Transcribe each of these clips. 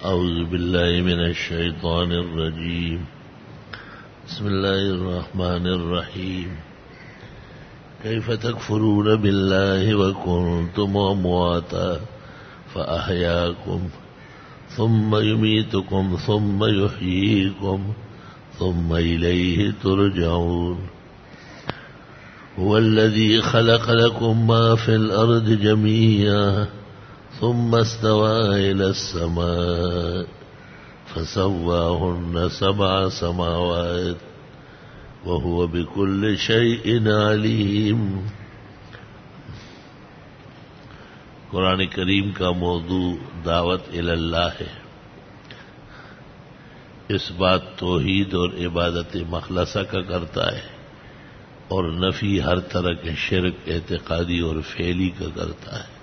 أعوذ بالله من الشيطان الرجيم. بسم الله الرحمن الرحيم. كيف تكفرون بالله وكنتم أمواتا فأحياكم ثم يميتكم ثم يحييكم ثم إليه ترجعون. هو الذي خلق لكم ما في الأرض جميعا ثم استوى إلى السماء فسواهن 7 سماوات وهو بكل شيء عليم. قرآن کریم کا موضوع دعوت الی اللہ ہے. اس بات توحید اور عبادت مخلصہ کا کرتا ہے اور نفی ہر طرح کے شرک اعتقادی اور فعلی کا کرتا ہے.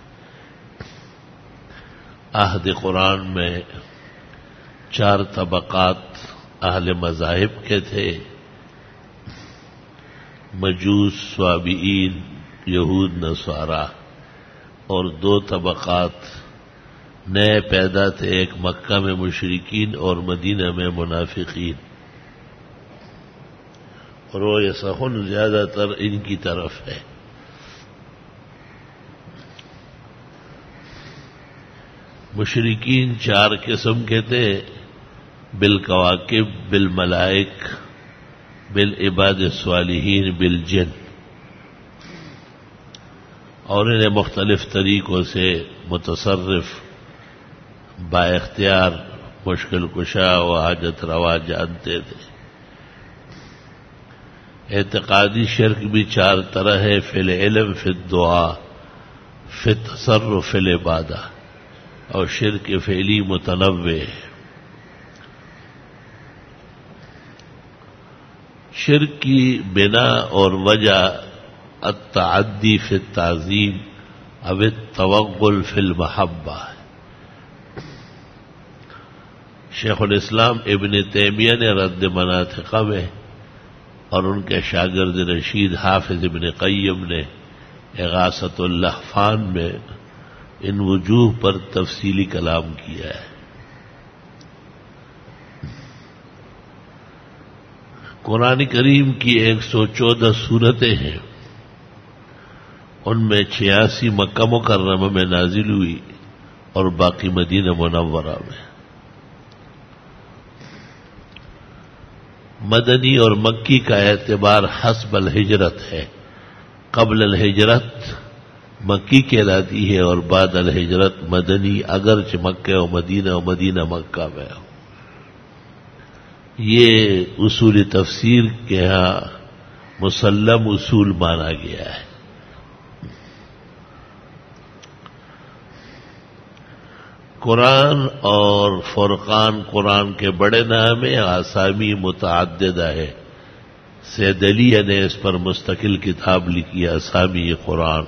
عہد قرآن میں 4 طبقات اہل مذاہب کے تھے: مجوس، صابئین، یہود، نصارا. اور 2 طبقات نئے پیدا تھے، ایک مکہ میں مشرکین اور مدینہ میں منافقین. اور وہ یہ سخن زیادہ تر ان کی طرف ہے. مشرکین 4 قسم کے تھے: بالکواکب، بالملائک، بالعباد الصالحین، بالجن. اور انہیں مختلف طریقوں سے متصرف، با اختیار، مشکل کشا و حاجت روا جانتے تھے. اعتقادی شرک بھی 4 طرح ہے: فی العلم، فی الدعا، فی التصرف، فی العبادہ. اور شرک فعلی متنوع ہے. شرک کی بنا اور وجہ التعدی فی التعظیم او التوغل فی المحبہ. شیخ الاسلام ابن تیمیہ نے رد مناطقہ میں اور ان کے شاگرد رشید حافظ ابن قیم نے اغاثۃ اللہفان میں ان وجوہ پر تفصیلی کلام کیا ہے. قرآن کریم کی 114 سورتیں ہیں. ان میں 86 مکہ مکرمہ میں نازل ہوئی اور باقی مدینہ منورہ میں. مدنی اور مکی کا اعتبار حسب الہجرت ہے. قبل الہجرت مکی کہلاتی ہے اور بعد الہجرت مدنی، اگرچہ مکہ و مدینہ مکہ میں ہو. یہ اصول تفسیر کے ہاں مسلم اصول مانا گیا ہے. قرآن اور فرقان قرآن کے بڑے نام ہیں. آسامی متعددہ ہے. سید علی نے اس پر مستقل کتاب لکھی، اسامی قرآن.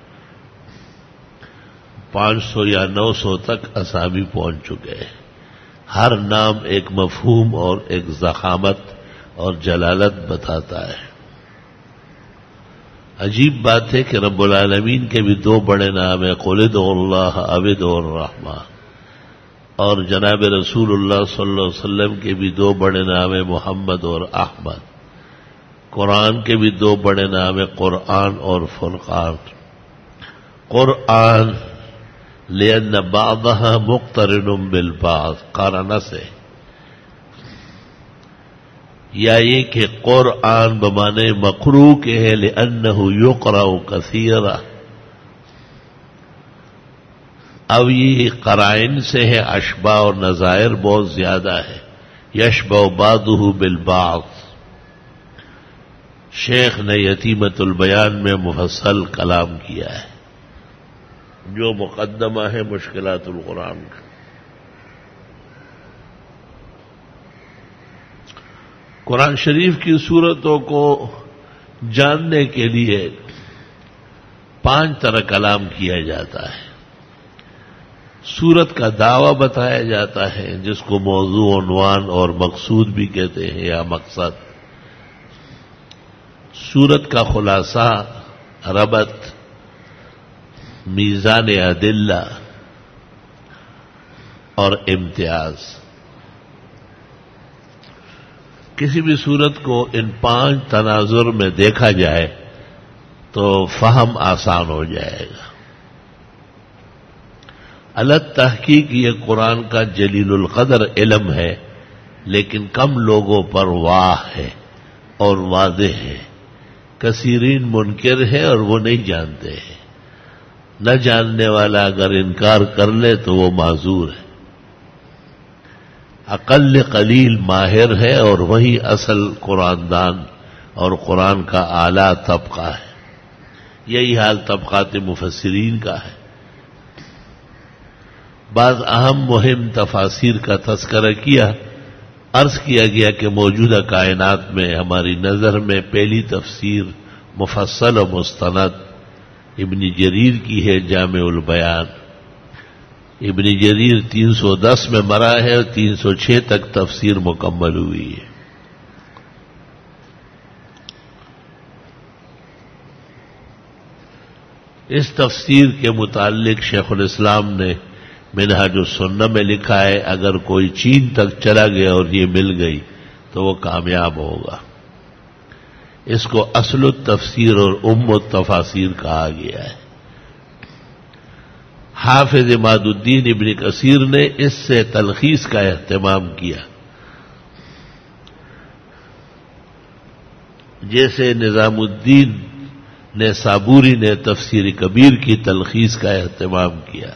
500 یا 900 تک اسامی پہنچ چکے ہیں. ہر نام ایک مفہوم اور ایک ضخامت اور جلالت بتاتا ہے. عجیب بات ہے کہ رب العالمین کے بھی 2 بڑے نام ہیں: قل ادعوا اللہ او ادعوا الرحمن. اور جناب رسول اللہ صلی اللہ علیہ وسلم کے بھی 2 بڑے نام ہیں: محمد اور احمد. قرآن کے بھی 2 بڑے نام ہیں: قرآن اور فرقان. قرآن لأن بعضها مقترن بالبعض، قرن سے، یا یہ کہ قرآن بمانے مقروء کے ہے لأنه يقرأ كثيرا. اب یہ قرائن سے ہے، اشباہ اور نظائر بہت زیادہ ہے. یشبہ بعضه بالبعض. شیخ نے یتیمۃ البیان میں مفصل کلام کیا ہے، جو مقدمہ ہے مشکلات القرآن کا. قرآن شریف کی صورتوں کو جاننے کے لیے 5 طرح کلام کیا جاتا ہے. صورت کا دعویٰ بتایا جاتا ہے، جس کو موضوع، عنوان اور مقصود بھی کہتے ہیں یا مقصد. صورت کا خلاصہ، ربط، میزان ادلہ، اور امتیاز. کسی بھی صورت کو ان 5 تناظر میں دیکھا جائے تو فہم آسان ہو جائے گا. الگ تحقیق یہ قرآن کا جلیل القدر علم ہے، لیکن کم لوگوں پر واہ ہے اور واضح ہے. کثیرین منکر ہے اور وہ نہیں جانتے ہیں. نہ جاننے والا اگر انکار کر لے تو وہ معذور ہے. اقل قلیل ماہر ہے اور وہی اصل قرآن دان اور قرآن کا اعلیٰ طبقہ ہے. یہی حال طبقات مفسرین کا ہے. بعض اہم مہم تفاسیر کا تذکرہ کیا. عرض کیا گیا کہ موجودہ کائنات میں ہماری نظر میں پہلی تفسیر مفصل و مستند ابن جریر کی ہے، جامع البیان. ابن جریر 310 میں مرا ہے اور 306 تک تفسیر مکمل ہوئی ہے. اس تفسیر کے متعلق شیخ الاسلام نے منہاج السنہ میں لکھا ہے، اگر کوئی چین تک چلا گیا اور یہ مل گئی تو وہ کامیاب ہوگا. اس کو اصل التفسیر اور التفاسیر کہا گیا ہے. حافظ عماد الدین ابن کثیر نے اس سے تلخیص کا اہتمام کیا. جیسے نظام الدین نے صابوری نے تفسیر کبیر کی تلخیص کا اہتمام کیا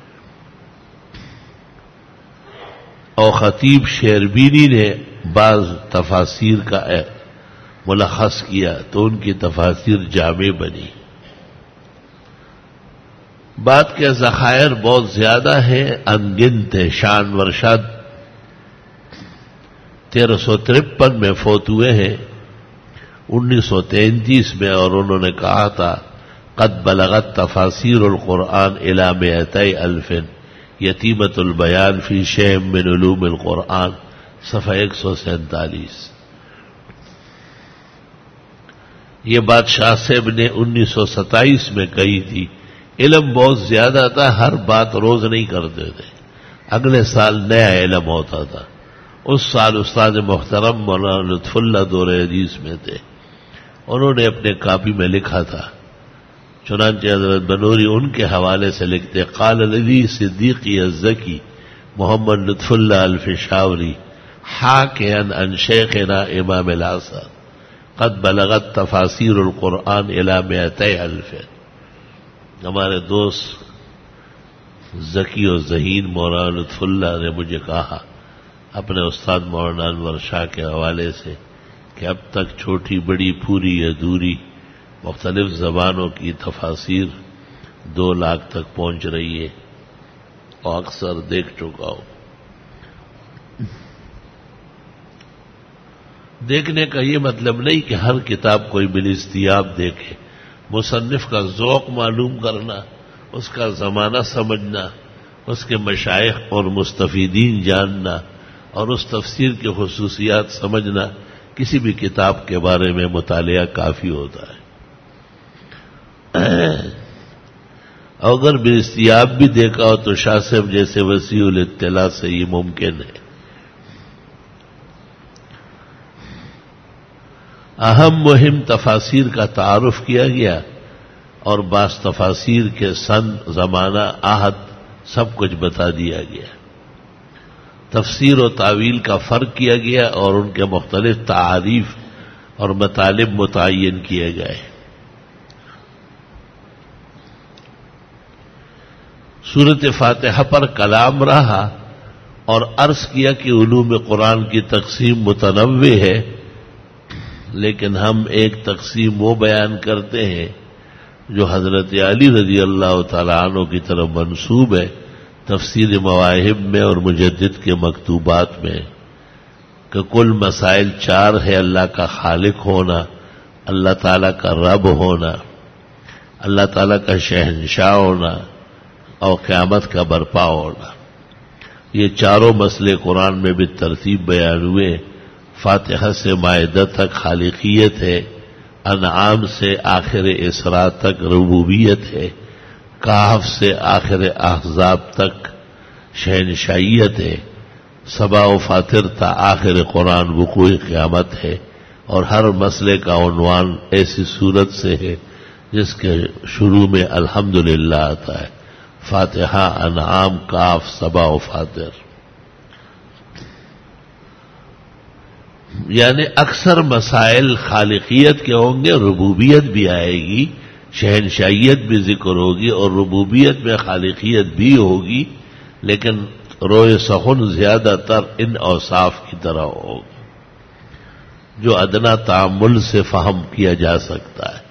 اور خطیب شیربینی نے بعض تفاسیر کا ملخص کیا تو ان کی تفاسیر جامع بنی. بات کے ذخائر بہت زیادہ ہیں، انگنت ہے. شان ورشاد 1353 میں فوت ہوئے ہیں، 1933 میں، اور انہوں نے کہا تھا قد بلغت تفاسیر القرآن الی 200,000 یتیمۃ البیان فی شیء من علوم القرآن، صفحہ 147. یہ بات شاہ صاحب نے 1927 میں کہی تھی. علم بہت زیادہ تھا، ہر بات روز نہیں کرتے تھے، اگلے سال نیا علم ہوتا تھا. اس سال استاد محترم مولانا لطف اللہ دور حدیث میں تھے. انہوں نے اپنے کاپی میں لکھا تھا، چنانچہ حضرت بنوری ان کے حوالے سے لکھتے، قال الذی صدیقی الزکی محمد لطف اللہ الفشاوری حاکیا عن شیخنا امام الاثر قد بلغت تفاسیر القرآن الی 200,000. ہمارے دوست ذکی و ذہین مولانا لطف اللہ نے مجھے کہا اپنے استاد مولانا انور شاہ کے حوالے سے کہ اب تک چھوٹی بڑی پوری ادھوری مختلف زبانوں کی تفاسیر 2 لاکھ تک پہنچ رہی ہے اور اکثر دیکھ چکا ہوں. دیکھنے کا یہ مطلب نہیں کہ ہر کتاب کوئی بالاستیاب دیکھے. مصنف کا ذوق معلوم کرنا، اس کا زمانہ سمجھنا، اس کے مشائخ اور مستفیدین جاننا اور اس تفسیر کی خصوصیات سمجھنا کسی بھی کتاب کے بارے میں مطالعہ کافی ہوتا ہے. اگر بالاستیاب بھی دیکھا ہو تو شاہ صاحب جیسے وسیع الاطلاع سے یہ ممکن ہے. اہم مہم تفاسیر کا تعارف کیا گیا اور بعض تفاسیر کے سن، زمانہ، آہت سب کچھ بتا دیا گیا. تفسیر و تعویل کا فرق کیا گیا اور ان کے مختلف تعاریف اور مطالب متعین کیے گئے. سورۃ فاتحہ پر کلام رہا اور عرض کیا کہ علوم قرآن کی تقسیم متنوع ہے، لیکن ہم ایک تقسیم وہ بیان کرتے ہیں جو حضرت علی رضی اللہ تعالیٰ عنہ کی طرف منسوب ہے تفسیر مواہب میں اور مجدد کے مکتوبات میں، کہ کل مسائل 4 ہے: اللہ کا خالق ہونا، اللہ تعالیٰ کا رب ہونا، اللہ تعالیٰ کا شہنشاہ ہونا اور قیامت کا برپا ہونا. یہ چاروں مسئلے قرآن میں بھی ترتیب بیان ہوئے. فاتحہ سے مائدہ تک خالقیت ہے، انعام سے آخر اسراء تک ربوبیت ہے، کہف سے آخر احزاب تک شہنشائیت ہے، صبا و فاتر تا آخر قرآن وقوع قیامت ہے، اور ہر مسئلے کا عنوان ایسی صورت سے ہے جس کے شروع میں الحمدللہ آتا ہے، فاتحہ، انعام، کاف، صبا و فاتر. یعنی اکثر مسائل خالقیت کے ہوں گے، ربوبیت بھی آئے گی، شہنشائیت بھی ذکر ہوگی اور ربوبیت میں خالقیت بھی ہوگی، لیکن روئے سخن زیادہ تر ان اوصاف کی طرح ہوگا جو ادنا تعامل سے فہم کیا جا سکتا ہے.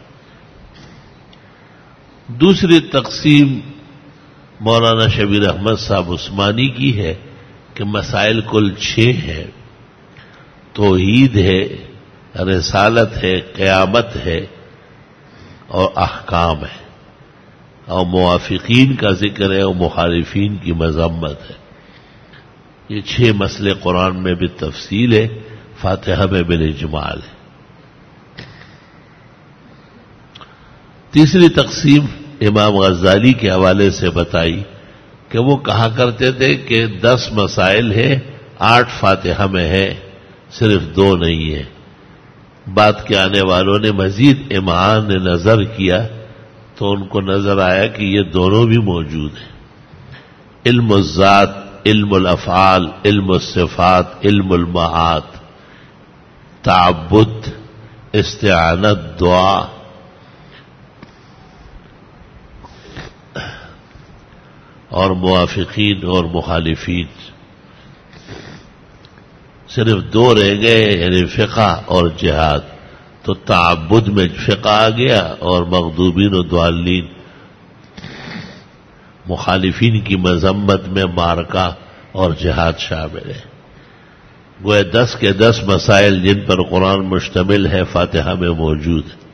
دوسری تقسیم مولانا شبیر احمد صاحب عثمانی کی ہے کہ مسائل کل 6 ہیں. توحید ہے، رسالت ہے، قیامت ہے اور احکام ہے، اور موافقین کا ذکر ہے اور مخالفین کی مذمت ہے. یہ 6 مسئلے قرآن میں بھی تفصیل ہے، فاتحہ میں بالاجمال ہے. تیسری تقسیم امام غزالی کے حوالے سے بتائی کہ وہ کہا کرتے تھے کہ 10 مسائل ہیں، 8 فاتحہ میں ہے، صرف 2 نہیں ہے. بات کے آنے والوں نے مزید امعان نظر کیا تو ان کو نظر آیا کہ یہ دونوں بھی موجود ہیں. علم الذات، علم الافعال، علم الصفات، علم المعاد، تعبد، استعانت، دعا. اور موافقین اور مخالفین صرف 2 رہ گئے، یعنی فقہ اور جہاد. تو تعبد میں فقہ آ گیا اور مغضوبین و ضالین، مخالفین کی مذمت میں معرکہ اور جہاد شامل ہے. گویا 10 کے 10 مسائل جن پر قرآن مشتمل ہے فاتحہ میں موجود ہے.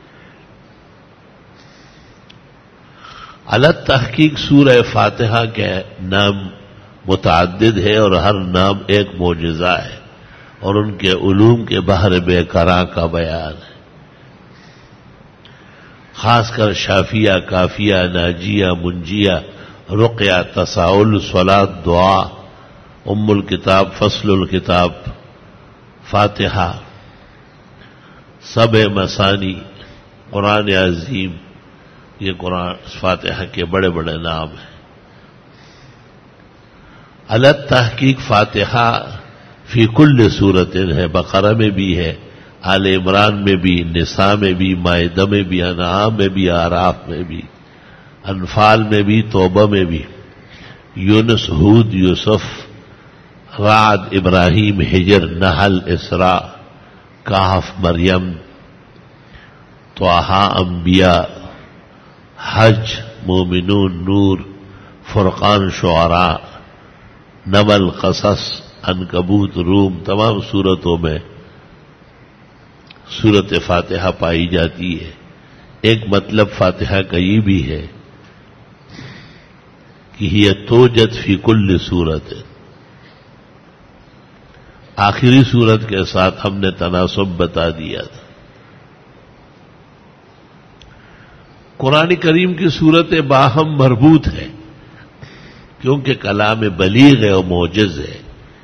الگ تحقیق سورہ فاتحہ کے نام متعدد ہے اور ہر نام ایک معجزہ ہے اور ان کے علوم کے بحر بے قرار کا بیان ہے. خاص کر شافیہ، کافیہ، ناجیہ، منجیہ، رقیہ، تساؤل، صلاۃ، دعا، ام الکتاب، فصل الکتاب، فاتحہ، سبع مثانی، قرآن عظیم، یہ قرآن فاتحہ کے بڑے بڑے نام ہیں. الگ تحقیق فاتحہ فی کل صورت ہے، بقرہ میں بھی ہے، آل عمران میں بھی، نساء میں بھی، مائدہ میں بھی، انعام میں بھی، اعراف میں بھی، انفال میں بھی، توبہ میں بھی، یونس، ہود، یوسف، رعد، ابراہیم، ہجر، نحل، اسراء، کہف، مریم، طٰہٰ، انبیاء، حج، مومنون، نور، فرقان، شعراء، نمل، قصص، عنکبوت، روم. تمام صورتوں میں سورت فاتحہ پائی جاتی ہے. ایک مطلب فاتحہ کا یہ بھی ہے کہ یہ توجد فی کل صورت ہے. آخری صورت کے ساتھ ہم نے تناسب بتا دیا تھا. قرآن کریم کی صورت باہم مربوط ہے کیونکہ کلام بلیغ ہے اور معجز ہے.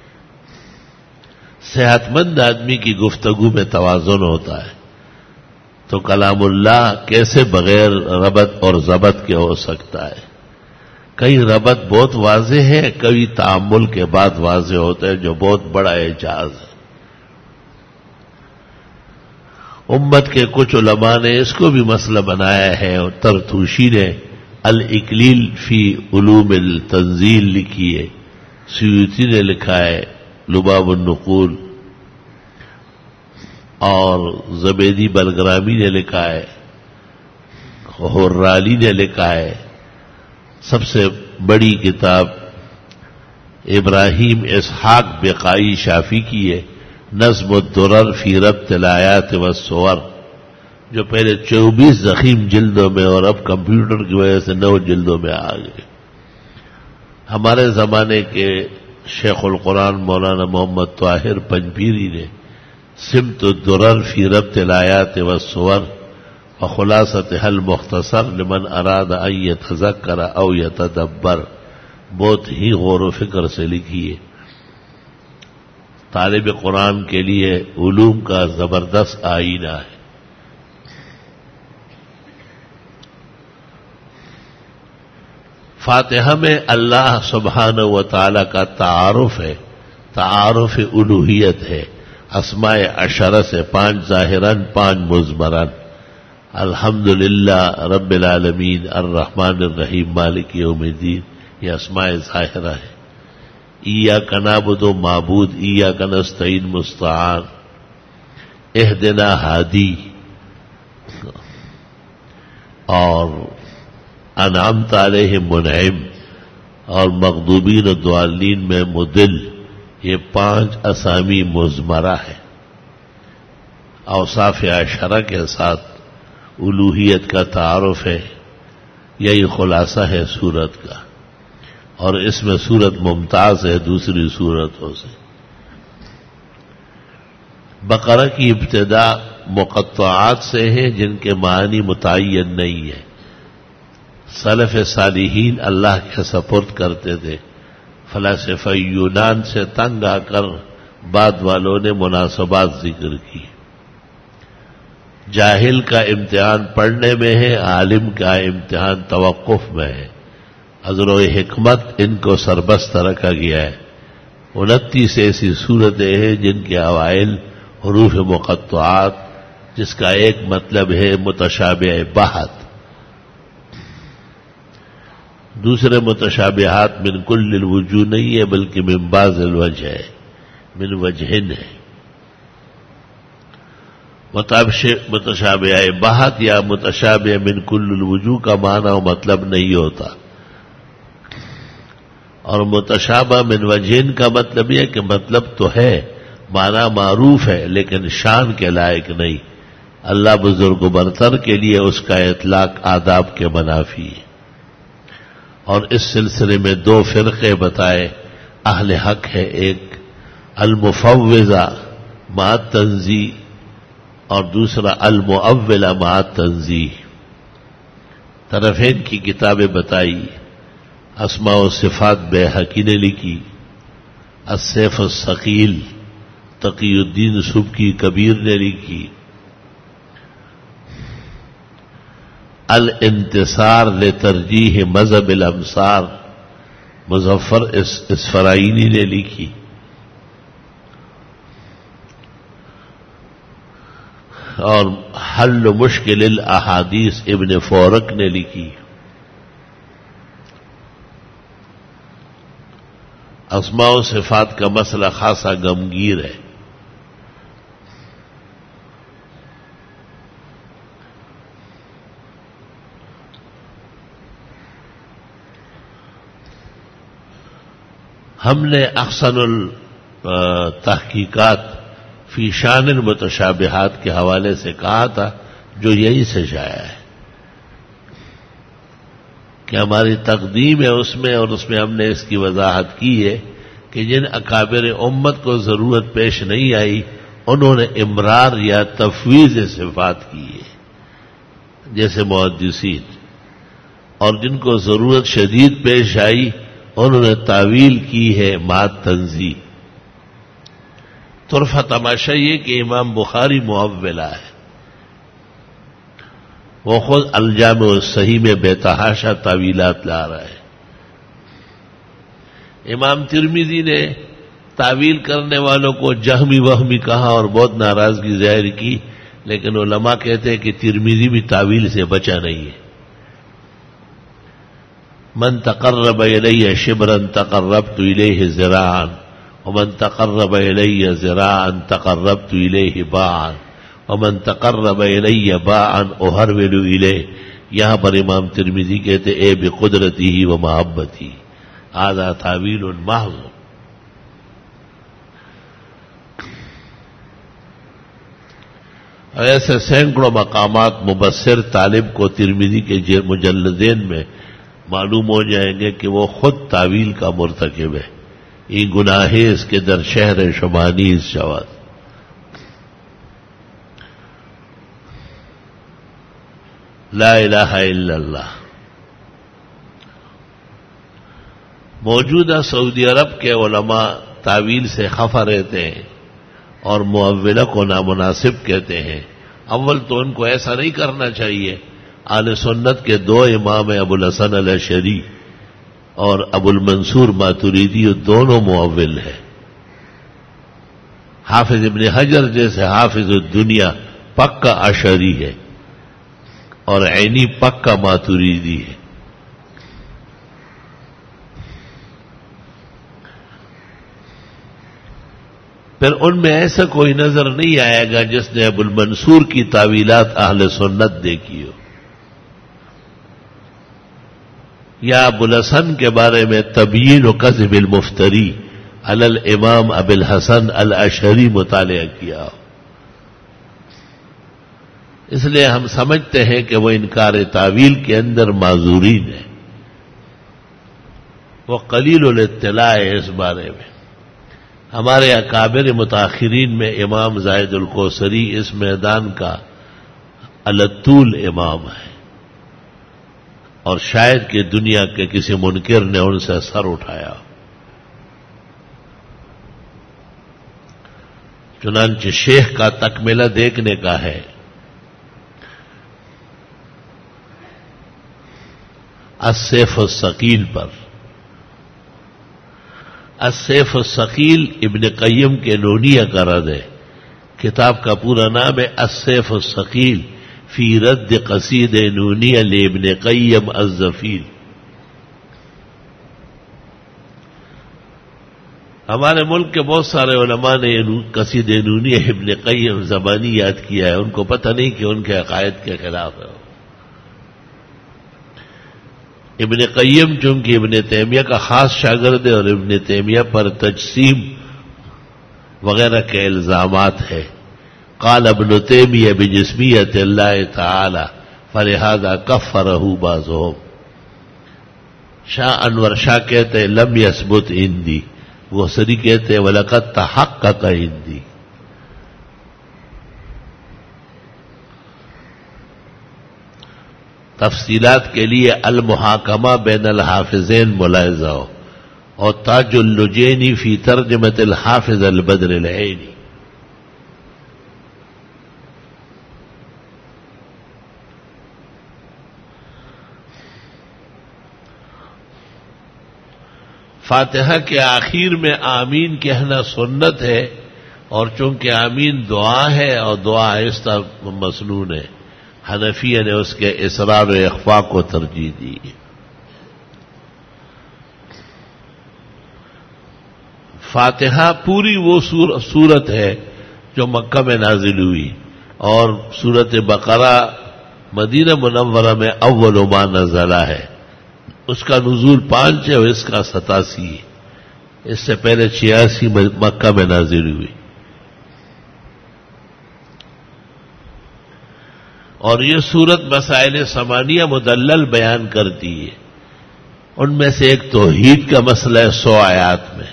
صحت مند آدمی کی گفتگو میں توازن ہوتا ہے تو کلام اللہ کیسے بغیر ربط اور ضبط کے ہو سکتا ہے. کئی ربط بہت واضح ہے، کئی تعامل کے بعد واضح ہوتا ہے، جو بہت بڑا اعجاز ہے. امت کے کچھ علماء نے اس کو بھی مسئلہ بنایا ہے، اور طرطوشی نے الاکلیل فی علوم التنزیل لکھی ہے، سیوطی نے لکھا ہے لباب النقول، اور زبیدی بلگرامی نے لکھا ہے، حرالی نے لکھا ہے. سب سے بڑی کتاب ابراہیم اسحاق بقائی شافی کی ہے، نظم الدرر فی ربط الآیات والصور، جو پہلے 24 ضخیم جلدوں میں اور اب کمپیوٹر کی وجہ سے 9 جلدوں میں آ گئے. ہمارے زمانے کے شیخ القرآن مولانا محمد طاہر پنجپیری نے سمت الدرر فی ربط الآیات والصور وخلاصتها المختصر لمن اراد ان يتذکر او یتدبر بہت ہی غور و فکر سے لکھی ہے. طالب قرآن کے لیے علوم کا زبردست آئینہ ہے. فاتحہ میں اللہ سبحانہ و تعالی کا تعارف ہے، تعارف الوہیت ہے. اسماء عشرہ سے 5 ظاہراً 5 مضمراً. الحمدللہ رب العالمین الرحمن الرحیم مالک یوم الدین، یہ اسماء ظاہرہ ہے. ایاک نعبد و معبود، ایاک نستعین مستعان، اہدنا ہادی، اور انعمت علیہم منعم، اور مغضوبین الضالین میں مضل. یہ 5 اسامی مضمرہ ہے. اوصاف عشرہ کے ساتھ الوہیت کا تعارف ہے. یہی خلاصہ ہے سورت کا، اور اس میں سورت ممتاز ہے دوسری سورتوں سے. بقرہ کی ابتدا مقطعات سے ہے جن کے معنی متعین نہیں ہے. سلف صالحین اللہ کے سپرد کرتے تھے. فلاسفہ یونان سے تنگ آ کر بعد والوں نے مناسبات ذکر کی. جاہل کا امتحان پڑھنے میں ہے، عالم کا امتحان توقف میں ہے. عذر و حکمت ان کو سربست رکھا گیا ہے. 29 ایسی صورتیں ہیں جن کے اوائل حروف مقطعات، جس کا ایک مطلب ہے متشابہ بحت. دوسرے متشابہات من کل الوجوہ نہیں ہے بلکہ من بعض الوجہ ہے، من وجہن ہے. متشابہ بحت یا متشابہ من کل الوجوہ کا معنی و مطلب نہیں ہوتا، اور متشابہ من وجہن کا مطلب یہ کہ مطلب تو ہے، معنی معروف ہے، لیکن شان کے لائق نہیں. اللہ بزرگ و برتر کے لیے اس کا اطلاق آداب کے منافی ہے. اور اس سلسلے میں 2 فرقے بتائے اہل حق ہے. ایک المفوضہ مع التنزیہ اور دوسرا المؤولہ مع التنزیہ. طرفین کی کتابیں بتائی. اسماء و صفات بیہقی نے لکھی. السیف الثقیل تقی الدین سبکی کبیر نے لکھی. الانتصار لترجیح مذہب الامصار مظفر اسفرائینی نے لکھی. اور حل مشکل الاحادیث ابن فورک نے لکھی. اسماء و صفات کا مسئلہ خاصا غمگیر ہے. ہم نے احسن التحقیقات فی شان المتشابہات کے حوالے سے کہا تھا، جو یہی سے شائع ہے کہ ہماری تقدیم ہے اس میں، اور اس میں ہم نے اس کی وضاحت کی ہے کہ جن اکابر امت کو ضرورت پیش نہیں آئی انہوں نے امرار یا تفویض صفات کی ہے، جیسے محدثین. اور جن کو ضرورت شدید پیش آئی انہوں نے تعویل کی ہے مع تنزیہ. طرفہ تماشا یہ کہ امام بخاری معولہ ہے. وہ خود الجامع الصحیح میں بے تحاشا تعویلات لا رہا ہے. امام ترمذی نے تعویل کرنے والوں کو جہمی وہمی کہا اور بہت ناراضگی ظاہر کی، لیکن علماء کہتے ہیں کہ ترمذی بھی تعویل سے بچا نہیں ہے. من تقرب الی شبرا تقربت الیہ ذراعا ومن تقرب الی ذراعا تقربت الیہ باعا ومن تقرب الی باعا احرول الیہ. یہاں پر امام ترمذی کہتے اے بقدرتہ و محبتہ، ھذا تعویل محض. ایسے سینکڑوں مقامات مبصر طالب کو ترمذی کے مجلدین میں معلوم ہو جائیں گے کہ وہ خود تعویل کا مرتکب ہے. یہ گناہ اس کے در شہر شمانیز شود. لا الہ الا اللہ. موجودہ سعودی عرب کے علماء تعویل سے خفا رہتے ہیں اور معولہ کو نامناسب کہتے ہیں. اول تو ان کو ایسا نہیں کرنا چاہیے. اہل سنت کے دو امام ابو الحسن الاشعری اور ابو المنصور ماتریدی دونوں معول ہیں. حافظ ابن حجر جیسے حافظ الدنیا پکا اشعری ہے اور عینی پکا ماتریدی ہے. پھر ان میں ایسا کوئی نظر نہیں آئے گا جس نے ابو المنصور کی تعویلات اہل سنت دیکھی ہو، یا ابو الحسن کے بارے میں تبیین و کذب المفتری علی الامام ابو الحسن الاشعری مطالعہ کیا ہو. اس لیے ہم سمجھتے ہیں کہ وہ انکار تعویل کے اندر معذورین ہیں. وہ قلیل الاطلاع ہے اس بارے میں. ہمارے اکابر متاخرین میں امام زاہد الکوثری اس میدان کا الطول امام ہے، اور شاید کہ دنیا کے کسی منکر نے ان سے سر اٹھایا. چنانچہ شیخ کا تکملہ دیکھنے کا ہے. السیف الثقیل پر. السیف الثقیل ابن قیم کے نونیہ کا رد ہے. کتاب کا پورا نام ہے السیف الثقیل فی رد قصید نونیہ لابن قیم الظفیر. ہمارے ملک کے بہت سارے علماء نے قصید نونیہ ابن قیم زبانی یاد کیا ہے. ان کو پتہ نہیں کہ ان کے عقائد کے خلاف ہے. ابن قیم چونکہ ابن تیمیہ کا خاص شاگرد ہے اور ابن تیمیہ پر تجسیم وغیرہ کے الزامات ہیں. قال ابن تیمیہ بجسمیت اللہ تعالی فلہذا کفرہ بعضهم. شاہ انور شاہ کہتے ہیں لم یثبت عندی. وہ سری کہتے ہیں وَلَقَدْ تَحَقَّقَ عندی. تفصیلات کے لیے المحاکمہ بین الحافظین ملاحظہ ہو اور تاج اللجینی فی ترجمۃ الحافظ البدر العینی. فاتحہ کے آخر میں آمین کہنا سنت ہے، اور چونکہ آمین دعا ہے اور دعا آہستہ مسنون ہے، حنفیہ نے اس کے اسرار و اخفاء کو ترجیح دی. فاتحہ پوری وہ سورت ہے جو مکہ میں نازل ہوئی، اور سورت بقرہ مدینہ منورہ میں اول ما نزلہ ہے. اس کا نزول 5 ہے اور اس کا 87 ہے. اس سے پہلے 86 مکہ میں نازل ہوئی. اور یہ سورت مسائل ثمانیہ مدلل بیان کرتی ہے. ان میں سے ایک توحید کا مسئلہ ہے 100 آیات میں،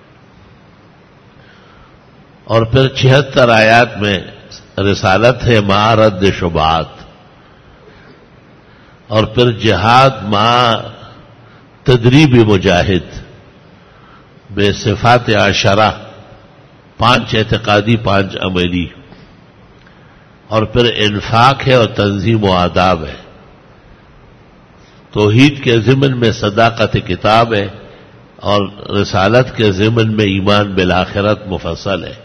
اور پھر 76 آیات میں رسالت ہے مع رد شبہات، اور پھر جہاد مع تدریب مجاہد بے صفات عشرہ، 5 اعتقادی 5 عملی، اور پھر انفاق ہے اور تنظیم و آداب ہے. توحید کے ضمن میں صداقت کتاب ہے، اور رسالت کے ضمن میں ایمان بالآخرت مفصل ہے،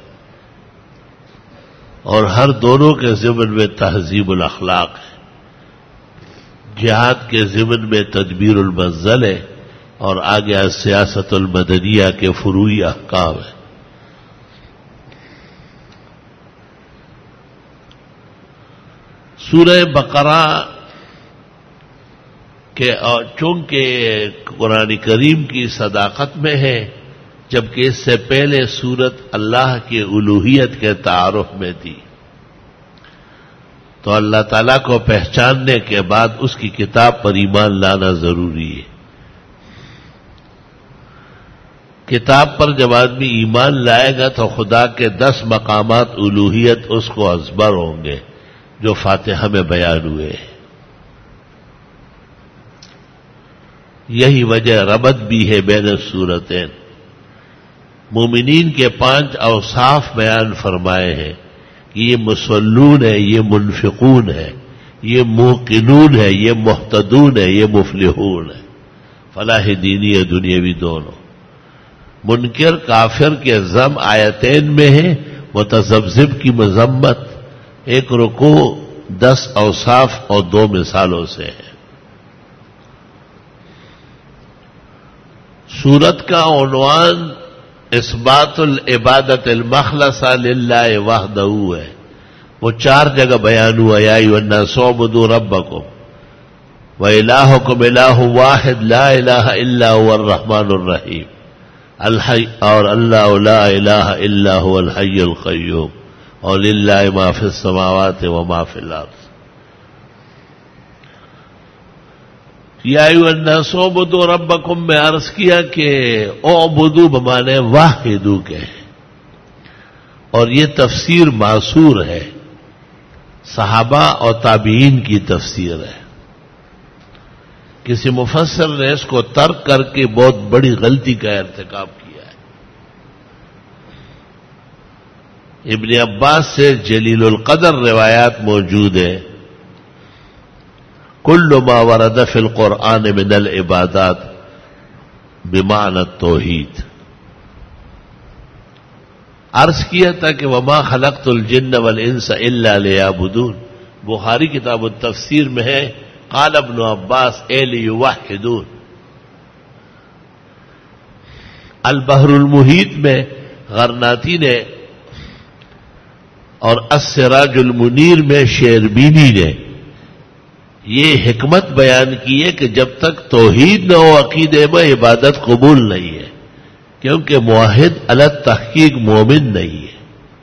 اور ہر دونوں کے ضمن میں تہذیب الاخلاق ہے. جہاد کے ضمن میں تدبیر المنزل ہے، اور آگے سیاست المدنیہ کے فروعی احکام ہے. سورہ بقرہ کے چونکہ قرآن کریم کی صداقت میں ہے، جبکہ اس سے پہلے سورت اللہ کی الوہیت کے تعارف میں تھی، تو اللہ تعالیٰ کو پہچاننے کے بعد اس کی کتاب پر ایمان لانا ضروری ہے. کتاب پر جب آدمی ایمان لائے گا تو خدا کے 10 مقامات الوہیت اس کو ازبر ہوں گے جو فاتحہ میں بیان ہوئے. یہی وجہ ربط بھی ہے بین الصورتین. مومنین کے 5 اوصاف بیان فرمائے ہیں کہ یہ مصلون ہے، یہ منفقون ہے، یہ موقنون ہے، یہ محتدون ہے، یہ مفلحون ہے. فلاح دینی ہے دنیاوی دونوں. منکر کافر کے ذم آیتین میں ہے، متذبذب کی مذمت. ایک رکوع 10 اوصاف اور 2 مثالوں سے ہے. سورت کا عنوان اثبات العبادت المخلصہ للہ وحدہ ہے. وہ 4 جگہ بیان ہوا. یا ایھا الناس اعبدوا ربکم وإلہکم الہ واحد لا الہ الا هو الرحمن الرحیم الحی اور اللہ لا الہ الا هو الحی القیوم اور للہ ما فی السماوات وما فی الارض. یا ایھا الناس اعبدوا ربکم میں عرض کیا کہ اعبدوا بمانے واحدو کے ہیں، اور یہ تفسیر معصور ہے، صحابہ اور تابعین کی تفسیر ہے. کسی مفسر نے اس کو ترک کر کے بہت بڑی غلطی کا ارتکاب کیا ہے. ابن عباس سے جلیل القدر روایات موجود ہے. کل ما ورد فی القرآن من العبادات بمعنى التوحید. عرض کیا تھا کہ وما خلقت الجن والانس الا لیعبدون. بخاری کتاب التفسیر میں ہے قال ابن عباس اے لیوحدون. البحر المحیط میں غرناطی نے اور السراج المنیر میں شیربینی نے یہ حکمت بیان کی ہے کہ جب تک توحید نہ ہو عقیدے میں عبادت قبول نہیں ہے، کیونکہ موحد علی تحقیق مومن نہیں ہے.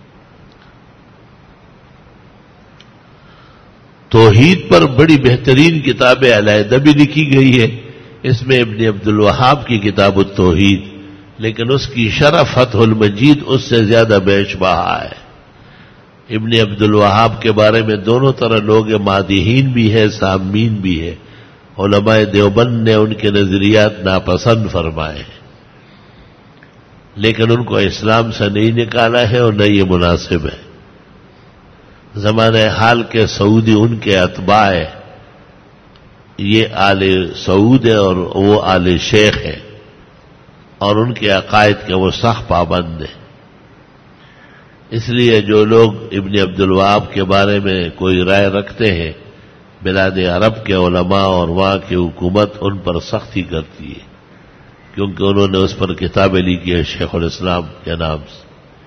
توحید پر بڑی بہترین کتابیں علیحدہ بھی لکھی گئی ہے. اس میں ابن عبد الوہاب کی کتاب التوحید، لیکن اس کی شرح فتح المجید اس سے زیادہ بیش بہا ہے. ابن عبد الوہاب کے بارے میں دونوں طرح لوگ مادحین بھی ہے، سامین بھی ہے. علماء دیوبند نے ان کے نظریات ناپسند فرمائے ہیں، لیکن ان کو اسلام سے نہیں نکالا ہے اور نہ یہ مناسب ہے. زمانہ حال کے سعودی ان کے اتباع ہے، یہ آل سعود ہے اور وہ آل شیخ ہے، اور ان کے عقائد کے وہ سخت پابند ہیں. اس لیے جو لوگ ابن عبد الوہاب کے بارے میں کوئی رائے رکھتے ہیں، بلاد عرب کے علماء اور وہاں کی حکومت ان پر سختی کرتی ہے، کیونکہ انہوں نے اس پر کتابیں لکھی ہیں شیخ الاسلام کے نام سے.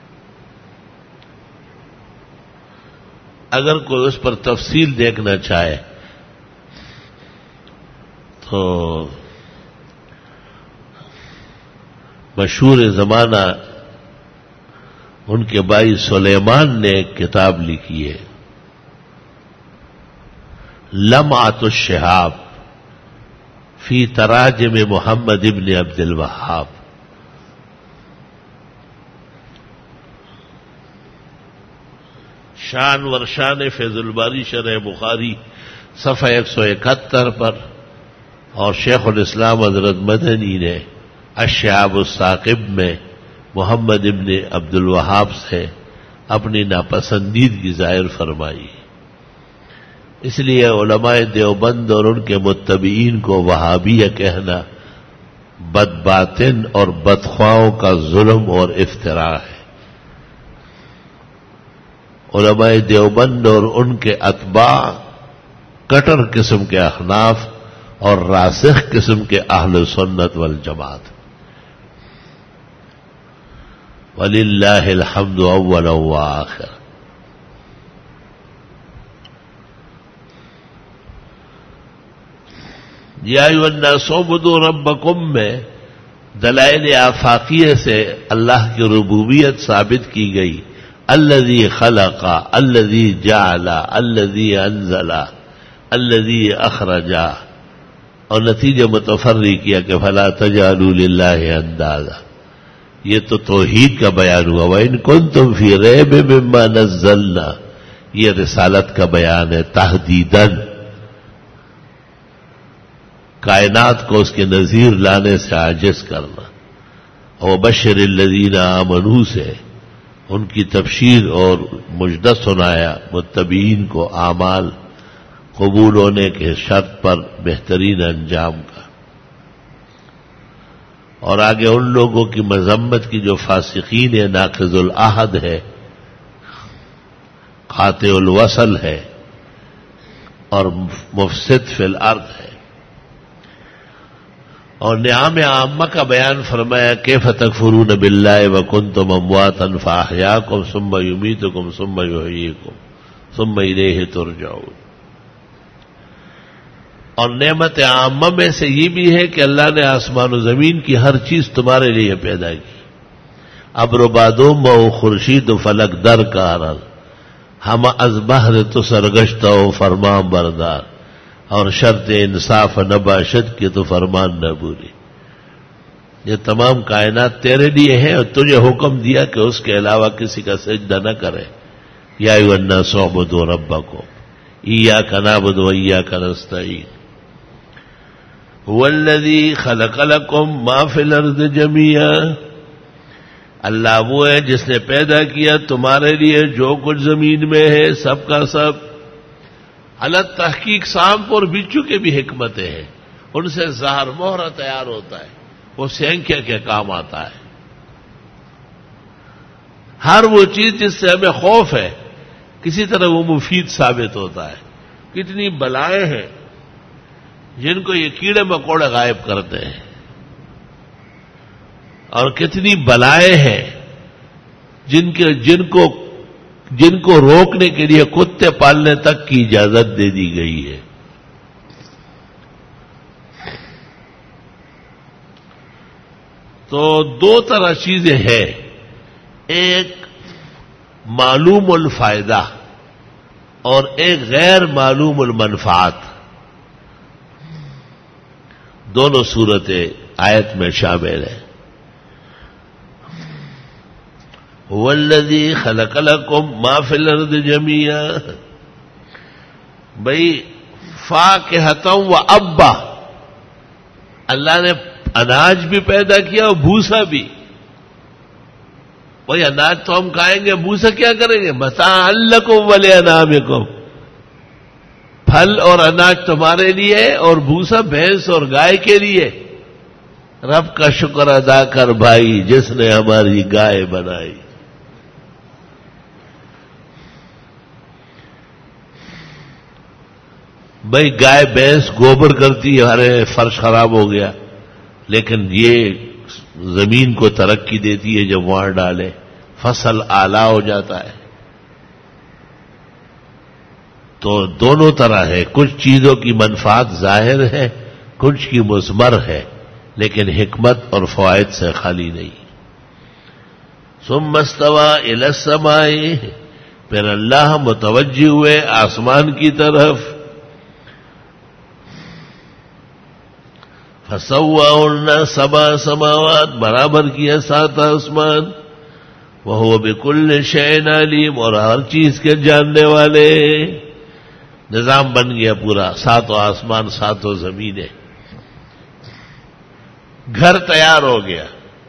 اگر کوئی اس پر تفصیل دیکھنا چاہے تو مشہور زمانہ ان کے بھائی سلیمان نے ایک کتاب لکھی ہے لمعۃ الشہاب فی تراجم محمد ابن عبد الوہاب. شان ورشان فیض الباری شرح بخاری صفحہ 171 پر، اور شیخ الاسلام حضرت مدنی نے الشہاب الثاقب میں محمد ابن عبد الوہاب سے اپنی ناپسندیدگی ظاہر فرمائی. اس لیے علماء دیوبند اور ان کے متبعین کو وہابیہ کہنا بدباطن اور بدخواہوں کا ظلم اور افتراء ہے. علماء دیوبند اور ان کے اتباع کٹر قسم کے احناف اور راسخ قسم کے اہل سنت والجماعت. وَلِلَّهِ الْحَمْدُ أَوَّلًا وَآخِرًا. یا ایھا الناس اعبدوا ربکم میں دلائل آفاقیہ سے اللہ کی ربوبیت ثابت کی گئی. الذی خلق، الذی جعل، الذی انزل، الذی اخرج، اور نتیجہ متفرع کیا کہ فلا تجعلوا للہ اندادا. یہ تو توحید کا بیان ہوا. وَإِن كُنتُمْ فِي رَيْبٍ مِّمَّا نَزَّلْنَا، یہ رسالت کا بیان ہے تحدیداً. کائنات کو اس کے نظیر لانے سے عاجز کرنا. وبشر الذین آمنوا سے ان کی تبشیر اور مجدہ سنایا متبعین کو اعمال قبول ہونے کے شرط پر بہترین انجام کا. اور آگے ان لوگوں کی مذمت کی جو فاسقین ہے، ناقض العہد ہے، قاطع الوصل ہے اور مفسد فی الارض ہے. اور نعم عامہ کا بیان فرمایا کیف تکفرون باللہ وکنتم امواتا فاحیاکم ثم یمیتکم ثم یحییکم ثم الیہ ترجعون. اور نعمت عامہ میں سے یہ بھی ہے کہ اللہ نے آسمان و زمین کی ہر چیز تمہارے لیے پیدا کی. ابر و بادوم و خورشید و فلک در کارل ہم از بحر تو سرگشتہ و فرمان بردار، اور شرط انصاف نہ باشد کی تو فرمان نہ بولی. یہ تمام کائنات تیرے لیے ہیں اور تجھے حکم دیا کہ اس کے علاوہ کسی کا سجدہ نہ کرے. یا ایھا الناس اعبدوا ربکم ایاک نعبد و ایاک نستعین هو الذی خلق لکم ما فی الارض جمیعا. اللہ وہ ہے جس نے پیدا کیا تمہارے لیے جو کچھ زمین میں ہے سب کا سب. الگ تحقیق سانپ اور بچھو کے بھی حکمتیں ہیں، ان سے زہر مہرہ تیار ہوتا ہے، وہ سینکیا کے کام آتا ہے. ہر وہ چیز جس سے ہمیں خوف ہے کسی طرح وہ مفید ثابت ہوتا ہے. کتنی بلائیں ہیں جن کو یہ کیڑے مکوڑے غائب کرتے ہیں، اور کتنی بلائیں ہیں جن کو روکنے کے لیے کتے پالنے تک کی اجازت دے دی گئی ہے. تو دو طرح چیزیں ہیں، ایک معلوم الفائدہ اور ایک غیر معلوم المنفعت. دونوں صورتیں آیت میں شامل ہیں. هو الذی خلق لکم ما فی الارض جمیعا. بھئی فاکہۃ و ابا، اللہ نے اناج بھی پیدا کیا اور بھوسا بھی. بھئی اناج تو ہم کھائیں گے، بھوسا کیا کریں گے؟ متاعا لکم ولانعامکم. پھل اور اناج تمہارے لیے اور بھوسا بھینس اور گائے کے لیے. رب کا شکر ادا کر بھائی جس نے ہماری گائے بنائی. بھئی گائے بھینس گوبر کرتی ہے، ہمارے فرش خراب ہو گیا، لیکن یہ زمین کو ترقی دیتی ہے. جب وہاں ڈالے فصل اعلیٰ ہو جاتا ہے. تو دونوں طرح ہے، کچھ چیزوں کی منفعت ظاہر ہے، کچھ کی مثمر ہے، لیکن حکمت اور فوائد سے خالی نہیں. ثم استوى الى السماء، پھر اللہ متوجہ ہوئے آسمان کی طرف. فسواهن سبع سماوات، برابر کیا 7 آسمان. وهو بكل شيء عليم، اور ہر چیز کے جاننے والے. نظام بن گیا پورا، 7 آسمان 7 زمینیں. گھر تیار ہو گیا.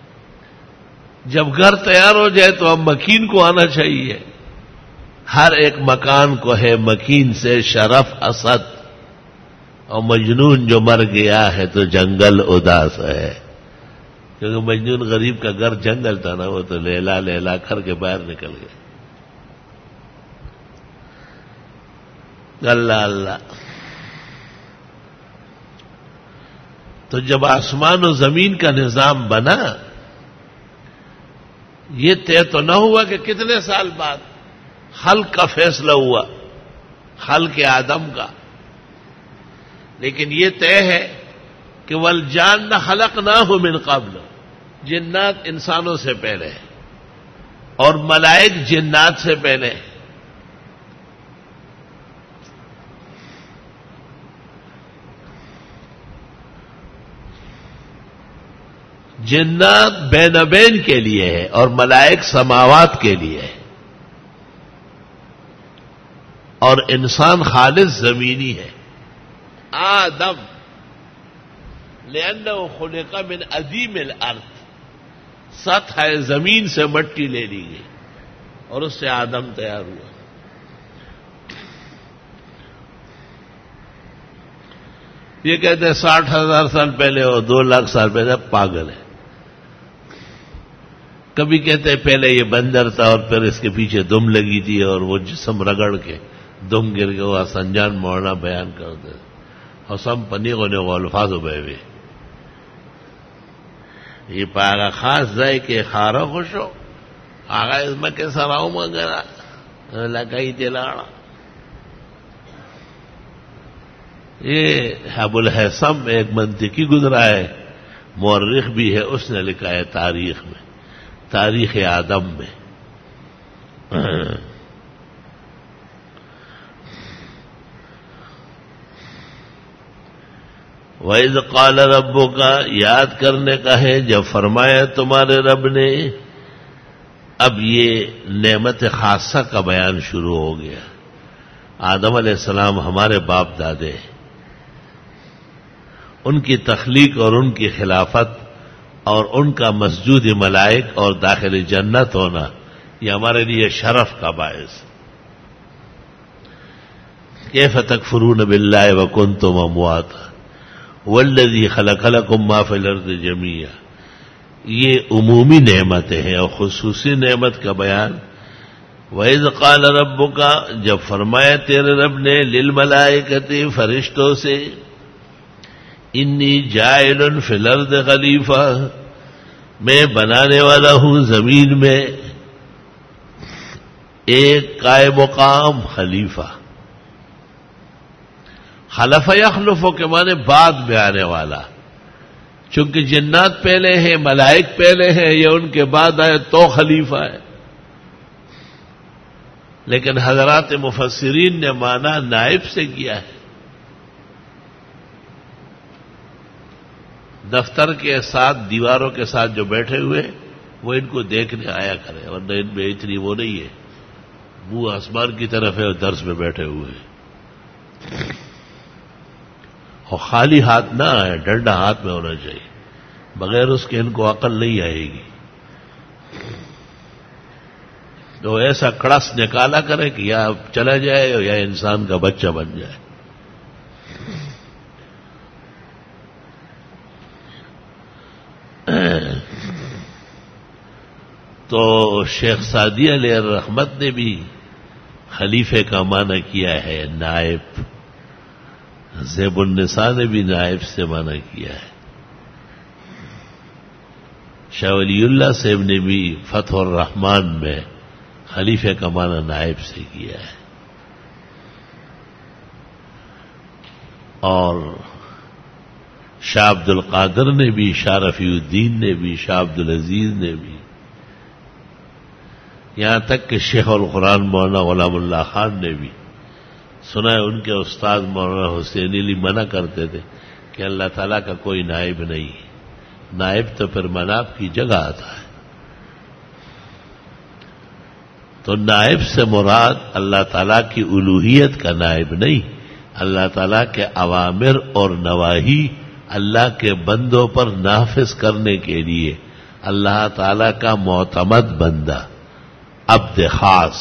جب گھر تیار ہو جائے تو اب مکین کو آنا چاہیے. ہر ایک مکان کو ہے مکین سے شرف اسد. اور مجنون جو مر گیا ہے تو جنگل اداس ہے. کیونکہ مجنون غریب کا گھر جنگل تھا نا، وہ تو لیلا لیلا کر کے باہر نکل گیا. اللہ اللہ. تو جب آسمان و زمین کا نظام بنا، یہ طے تو نہ ہوا کہ کتنے سال بعد خلق کا فیصلہ ہوا، خلق آدم کا. لیکن یہ طے ہے کہ والجان خلقناہ من قبل، جنات انسانوں سے پہلے اور ملائک جنات سے پہلے. جنات بین بین کے لیے ہے اور ملائک سماوات کے لیے ہے، اور انسان خالص زمینی ہے. آدم لأنه خلق من عدیم الارض، سطح زمین سے مٹی لے لی گئی اور اس سے آدم تیار ہوا. یہ کہتے ہیں 60,000 سال پہلے اور 2,00,000 سال پہلے، پاگل ہے. کبھی کہتے ہیں پہلے یہ بندر تھا اور پھر اس کے پیچھے دم لگی تھی اور وہ جسم رگڑ کے دم گر کے وہ سنجان مولانا بیان کرتے اور سم پنی ہونے کو الفاظ بے ہوئے. یہ پاگا خاص ذائقے کہ خارا خوش ہو آگا اس میں کے سراؤں وغیرہ لگائی دلاڑا. یہ ابو الحسم ایک منطقی گزرا ہے، مورخ بھی ہے، اس نے لکھا ہے تاریخ میں، تاریخ آدم میں. وَإِذْ قَالَ رَبُّكَ، یاد کرنے کا ہے جب فرمایا تمہارے رب نے. اب یہ نعمت خاصہ کا بیان شروع ہو گیا. آدم علیہ السلام ہمارے باپ دادے، ان کی تخلیق اور ان کی خلافت اور ان کا مسجود ملائک اور داخل جنت ہونا یہ ہمارے لیے شرف کا باعث. کیف تکفرون باللہ وکنتم امواتا والذی خلق لکم ما فی الارض جمیعا. یہ عمومی نعمتیں ہیں اور خصوصی نعمت کا بیان. وَإِذْ قَالَ رَبُّكَ، جب فرمایا تیرے رب نے، لِلْمَلَائِكَةِ، فرشتوں سے، انی جاعل فی الارض خلیفہ، میں بنانے والا ہوں زمین میں ایک قائم مقام خلیفہ. خلف یخلف کے معنی بعد میں آنے والا، چونکہ جنات پہلے ہیں، ملائک پہلے ہیں، یہ ان کے بعد آئے تو خلیفہ ہے. لیکن حضرات مفسرین نے مانا نائب سے کیا ہے. دفتر کے ساتھ، دیواروں کے ساتھ جو بیٹھے ہوئے وہ ان کو دیکھنے آیا کرے، ورنہ ان میں اتنی وہ نہیں ہے. وہ آسمان کی طرف ہے اور درس میں بیٹھے ہوئے اور خالی ہاتھ نہ آئے، ڈنڈا ہاتھ میں ہونا چاہیے، بغیر اس کے ان کو عقل نہیں آئے گی. تو ایسا کڑس نکالا کرے کہ یا چلا جائے یا انسان کا بچہ بن جائے. تو شیخ سعدی علیہ الرحمت نے بھی خلیفے کا معنی کیا ہے نائب. زیب النساء نے بھی نائب سے معنی کیا ہے. شاہ ولی اللہ صاحب نے بھی فتح الرحمان میں خلیفے کا معنی نائب سے کیا ہے. اور شاہ عبد القادر نے بھی، شاہ رفیع الدین نے بھی، شاہ عبد العزیز نے بھی، یہاں تک کہ شیخ القرآن مولانا غلام اللہ خان نے بھی. سنا ہے ان کے استاد مولانا حسین علی منع کرتے تھے کہ اللہ تعالیٰ کا کوئی نائب نہیں، نائب تو پھر مناب کی جگہ آتا ہے. تو نائب سے مراد اللہ تعالیٰ کی الوہیت کا نائب نہیں، اللہ تعالیٰ کے اوامر اور نواہی اللہ کے بندوں پر نافذ کرنے کے لیے اللہ تعالیٰ کا معتمد بندہ، عبد خاص.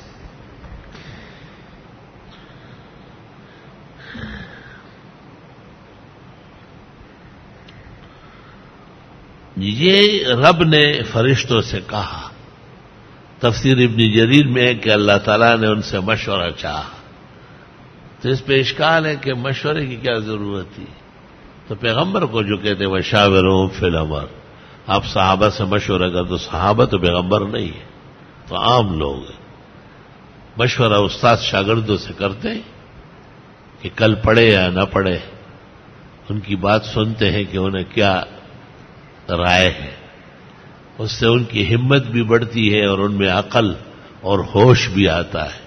یہ رب نے فرشتوں سے کہا. تفسیر ابن جریر میں ہے کہ اللہ تعالیٰ نے ان سے مشورہ چاہا. تو اس پہ اشکال ہے کہ مشورے کی کیا ضرورت تھی. تو پیغمبر کو جو کہتے وشاورہم فی الامر، آپ صحابہ سے مشورہ کر، تو صحابہ تو پیغمبر نہیں ہے، تو عام لوگ ہیں. مشورہ استاد شاگردوں سے کرتے ہیں کہ کل پڑھے یا نہ پڑھے، ان کی بات سنتے ہیں کہ انہیں کیا رائے ہے. اس سے ان کی ہمت بھی بڑھتی ہے اور ان میں عقل اور ہوش بھی آتا ہے.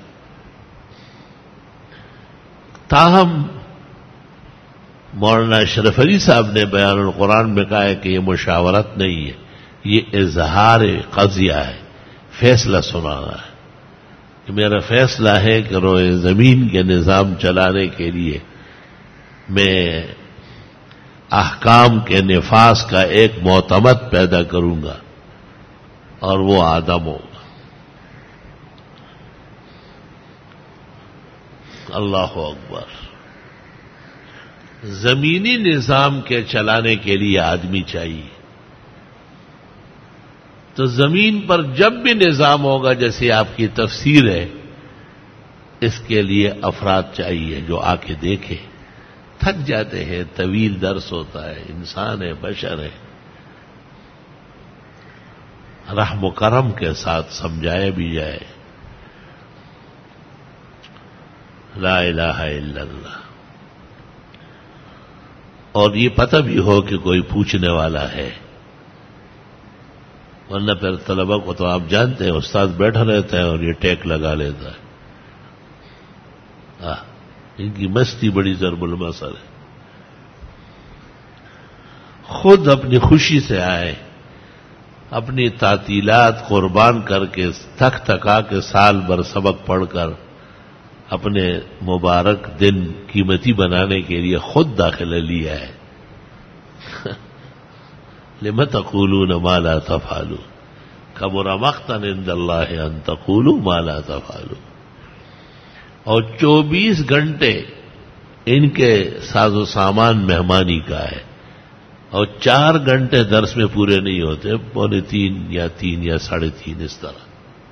تاہم مولانا اشرف علی صاحب نے بیان القرآن میں کہا ہے کہ یہ مشاورت نہیں ہے، یہ اظہار قضیہ ہے، فیصلہ سنانا ہے کہ میرا فیصلہ ہے کہ روئے زمین کے نظام چلانے کے لیے میں احکام کے نفاذ کا ایک معتمد پیدا کروں گا اور وہ آدم ہوگا. اللہ اکبر. زمینی نظام کے چلانے کے لیے آدمی چاہیے، تو زمین پر جب بھی نظام ہوگا جیسے آپ کی تفسیر ہے، اس کے لیے افراد چاہیے جو آ کے دیکھے. تھک جاتے ہیں، طویل درس ہوتا ہے، انسان ہے، بشر ہے. رحم و کرم کے ساتھ سمجھایا بھی جائے. لا الہ الا اللہ. اور یہ پتہ بھی ہو کہ کوئی پوچھنے والا ہے، ورنہ پھر طلبہ کو تو آپ جانتے ہیں، استاد بیٹھا رہتا ہے اور یہ ٹیک لگا لیتا ہے. ان کی مستی بڑی ضرب المثل ہے. خود اپنی خوشی سے آئے، اپنی تعطیلات قربان کر کے تھک تھکا کے سال بھر سبق پڑھ کر اپنے مبارک دن قیمتی بنانے کے لیے خود داخلہ لیا ہے. لم تقولون ما لا تفعلون کبر مقتا عند اللہ ان تقولوا ما لا تفعلون. اور 24 گھنٹے ان کے ساز و سامان مہمانی کا ہے، اور 4 گھنٹے درس میں پورے نہیں ہوتے، 2.25 یا 3 یا 3.5 اس طرح.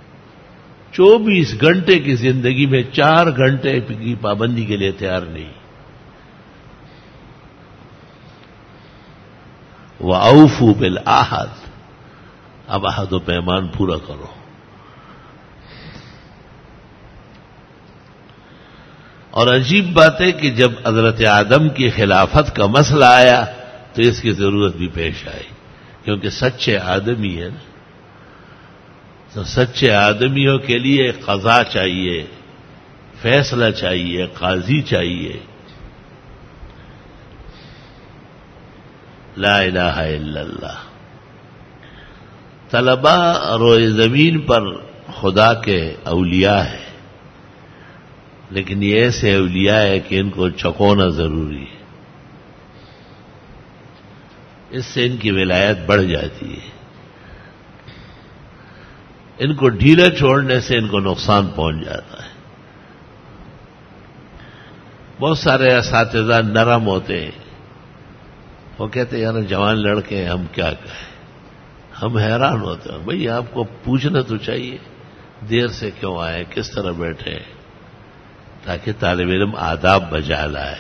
24 گھنٹے کی زندگی میں 4 گھنٹے کی پابندی کے لیے تیار نہیں. وَأَوْفُوا بِالْعَهْدِ، اب عہد و پیمان پورا کرو. اور عجیب بات ہے کہ جب حضرت آدم کی خلافت کا مسئلہ آیا تو اس کی ضرورت بھی پیش آئی، کیونکہ سچے آدمی ہے نا. تو سچے آدمیوں کے لیے قضا چاہیے، فیصلہ چاہیے، قاضی چاہیے. لا الہ الا اللہ. طلباء روئے زمین پر خدا کے اولیاء ہیں، لیکن یہ ایسے اولیاء ہے کہ ان کو چکونا ضروری ہے. اس سے ان کی ولایت بڑھ جاتی ہے. ان کو ڈھیلا چھوڑنے سے ان کو نقصان پہنچ جاتا ہے. بہت سارے اساتذہ نرم ہوتے ہیں، وہ کہتے ہیں یار جوان لڑکے ہیں، ہم کیا کہیں. ہم حیران ہوتے ہیں، بھئی آپ کو پوچھنا تو چاہیے دیر سے کیوں آئے، کس طرح بیٹھے، تاکہ طالب علم آداب بجا لائے.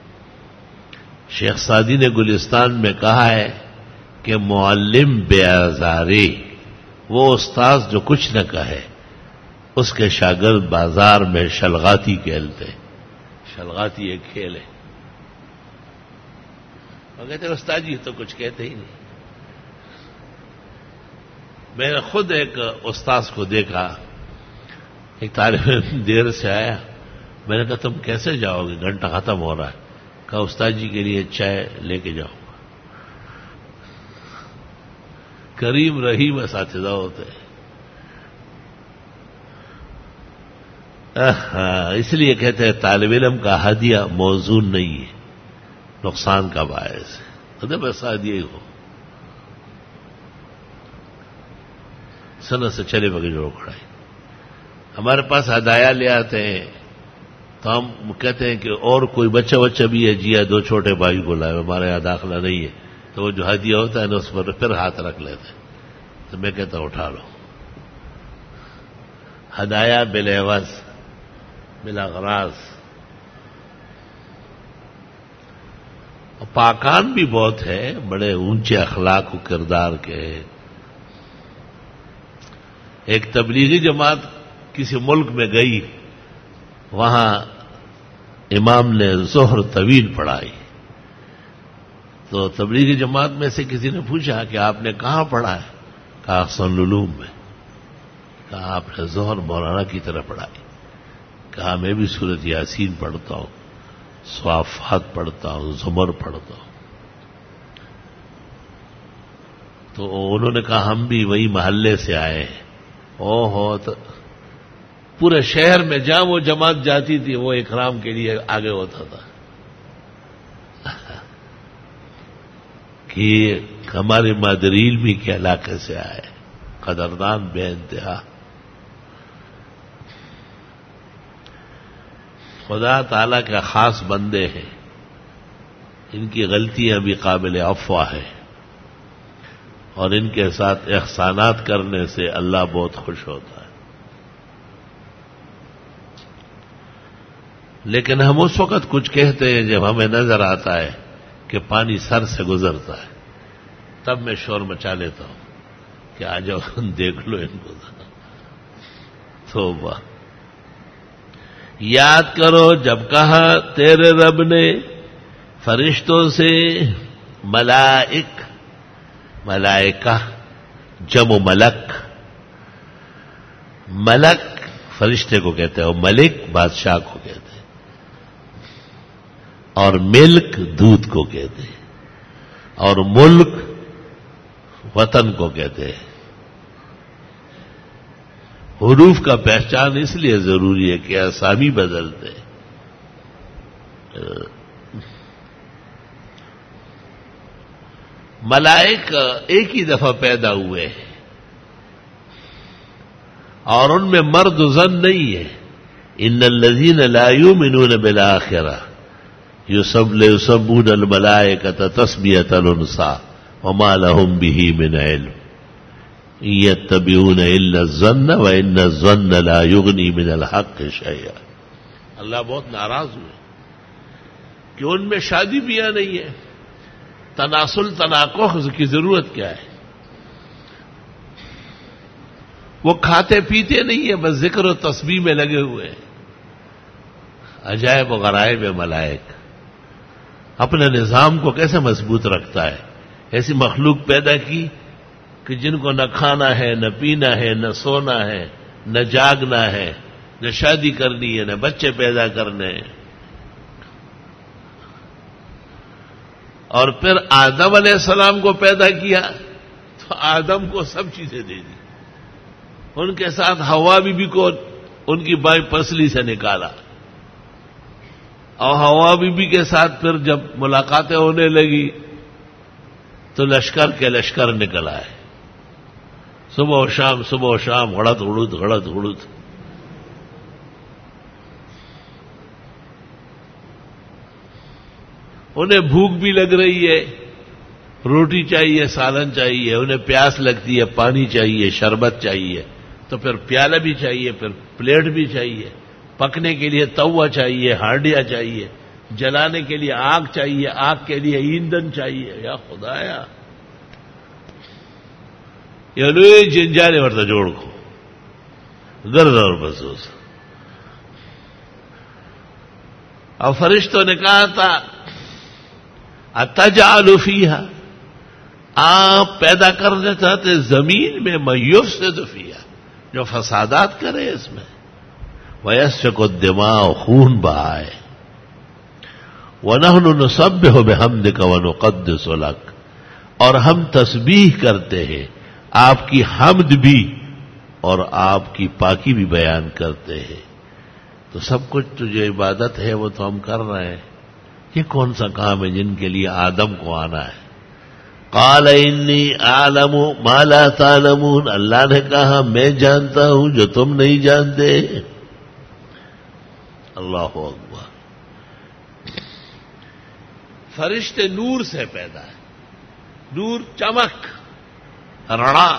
شیخ سعدی نے گلستان میں کہا ہے کہ معلم بے آزاری، وہ استاذ جو کچھ نہ کہے، اس کے شاگرد بازار میں شلغاتی کھیلتے. شلغاتی ایک کھیل ہے. وہ کہتے ہیں استاد جی تو کچھ کہتے ہی نہیں. میں نے خود ایک استاذ کو دیکھا، ایک طالب علم دیر سے آیا، میں نے کہا تم کیسے جاؤ گے، گھنٹہ ختم ہو رہا ہے. کہا استاد جی کے لیے چائے لے کے جاؤں گا. کریم رحیم اساتذہ ہوتے ہیں. اس لیے کہتے ہیں طالب علم کا ہدیہ موزون نہیں ہے، نقصان کا باعث ہے. بس ہدیہ ہو سنت سے چلے بغیر جو کھڑائی. ہمارے پاس ہدایہ لے آتے ہیں تو ہم کہتے ہیں کہ اور کوئی بچہ بھی ہے، جی 2 چھوٹے بھائی کو لائے، ہمارے یہاں داخلہ نہیں ہے. تو وہ جو ہدیہ ہوتا ہے نا اس پر پھر ہاتھ رکھ لیتے ہیں. تو میں کہتا ہوں اٹھا لو. ہدایہ بالعوض بالاغراض. پاکان بھی بہت ہے، بڑے اونچے اخلاق و کردار کے. ایک تبلیغی جماعت کسی ملک میں گئی، وہاں امام نے ظہر طویل پڑھائی. تو تبلیغی جماعت میں سے کسی نے پوچھا کہ آپ نے کہاں پڑھا ہے؟ کہا احسن العلوم میں. کہا آپ نے ظہر مولانا کی طرح پڑھائی؟ کہا میں بھی سورۃ یاسین پڑھتا ہوں، صافات پڑھتا ہوں، زمر پڑھتا ہوں. تو انہوں نے کہا ہم بھی وہی محلے سے آئے ہیں. تو پورے شہر میں جہاں وہ جماعت جاتی تھی وہ اکرام کے لیے آگے ہوتا تھا. کہ ہمارے مادری علمی کے علاقے سے آئے، قدردان بے انتہا. خدا تعالی کے خاص بندے ہیں، ان کی غلطیاں بھی قابل عفو ہیں، اور ان کے ساتھ احسانات کرنے سے اللہ بہت خوش ہوتا ہے. لیکن ہم اس وقت کچھ کہتے ہیں جب ہمیں نظر آتا ہے کہ پانی سر سے گزرتا ہے، تب میں شور مچا لیتا ہوں کہ آ جاؤ دیکھ لو ان کو. توبہ. یاد کرو جب کہا تیرے رب نے فرشتوں سے ملائکہ جمع ملک، ملک فرشتے کو کہتے ہیں اور ملک بادشاہ کو کہتے ہیں، اور ملک دودھ کو کہتے ہیں، اور ملک وطن کو کہتے ہیں. حروف کا پہچان اس لیے ضروری ہے کہ اسامی بدلتے. ملائکہ ایک ہی دفعہ پیدا ہوئے ہیں اور ان میں مرد و زن نہیں ہے. ان الذین لا یؤمنون بالآخرہ یسبون الملائکۃ تسمیۃ الانثی وما لهم به من علم یتبعون الا الظن وان الظن لا یغنی من الحق شیئا. اللہ بہت ناراض ہوئے کہ ان میں شادی بیاہ نہیں ہے، تناسل تناقض کی ضرورت کیا ہے؟ وہ کھاتے پیتے نہیں ہے، بس ذکر و تسبیح میں لگے ہوئے ہیں. عجائب و غرائب ملائک اپنے نظام کو کیسے مضبوط رکھتا ہے. ایسی مخلوق پیدا کی کہ جن کو نہ کھانا ہے، نہ پینا ہے، نہ سونا ہے، نہ جاگنا ہے، نہ شادی کرنی ہے، نہ بچے پیدا کرنے ہیں. اور پھر آدم علیہ السلام کو پیدا کیا تو آدم کو سب چیزیں دے دی. ان کے ساتھ حوا بی بی کو ان کی بائیں پسلی سے نکالا، اور حوا بی بی کے ساتھ پھر جب ملاقاتیں ہونے لگی تو لشکر کے لشکر نکل آئے. صبح و شام صبح و شام، غڑت غڑت غڑت غڑت. انہیں بھوک بھی لگ رہی ہے، روٹی چاہیے، سالن چاہیے، انہیں پیاس لگتی ہے، پانی چاہیے، شربت چاہیے، تو پھر پیالہ بھی چاہیے، پھر پلیٹ بھی چاہیے، پکنے کے لیے توا چاہیے، ہانڈیا چاہیے، جلانے کے لیے آگ چاہیے، آگ کے لیے ایندھن چاہیے. یا خدایا یہ لوگ جنجالے ورطہ جوڑ کو گرد اور بسوس. اور فرشتوں نے کہا تھا اتجعل فیہا، آپ پیدا کرنا چاہتے زمین میں من یفسد فیہا، جو فسادات کرے اس میں، ویسفک الدماء، خون بہائے. وَنَحْنُ نُسَبِّحُ بِحَمْدِكَ وَنُقَدِّسُ لَكَ، اور ہم تسبیح کرتے ہیں، آپ کی حمد بھی اور آپ کی پاکی بھی بیان کرتے ہیں. تو سب کچھ تو جو عبادت ہے وہ تو ہم کر رہے ہیں. یہ کون سا کام ہے جن کے لیے آدم کو آنا ہے؟ قال انی اعلم ما لا تعلمون، اللہ نے کہا میں جانتا ہوں جو تم نہیں جانتے. اللہ اکبر. فرشتے نور سے پیدا ہے، نور چمک رڑا،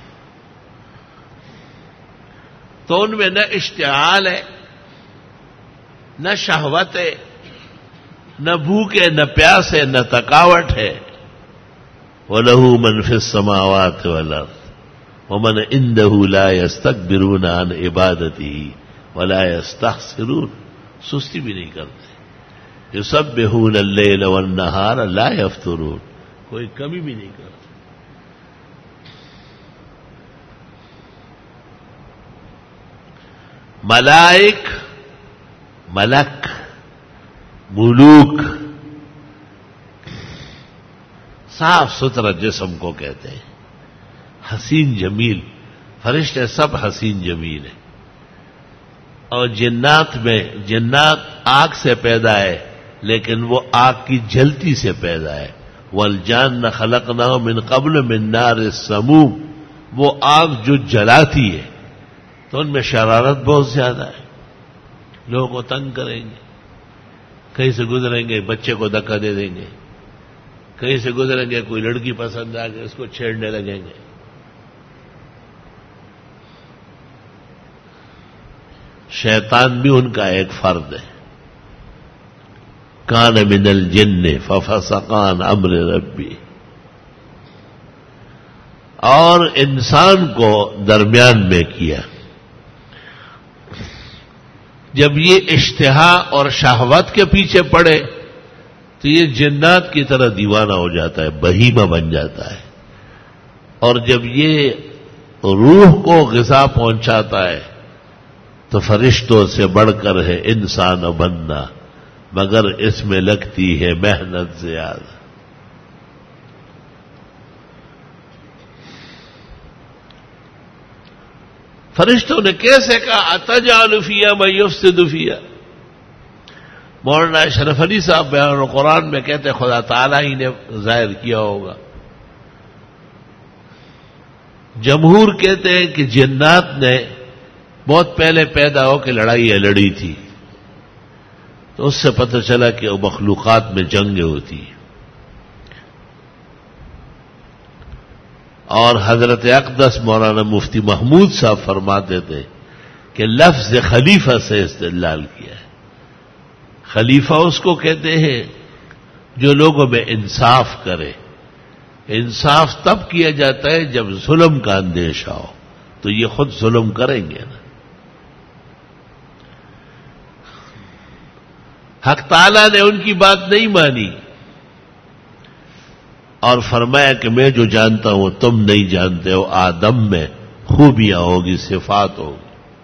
تو ان میں نہ اشتعال ہے، نہ شہوت ہے، نہ بھوک ہے، نہ پیاس ہے، نہ تھکاوٹ ہے. وَلَهُ مَنْ فِي السَّمَاوَاتِ وَالْأَرْضِ وَمَنْ عِنْدَهُ لَا يَسْتَكْبِرُونَ عَنْ عِبَادَتِهِ وَلَا يَسْتَحْسِرُونَ، سستی بھی نہیں کرتے. يُسَبِّحُونَ اللَّيْلَ وَالنَّهَارَ لَا يَفْتُرُونَ، کوئی کمی بھی نہیں کرتے. ملائک، ملک، ملوک، صاف ستھرا جسم کو کہتے ہیں، حسین جمیل. فرشتے سب حسین جمیل ہیں. اور جنات میں، جنات آگ سے پیدا ہے لیکن وہ آگ کی جلتی سے پیدا ہے. والجان خلقناه من قبل من نار السموم، وہ آگ جو جلاتی ہے تو ان میں شرارت بہت زیادہ ہے، لوگوں کو تنگ کریں گے، کہیں سے گزریں گے بچے کو دھکا دے دیں گے، کہیں سے گزریں گے کوئی لڑکی پسند آ کے اس کو چھیڑنے لگیں گے۔ شیطان بھی ان کا ایک فرد ہے۔ کان من الجن ففسق عن امر ربی، اور انسان کو درمیان میں کیا۔ جب یہ اشتہا اور شہوت کے پیچھے پڑے تو یہ جنات کی طرح دیوانہ ہو جاتا ہے، بہیمہ بن جاتا ہے، اور جب یہ روح کو غذا پہنچاتا ہے تو فرشتوں سے بڑھ کر ہے انسان بننا، مگر اس میں لگتی ہے محنت زیادہ۔ فرشتوں نے کیسے کہا اتجعل فیہا من یفسد فیہا؟ مولانا اشرف علی صاحب بیان القرآن میں کہتے ہیں خدا تعالیٰ ہی نے ظاہر کیا ہوگا۔ جمہور کہتے ہیں کہ جنات نے بہت پہلے پیدا ہو کے لڑائیاں لڑی تھی، تو اس سے پتہ چلا کہ وہ مخلوقات میں جنگیں ہوتی ہیں۔ اور حضرت اقدس مولانا مفتی محمود صاحب فرماتے تھے کہ لفظ خلیفہ سے استدلال کیا ہے۔ خلیفہ اس کو کہتے ہیں جو لوگوں میں انصاف کرے۔ انصاف تب کیا جاتا ہے جب ظلم کا اندیشہ ہو، تو یہ خود ظلم کریں گے نا۔ حق تعالیٰ نے ان کی بات نہیں مانی اور فرمایا کہ میں جو جانتا ہوں تم نہیں جانتے ہو۔ آدم میں خوبیاں ہوگی، صفات ہوگی،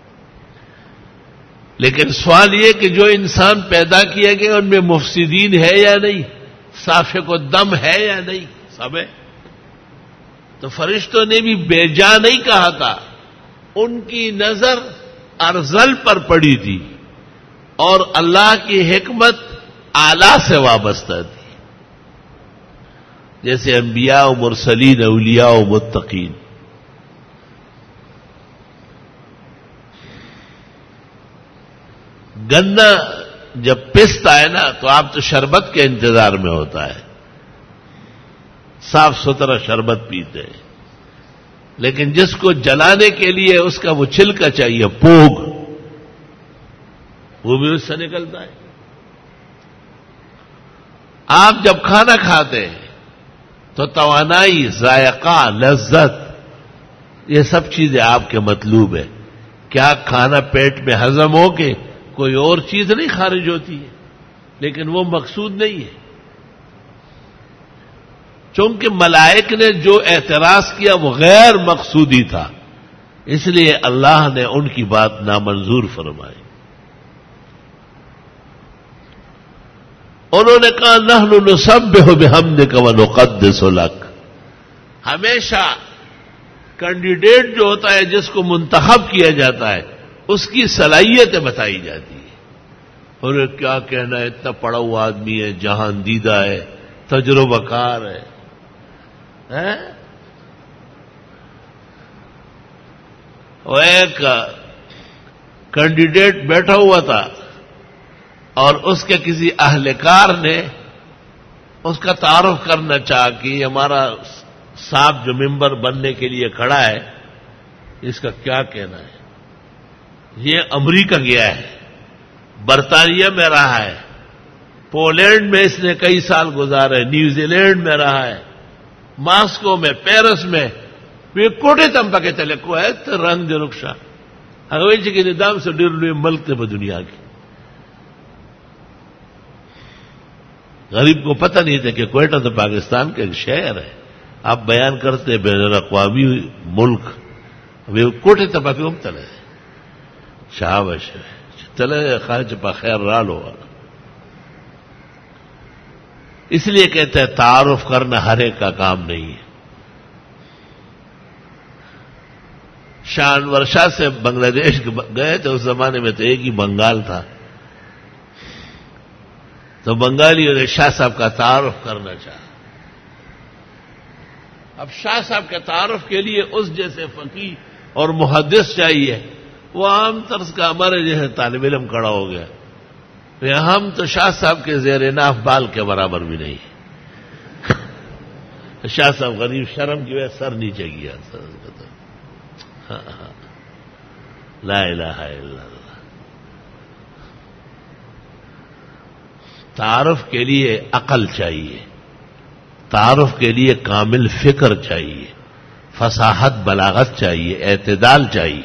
لیکن سوال یہ کہ جو انسان پیدا کیے گئے ان میں مفسدین ہے یا نہیں، صافق و دم ہے یا نہیں، سب ہے۔ تو فرشتوں نے بھی بے جا نہیں کہا تھا، ان کی نظر ارذل پر پڑی تھی اور اللہ کی حکمت اعلیٰ سے وابستہ تھی، جیسے انبیاء و مرسلین، اولیاء و متقین۔ گنا جب پستا ہے نا تو آپ تو شربت کے انتظار میں ہوتا ہے، صاف ستھرا شربت پیتے ہیں، لیکن جس کو جلانے کے لیے اس کا وہ چھلکا چاہیے، پوگ، وہ بھی اس سے نکلتا ہے۔ آپ جب کھانا کھاتے ہیں تو توانائی، ذائقہ، لذت، یہ سب چیزیں آپ کے مطلوب ہے۔ کیا کھانا پیٹ میں ہضم ہو کے کوئی اور چیز نہیں خارج ہوتی ہے، لیکن وہ مقصود نہیں ہے۔ چونکہ ملائک نے جو اعتراض کیا وہ غیر مقصودی تھا، اس لیے اللہ نے ان کی بات نامنظور فرمائی۔ انہوں نے کہا نحن نسبح بحمدک ونقدس لک۔ ہمیشہ کینڈیڈیٹ جو ہوتا ہے، جس کو منتخب کیا جاتا ہے، اس کی صلاحیتیں بتائی جاتی ہیں۔ اور کیا کہنا ہے، اتنا پڑھا ہوا آدمی ہے، جہان دیدہ ہے، تجربہ کار ہے۔ وہ ایک کینڈیڈیٹ بیٹھا ہوا تھا اور اس کے کسی اہلکار نے اس کا تعارف کرنا چاہا کہ یہ ہمارا صاحب جو ممبر بننے کے لیے کھڑا ہے، اس کا کیا کہنا ہے۔ یہ امریکہ گیا ہے، برطانیہ میں رہا ہے، پولینڈ میں اس نے کئی سال گزارے، نیوزی لینڈ میں رہا ہے، ماسکو میں، پیرس میں، کوٹے تم پکے چلے کو ہے تو رنگ دے رخشا اگویچ کے نظام سے ڈر لوئے ملک تھے دنیا کی۔ غریب کو پتہ نہیں تھا کہ کوئٹہ تو پاکستان کا ایک شہر ہے۔ آپ بیان کرتے بین الاقوامی ملک، ابھی کوٹے تپا کے چلے شابش چلے خواہ پا خیر رالو والا۔ اس لیے کہتے ہیں تعارف کرنا ہر ایک کا کام نہیں ہے۔ شانور شاہ سے بنگلہ دیش گئے تو اس زمانے میں تو ایک ہی بنگال تھا، تو بنگالیوں نے شاہ صاحب کا تعارف کرنا چاہا، اب شاہ صاحب کے تعارف کے لیے اس جیسے فقیہ اور محدث چاہیے، وہ عام طرز کا ہمارے جیسے طالب علم کھڑا ہو گیا. ہم تو شاہ صاحب کے زیر ناف بال کے برابر بھی نہیں. شاہ صاحب غریب شرم کی وجہ سر نیچے گیا. لا الہ الا اللہ. تعارف کے لیے عقل چاہیے، تعارف کے لیے کامل فکر چاہیے، فصاحت بلاغت چاہیے، اعتدال چاہیے.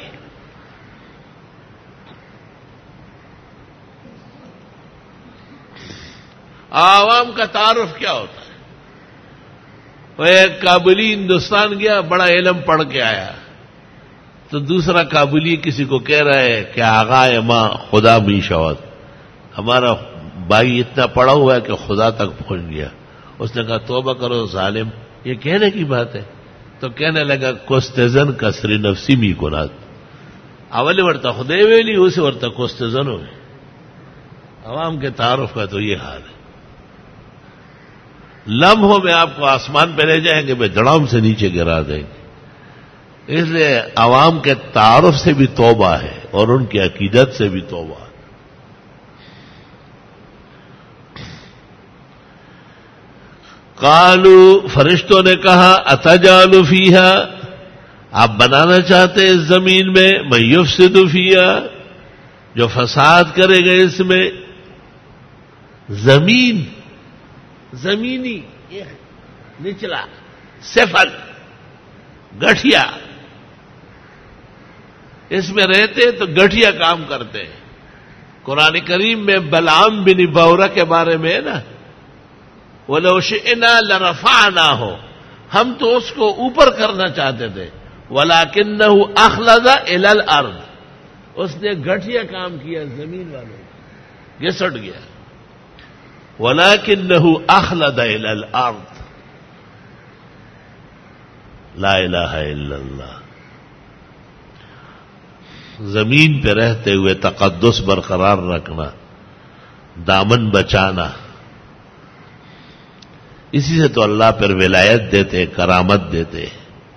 عوام کا تعارف کیا ہوتا ہے؟ وہ ایک کابلی ہندوستان گیا، بڑا علم پڑھ کے آیا، تو دوسرا کابلی کسی کو کہہ رہا ہے کہ آغا ماں خدا می شوت، ہمارا بھائی اتنا پڑھا ہوا ہے کہ خدا تک پہنچ گیا. اس نے کہا توبہ کرو ظالم، یہ کہنے کی بات ہے. تو کہنے لگا کوستزن کسری نفسی می کنات، اول ورتا خدے ویلی اسے ورتا کوستزن ہو گئے. عوام کے تعارف کا تو یہ حال ہے. لمحوں میں آپ کو آسمان پہ لے جائیں گے، میں دڑام سے نیچے گرا دیں گے. اس لیے عوام کے تعارف سے بھی توبہ ہے اور ان کی عقیدت سے بھی توبہ ہے. قالوا، فرشتوں نے کہا اتجعل فیہا، آپ بنانا چاہتے ہیں اس زمین میں من یفسد فیہا، جو فساد کرے گا اس میں. زمین، زمینی نچلا سفل گٹھیا، اس میں رہتے تو گٹھیا کام کرتے ہیں. قرآن کریم میں بلعام بن بورہ کے بارے میں ہے نا، وَلَوْ شِئْنَا لَرَفَعْنَاهُ، ہم تو اس کو اوپر کرنا چاہتے تھے. وَلَكِنَّهُ أَخْلَدَ إِلَى الْأَرْضِ، اس نے گٹھیا کام کیا، زمین والوں گھسٹ گیا. وَلَكِنَّهُ أَخْلَدَ إِلَى الْأَرْضِ. لا الہ الا اللہ. زمین پہ رہتے ہوئے تقدس برقرار رکھنا، دامن بچانا، اسی سے تو اللہ پر ولایت دیتے، کرامت دیتے.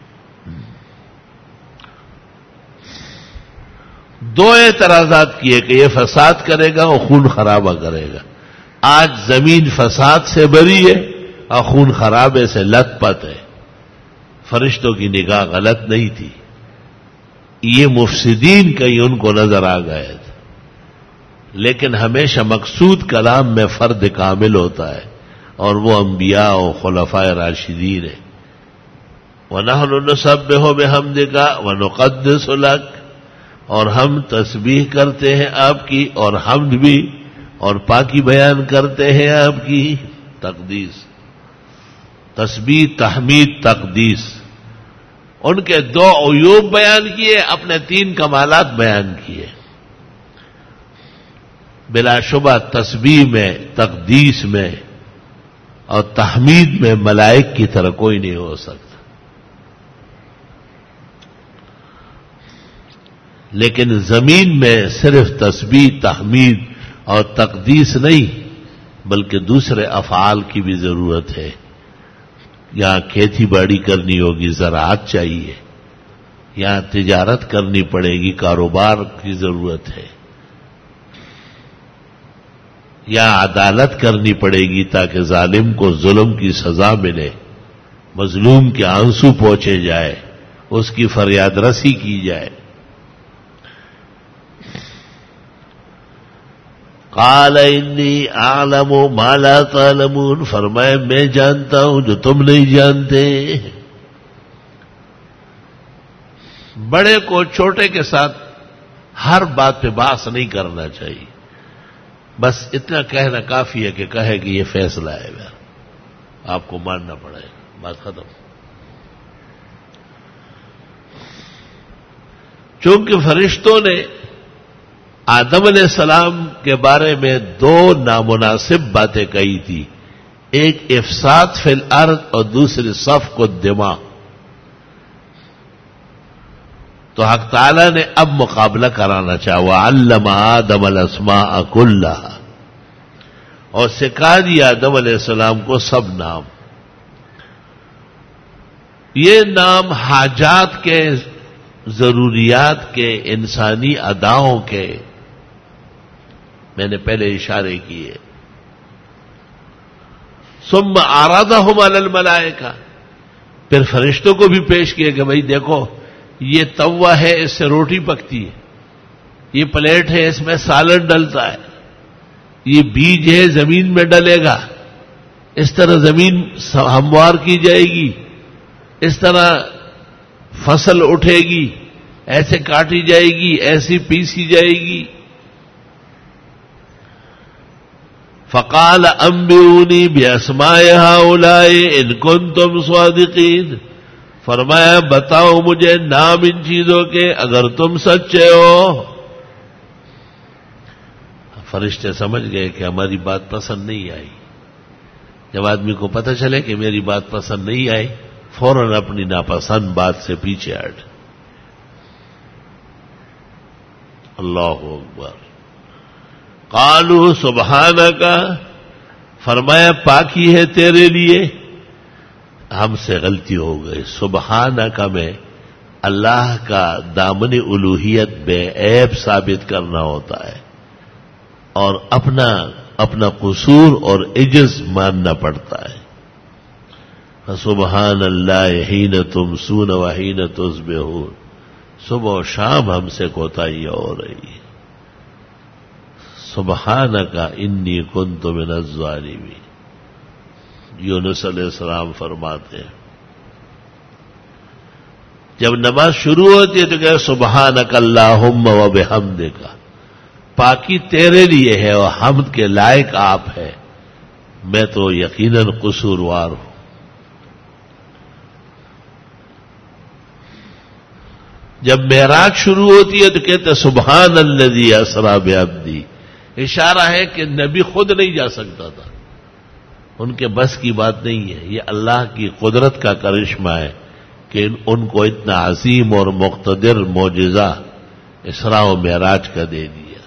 دو اعتراضات کیے کہ یہ فساد کرے گا اور خون خرابہ کرے گا. آج زمین فساد سے بری ہے اور خون خرابے سے لت پت ہے. فرشتوں کی نگاہ غلط نہیں تھی، یہ مفسدین کہیں ان کو نظر آ گئے تھے. لیکن ہمیشہ مقصود کلام میں فرد کامل ہوتا ہے، اور وہ انبیاء و خلفاء راشدین ہیں. وَنَحْنُ نُسَبِّحُ بِحَمْدِكَ وَنُقَدِّسُ لَكَ، اور ہم تسبیح کرتے ہیں آپ کی، اور حمد بھی، اور پاکی بیان کرتے ہیں آپ کی. تقدیس، تسبیح، تحمید، تقدیس. ان کے دو عیوب بیان کیے، اپنے تین کمالات بیان کیے. بلا شبہ تسبیح میں، تقدیس میں اور تحمید میں ملائک کی طرح کوئی نہیں ہو سکتا. لیکن زمین میں صرف تسبیح، تحمید اور تقدیس نہیں، بلکہ دوسرے افعال کی بھی ضرورت ہے. یہاں کھیتی باڑی کرنی ہوگی، زراعت چاہیے، یہاں تجارت کرنی پڑے گی، کاروبار کی ضرورت ہے، یہاں عدالت کرنی پڑے گی تاکہ ظالم کو ظلم کی سزا ملے، مظلوم کے آنسو پہنچے جائے، اس کی فریاد رسی کی جائے. قال انی اعلم ما لا تعلمون، فرمائے میں جانتا ہوں جو تم نہیں جانتے. بڑے کو چھوٹے کے ساتھ ہر بات پہ بحث نہیں کرنا چاہیے. بس اتنا کہنا کافی ہے کہ کہے کہ یہ فیصلہ ہے، آپ کو ماننا پڑے گا، بات ختم. چونکہ فرشتوں نے آدم علیہ السلام کے بارے میں دو نامناسب باتیں کہی تھی، ایک افساد فی الارض اور دوسری سفک الدماء. تو حق تعالیٰ نے اب مقابلہ کرانا چاہا، وَعَلَّمَ آدَمَ الْأَسْمَاءَ كُلَّهَا، اور سکھا دیا آدم علیہ السلام کو سب نام. یہ نام حاجات کے، ضروریات کے، انسانی اداؤں کے میں نے پہلے اشارے کیے. ثم عرضهم علی الملائکہ، پھر فرشتوں کو بھی پیش کیے کہ بھائی دیکھو یہ توا ہے، اس سے روٹی پکتی ہے، یہ پلیٹ ہے، اس میں سالن ڈلتا ہے، یہ بیج ہے زمین میں ڈلے گا، اس طرح زمین ہموار کی جائے گی، اس طرح فصل اٹھے گی، ایسے کاٹی جائے گی، ایسی پیسی جائے گی. فقال انبئونی باسماء هؤلاء ان کنتم صادقین، فرمایا بتاؤ مجھے نام ان چیزوں کے اگر تم سچے ہو. فرشتے سمجھ گئے کہ ہماری بات پسند نہیں آئی. جب آدمی کو پتہ چلے کہ میری بات پسند نہیں آئی، فوراً اپنی ناپسند بات سے پیچھے ہٹ. اللہ اکبر. قالوا سبحانک، فرمایا پاکی ہے تیرے لیے، ہم سے غلطی ہو گئی. سبحانک میں اللہ کا دامن الوہیت بے عیب ثابت کرنا ہوتا ہے اور اپنا قصور اور عجز ماننا پڑتا ہے. سبحان اللہ حین تمسون وحین تصبحون، صبح و شام ہم سے کوتاہی ہو رہی ہے. سبحانک انی کنت من الظالمین. یونس علیہ السلام فرماتے ہیں جب نماز شروع ہوتی ہے تو کہ سبحانک اللہم و بحمدک، پاکی تیرے لیے ہے اور حمد کے لائق آپ ہے، میں تو یقیناً قصوروار ہوں. جب معراج شروع ہوتی ہے تو کہتے سبحان الذی اسری بعبدی، اشارہ ہے کہ نبی خود نہیں جا سکتا تھا، ان کے بس کی بات نہیں ہے. یہ اللہ کی قدرت کا کرشمہ ہے کہ ان کو اتنا عظیم اور مقتدر معجزہ اسراء و معراج کا دے دیا.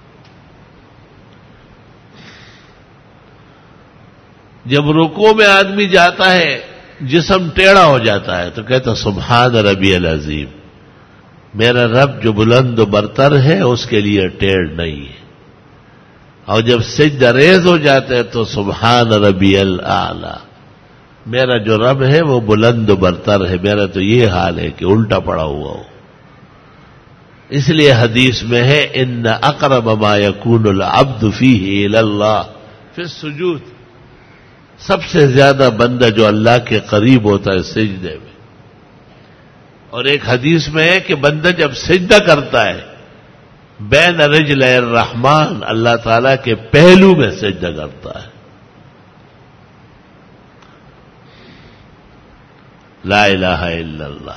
جب رکوع میں آدمی جاتا ہے جسم ٹیڑھا ہو جاتا ہے تو کہتا سبحان ربی العظیم، میرا رب جو بلند و برتر ہے اس کے لیے ٹیڑھ نہیں ہے. اور جب سجدہ ریز ہو جاتے ہیں تو سبحان ربی الاعلی، میرا جو رب ہے وہ بلند و برتر ہے، میرا تو یہ حال ہے کہ الٹا پڑا ہوا ہو. اس لیے حدیث میں ہے ان اقرب ما یکون العبد فیہ الی اللہ فی السجود، سب سے زیادہ بندہ جو اللہ کے قریب ہوتا ہے سجدے میں. اور ایک حدیث میں ہے کہ بندہ جب سجدہ کرتا ہے بین رجلئی الرحمن، اللہ تعالیٰ کے پہلو میں سجدہ کرتا ہے. لا الہ الا اللہ.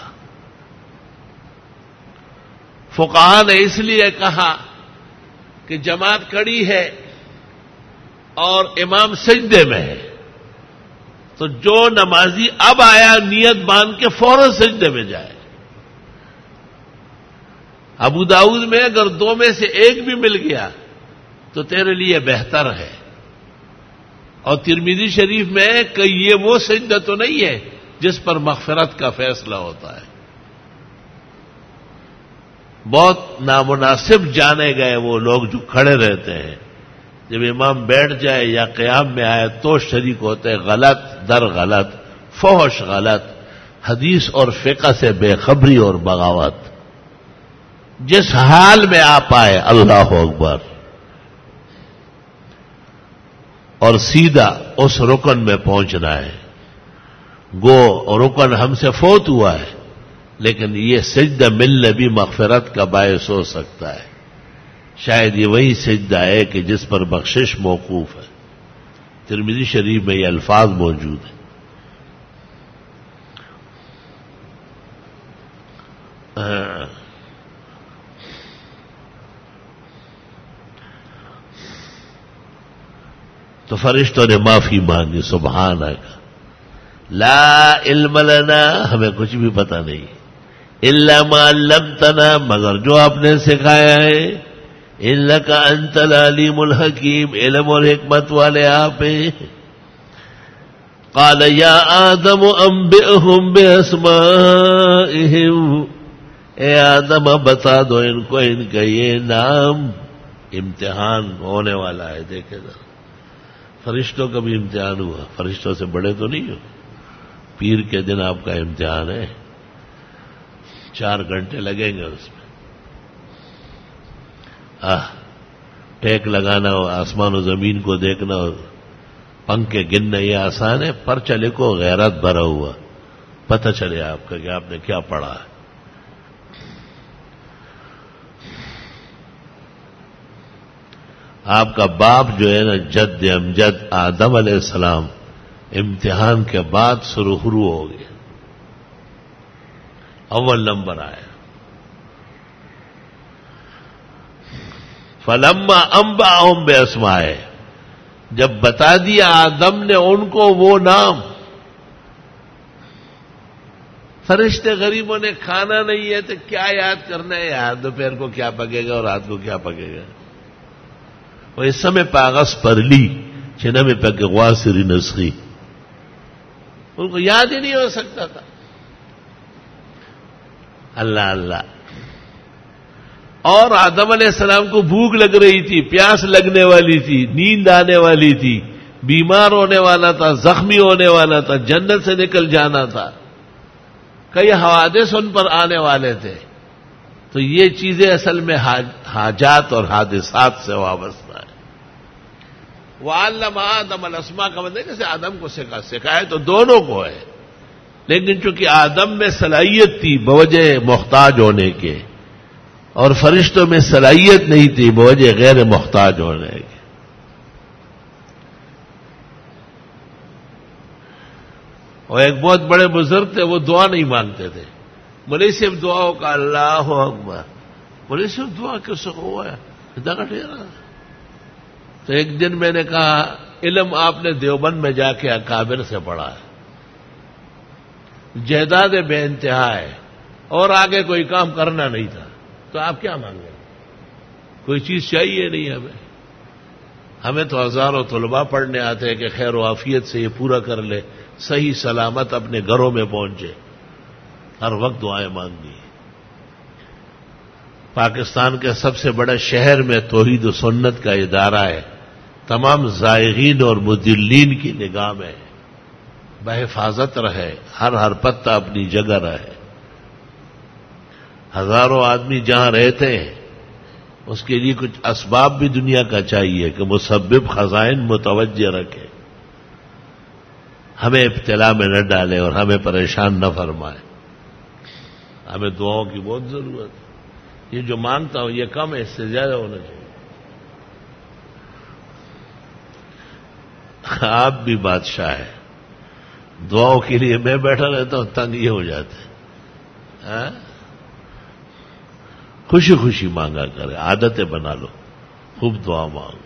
فقہاء نے اس لیے کہا کہ جماعت کھڑی ہے اور امام سجدے میں ہے تو جو نمازی اب آیا نیت باندھ کے فوراً سجدے میں جائے. ابو داؤد میں اگر دو میں سے ایک بھی مل گیا تو تیرے لیے بہتر ہے. اور ترمذی شریف میں کہ یہ وہ سجدہ تو نہیں ہے جس پر مغفرت کا فیصلہ ہوتا ہے. بہت نامناسب جانے گئے وہ لوگ جو کھڑے رہتے ہیں، جب امام بیٹھ جائے یا قیام میں آئے تو شریک ہوتے ہیں. غلط در غلط، فحش غلط، حدیث اور فقہ سے بے خبری اور بغاوت. جس حال میں آپ آئے اللہ اکبر، اور سیدھا اس رکن میں پہنچنا ہے. گو رکن ہم سے فوت ہوا ہے لیکن یہ سجدہ ملنے بھی مغفرت کا باعث ہو سکتا ہے. شاید یہ وہی سجدہ ہے کہ جس پر بخشش موقوف ہے. ترمذی شریف میں یہ الفاظ موجود ہیں. تو فرشتوں نے معافی مانگی. سبحانک لا علم لنا، ہمیں کچھ بھی پتہ نہیں، الا ما علمتنا، مگر جو آپ نے سکھایا ہے. انک انت العلیم الحکیم، علم اور حکمت والے آپ ہیں. قال یا آدم انبئهم باسمائهم، اے آدم بتا دو ان کو ان کا یہ نام. امتحان ہونے والا ہے. دیکھے ذرا فرشتوں کا بھی امتحان ہوا، فرشتوں سے بڑے تو نہیں ہو. پیر کے دن آپ کا امتحان ہے، 4 گھنٹے لگیں گے اس میں. ٹیک لگانا ہو، آسمان و زمین کو دیکھنا ہو، پنکھے گننا یہ آسان ہے. پرچہ لکھو غیرت بھرا ہوا، پتہ چلے آپ کا کہ آپ نے کیا پڑھا ہے. آپ کا باپ جو ہے نا جد امجد آدم علیہ السلام، امتحان کے بعد شروع ہو گیا، اول نمبر آیا. فلما انبأهم باسمائهم، جب بتا دیا آدم نے ان کو وہ نام. فرشتے غریبوں نے کھانا نہیں ہے تو کیا یاد کرنا ہے یار، دوپہر کو کیا پکے گا اور رات کو کیا پکے گا. وہ اس سمے پاغس پر لی چنا میں پک غواسری نسخی، ان کو یاد ہی نہیں ہو سکتا تھا. اللہ اللہ. اور آدم علیہ السلام کو بھوک لگ رہی تھی، پیاس لگنے والی تھی، نیند آنے والی تھی، بیمار ہونے والا تھا، زخمی ہونے والا تھا، جنت سے نکل جانا تھا، کئی حوادث ان پر آنے والے تھے. تو یہ چیزیں اصل میں حاجات اور حادثات سے وابستہ ہیں. وَعَلَّمَ آدَمَ الْأَسْمَاءَ کا مطلب جیسے آدم کو سکھائے تو دونوں کو ہے، لیکن چونکہ آدم میں صلاحیت تھی بوجہ محتاج ہونے کے، اور فرشتوں میں صلاحیت نہیں تھی بوجہ غیر محتاج ہونے کی. اور ایک بہت بڑے بزرگ تھے، وہ دعا نہیں مانگتے تھے. بولے صرف دعاؤں کا اللہ اکبر، بولے صرف دعا کیوں سے ہوا ہے اتنا کٹیرا. تو ایک دن میں نے کہا علم آپ نے دیوبند میں جا کے اکابر سے پڑھا ہے، جائیداد بے انتہا ہے، اور آگے کوئی کام کرنا نہیں تھا، تو آپ کیا مانگیں؟ کوئی چیز چاہیے نہیں ہمیں. ہمیں تو ہزاروں طلباء پڑھنے آتے ہیں کہ خیر و عافیت سے یہ پورا کر لے، صحیح سلامت اپنے گھروں میں پہنچے. ہر وقت دعائیں مانگنی. پاکستان کے سب سے بڑے شہر میں توحید و سنت کا ادارہ ہے، تمام زائغین اور مدلین کی نگاہ میں بحفاظت رہے، ہر پتہ اپنی جگہ رہے. ہزاروں آدمی جہاں رہتے ہیں اس کے لیے کچھ اسباب بھی دنیا کا چاہیے کہ مسبب خزائن متوجہ رکھے، ہمیں ابتلا میں نہ ڈالے اور ہمیں پریشان نہ فرمائے. ہمیں دعاؤں کی بہت ضرورت ہے. یہ جو مانگتا ہوں یہ کم ہے، اس سے زیادہ ہونا چاہیے. آپ بھی بادشاہ ہیں، دعاؤں کے لیے میں بیٹھا رہتا ہوں، تنگ یہ ہو جاتے. خوشی خوشی مانگا کرے، عادتیں بنا لو، خوب دعا مانگو.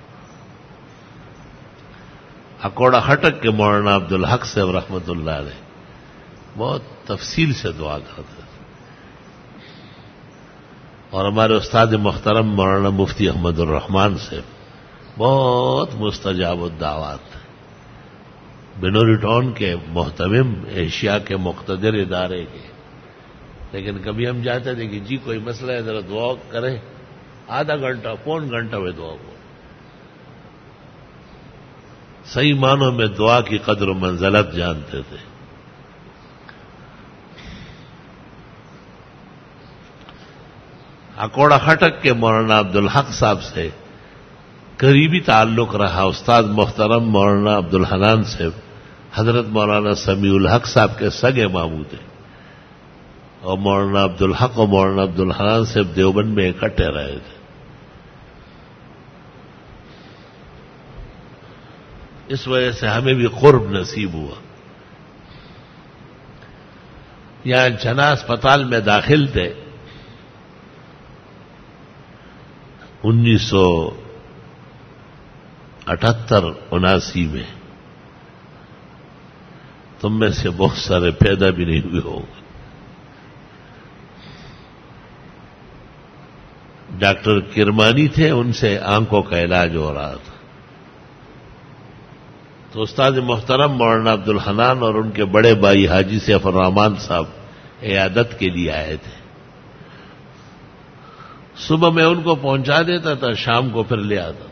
اکوڑا خٹک کے مولانا عبدالحق صاحب رحمۃ اللہ علیہ بہت تفصیل سے دعا کرتے تھے. اور ہمارے استاد محترم مولانا مفتی احمد الرحمان سے بہت مستجاب الدعوات، بنوری ٹاؤن کے محتمم، ایشیا کے مقتدر ادارے کے. لیکن کبھی ہم جاتے تھے کہ جی کوئی مسئلہ ہے ذرا دعا کریں، آدھا گھنٹہ پون گھنٹہ میں دعا کو. صحیح معنوں میں دعا کی قدر و منزلت جانتے تھے. اکوڑا خٹک کے مولانا عبدالحق صاحب سے قریبی تعلق رہا. استاد محترم مولانا عبدالحنان صاحب حضرت مولانا سمیع الحق صاحب کے سگے ماموں تھے، اور مولانا عبدالحق اور مولانا عبدالحنان صاحب دیوبند میں اکٹھے رہے تھے. اس وجہ سے ہمیں بھی قرب نصیب ہوا. یہاں جنا اسپتال میں داخل تھے 1978-79 میں. تم میں سے بہت سارے پیدا بھی نہیں ہوئے ہوں گے. ڈاکٹر کرمانی تھے، ان سے آنکھوں کا علاج ہو رہا تھا. تو استاد محترم مولانا عبدالحنان اور ان کے بڑے بھائی حاجی سیف الرحمان صاحب عیادت کے لیے آئے تھے. صبح میں ان کو پہنچا دیتا تھا، شام کو پھر لے آتا.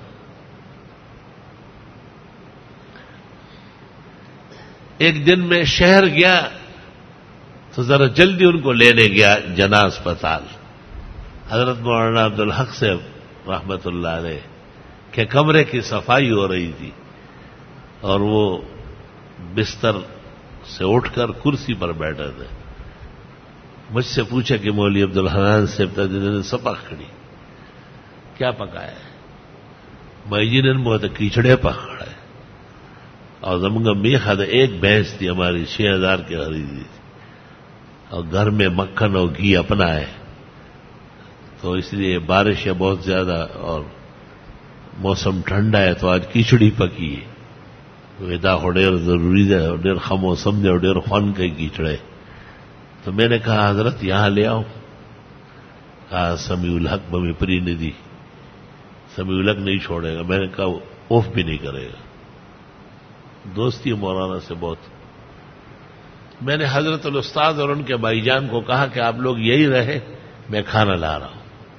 ایک دن میں شہر گیا تو ذرا جلدی ان کو لینے گیا جنا اسپتال. حضرت مولانا عبدالحق سے رحمت اللہ علیہ کہ کمرے کی صفائی ہو رہی تھی اور وہ بستر سے اٹھ کر کرسی پر بیٹھے تھے. مجھ سے پوچھا کہ مولوی عبدالحنان سے سپک کھڑی کیا پکایا ہے؟ میں جن بہت کیچڑے پکڑے اور زمگا میخا ایک بھینس تھی ہماری 6000 کی خریدی تھی اور گھر میں مکھن اور گھی اپنا ہے، تو اس لیے بارش ہے بہت زیادہ اور موسم ٹھنڈا ہے تو آج کھچڑی پکی ہے. ویدا ڈیر ضروری ہے، ڈیر خم موسم دے ڈیر خون کے کیچڑے. تو میں نے کہا حضرت یہاں لے آؤ. کہا سمیع الحق بمی پری نے دی، سمیع الحق نہیں چھوڑے گا. میں نے کہا اوف بھی نہیں کرے گا. دوستی مولانا سے بہت. میں نے حضرت الاستاذ اور ان کے بھائی جان کو کہا کہ آپ لوگ یہی رہے، میں کھانا لا رہا ہوں.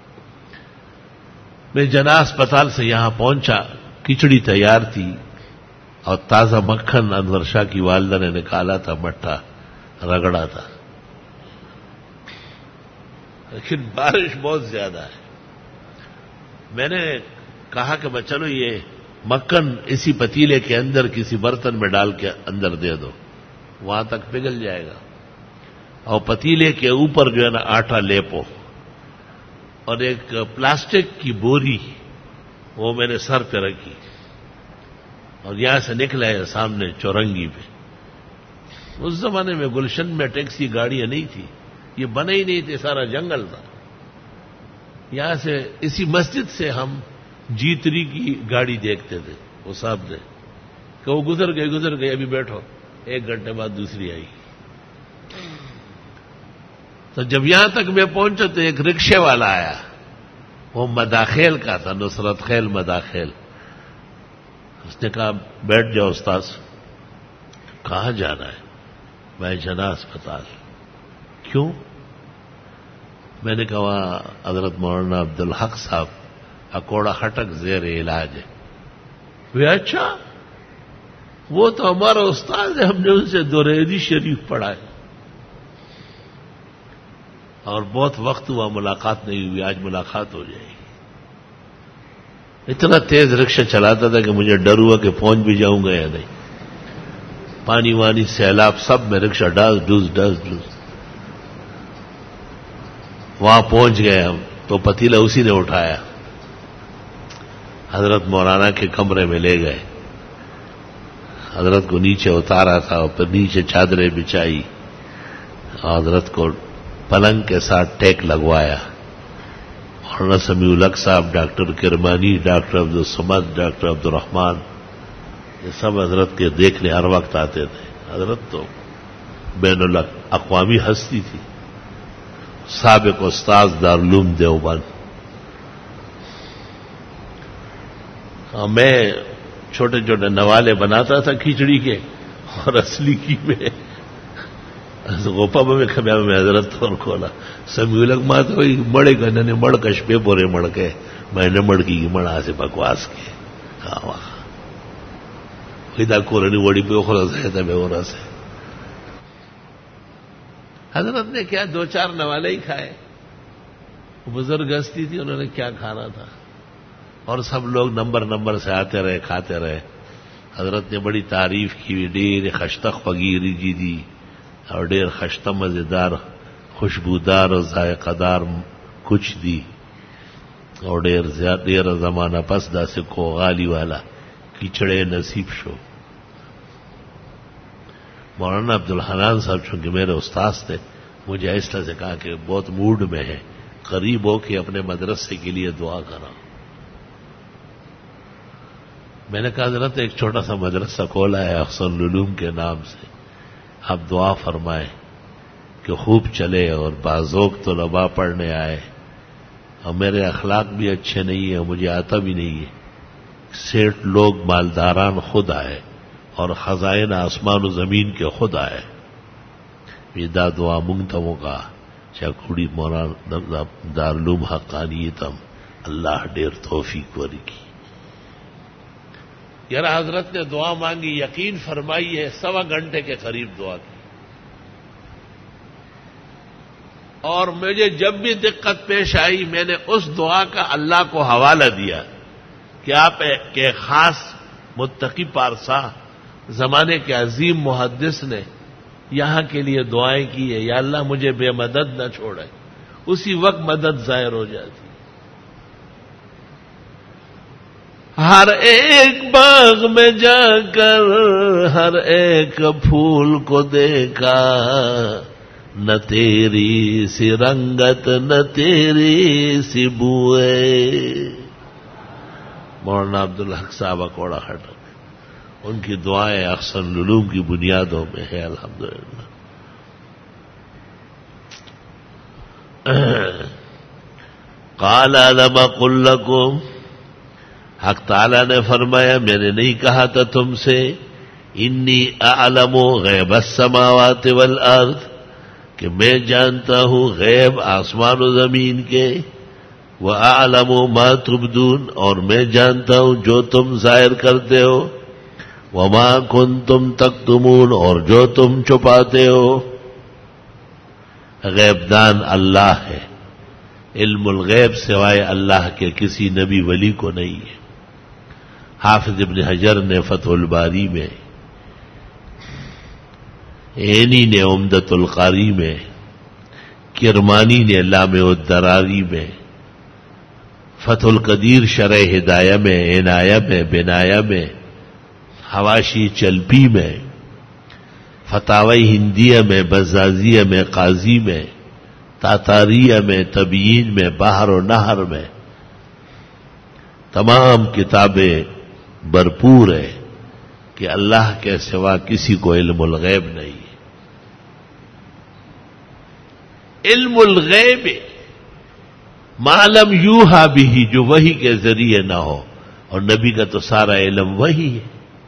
میں جنا اسپتال سے یہاں پہنچا، کھچڑی تیار تھی اور تازہ مکھن انور شاہ کی والدہ نے نکالا تھا، مٹھا رگڑا تھا. لیکن بارش بہت زیادہ ہے. میں نے کہا کہ میں چلو یہ مکھن اسی پتیلے کے اندر کسی برتن میں ڈال کے اندر دے دو، وہاں تک پگھل جائے گا. اور پتیلے کے اوپر جو ہے نا آٹا لیپو اور ایک پلاسٹک کی بوری وہ میں نے سر پہ رکھی اور یہاں سے نکلا ہے سامنے چورنگی پہ. اس زمانے میں گلشن میں ٹیکسی گاڑیاں نہیں تھی، یہ بنے ہی نہیں تھے، سارا جنگل تھا. یہاں سے اسی مسجد سے ہم جیتری کی گاڑی دیکھتے تھے. وہ صاحب تھے کہ وہ گزر گئی ابھی بیٹھو، 1 گھنٹے بعد دوسری آئی. تو جب یہاں تک میں پہنچا تو ایک رکشے والا آیا، وہ مداخیل کا تھا، نصرت خیل مداخیل. اس نے کہا بیٹھ جاؤ استاذ. کہاں جانا ہے؟ میں جنا اسپتال. کیوں؟ میں نے کہا وہاں حضرت مولانا عبدالحق صاحب اکوڑا خٹک زیر علاج ہے. وہ اچھا، وہ تو ہمارا استاد ہے، ہم نے ان سے دورید شریف پڑھا ہے اور بہت وقت ہوا ملاقات نہیں ہوئی، آج ملاقات ہو جائے گی. اتنا تیز رکشہ چلاتا تھا کہ مجھے ڈر ہوا کہ پہنچ بھی جاؤں گا یا نہیں. پانی وانی سیلاب سب میں رکشہ ڈز. وہاں پہنچ گئے ہم تو پتیلا اسی نے اٹھایا، حضرت مولانا کے کمرے میں لے گئے. حضرت کو نیچے اتارا تھا اور پھر نیچے چادریں بچائی، حضرت کو پلنگ کے ساتھ ٹیک لگوایا. مولانا Sami ul-Haq Sahib, doctor Kirmani, doctor Abdussamad, doctor Abdurrahman, یہ سب حضرت کے دیکھنے ہر وقت آتے تھے. حضرت تو بین الاقوامی ہستی تھی، سابق استاذ دارالعلوم دیوبند. میں چھوٹے چھوٹے نوالے بناتا تھا کھچڑی کے اور اصلی کی میں غوپا میں کھبیا میں حضرت اور کھولا سمیع الحق ماں تو مڑے گا نے مڑ کش پہ پورے مڑ کے میں نے مڑکی کی مڑا سے بکواس کے کہا خدا کورنی وڑی پہ اخرا سے تھا بے اورا سے. حضرت نے کیا 2-4 نوالے ہی کھائے. بزرگ ہستی تھی، انہوں نے کیا کھانا تھا اور سب لوگ نمبر سے آتے رہے کھاتے رہے. حضرت نے بڑی تعریف کی، ڈیر خشتخ فقیری جی دی اور ڈیر خشتہ مزیدار خوشبودار اور ذائقہ دار کچھ دی اور ڈیر زمانہ پس دا سے کو غالی والا کچڑے نصیب شو. مولانا عبدالحنان صاحب چونکہ میرے استاذ تھے، مجھے اس طرح سے کہا کہ بہت موڈ میں ہے، قریب ہو کے اپنے مدرسے کے لیے دعا کرا. میں نے کہا حضرت ایک چھوٹا سا مدرسہ کھولا ہے احسن العلوم کے نام سے، آپ دعا فرمائیں کہ خوب چلے اور بازوق طلباء پڑھنے آئے. اور میرے اخلاق بھی اچھے نہیں ہیں، مجھے آتا بھی نہیں ہے. سیٹ لوگ مالداران خود آئے، اور خزائن آسمان و زمین کے خدا ہے یہ دا دعا منگتموں کا چاکوڑی مولانا دارالعلوم حقانیتم اللہ ڈیر توفیق ورکی. یار حضرت نے دعا مانگی, یقین فرمائی ہے 1.25 گھنٹے کے قریب دعا کی, اور مجھے جب بھی دقت پیش آئی میں نے اس دعا کا اللہ کو حوالہ دیا کہ آپ کے خاص متقی پارسا زمانے کے عظیم محدث نے یہاں کے لیے دعائیں کی ہے, یا اللہ مجھے بے مدد نہ چھوڑے. اسی وقت مدد ظاہر ہو جاتی. ہر ایک باغ میں جا کر ہر ایک پھول کو دیکھا, نہ تیری سی رنگت نہ تیری سی بوئے. مولانا عبدالحق صاحب کوڑا خٹک, ان کی دعائیں احسن العلوم کی بنیادوں میں ہے الحمدللہ. قال الم اقل لکم, حق تعالیٰ نے فرمایا میں نے نہیں کہا تھا تم سے, انی اعلم غیب السماوات والارض, کہ میں جانتا ہوں غیب آسمان و زمین کے, وَأَعْلَمُ مَا تُبْدُونَ, اور میں جانتا ہوں جو تم ظاہر کرتے ہو, وَمَا كُنْتُمْ تَكْتُمُونَ, اور جو تم چھپاتے ہو. غیب دان اللہ ہے, علم الغیب سوائے اللہ کے کسی نبی ولی کو نہیں ہے. حافظ ابن حجر نے فتح الباری میں, عینی نے عمدۃ القاری میں, کرمانی نے لامع الدراری میں, فتح القدیر شرح ہدایہ میں, عنایہ میں, بنایہ میں, حواشی چلپی میں, فتاوی ہندیہ میں, بزازیہ میں, قاضی میں, تاتاریہ میں, تبیین میں, بحر و نہر میں, تمام کتابیں بھرپور ہے کہ اللہ کے سوا کسی کو علم الغیب نہیں ہے. علم الغیب معلوم یوحا بھی, جو وحی کے ذریعے نہ ہو, اور نبی کا تو سارا علم وہی ہے.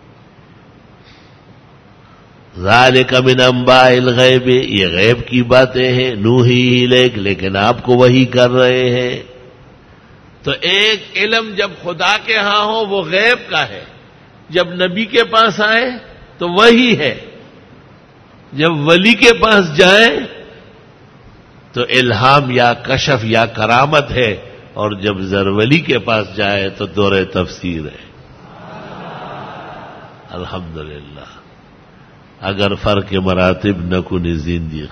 ذالک من انباء الغیب, یہ غیب کی باتیں ہیں, نوحی الیک, لیکن آپ کو وحی کر رہے ہیں. تو ایک علم جب خدا کے ہاں ہو وہ غیب کا ہے, جب نبی کے پاس آئے تو وہی ہے, جب ولی کے پاس جائیں تو الہام یا کشف یا کرامت ہے, اور جب زرولی کے پاس جائے تو دور تفسیر ہے. الحمدللہ. اگر فرق مراتب نہ کنی زندگی.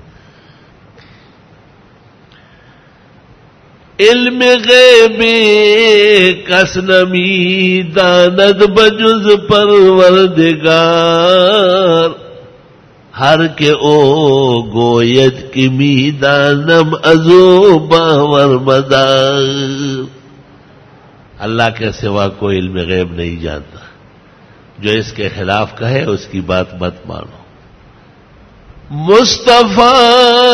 علم غیب کس نمی داند بجز پروردگار, ہر کے او گویت کی می دانم ازو باور مدار. اللہ کے سوا کوئی علم غیب نہیں جانتا, جو اس کے خلاف کہے اس کی بات مت مانو. مصطفیٰ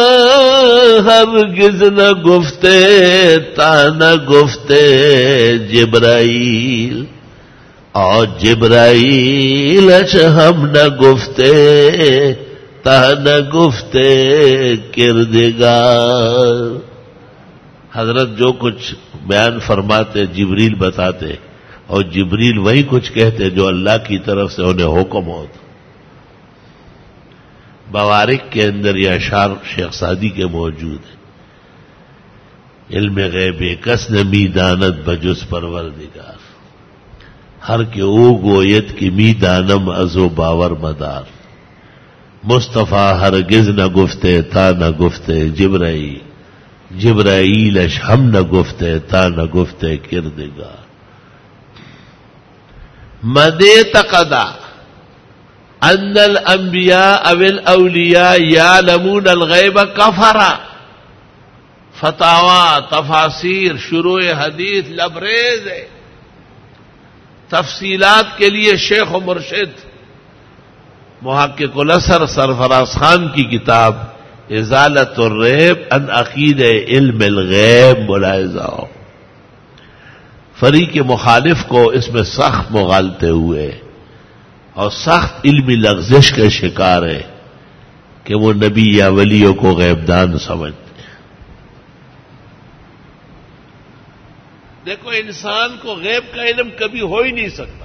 ہرگز نہ گفتے تا نہ گفتے جبرائیل, اور جبرائیل ہم نہ گفتے تا نہ گفتے کردگار. حضرت جو کچھ بیان فرماتے جبریل بتاتے, اور جبریل وہی کچھ کہتے جو اللہ کی طرف سے انہیں حکم ہوتا. بوارق کے اندر یہ اشعار شیخ سعدی کے موجود ہیں. علم غیب کس نمی دانت بجز پروردگار, ہر کے او گویت کی می دانم ازو باور مدار. مصطفیٰ ہرگز نہ گفتے تا نہ گفتے جبرائیل, جبرائیل ہم نہ گفتے تا نہ گفتے کردگار. مدے تقدا ان الانبیاء او الاولیاء یعلمون الغیب کفرا. فتاوا, تفاسیر, شروع حدیث لبریز ہے. تفصیلات کے لیے شیخ و مرشد محقق الاثر سرفراز خان کی کتاب ازالت الریب عن عقید علم الغیب ملاحظہ. فریق مخالف کو اس میں سخت مغالطے ہوئے, اور سخت علمی لغزش کا شکار ہے کہ وہ نبی یا ولیوں کو غیب دان سمجھتے ہیں۔ دیکھو انسان کو غیب کا علم کبھی ہو ہی نہیں سکتا۔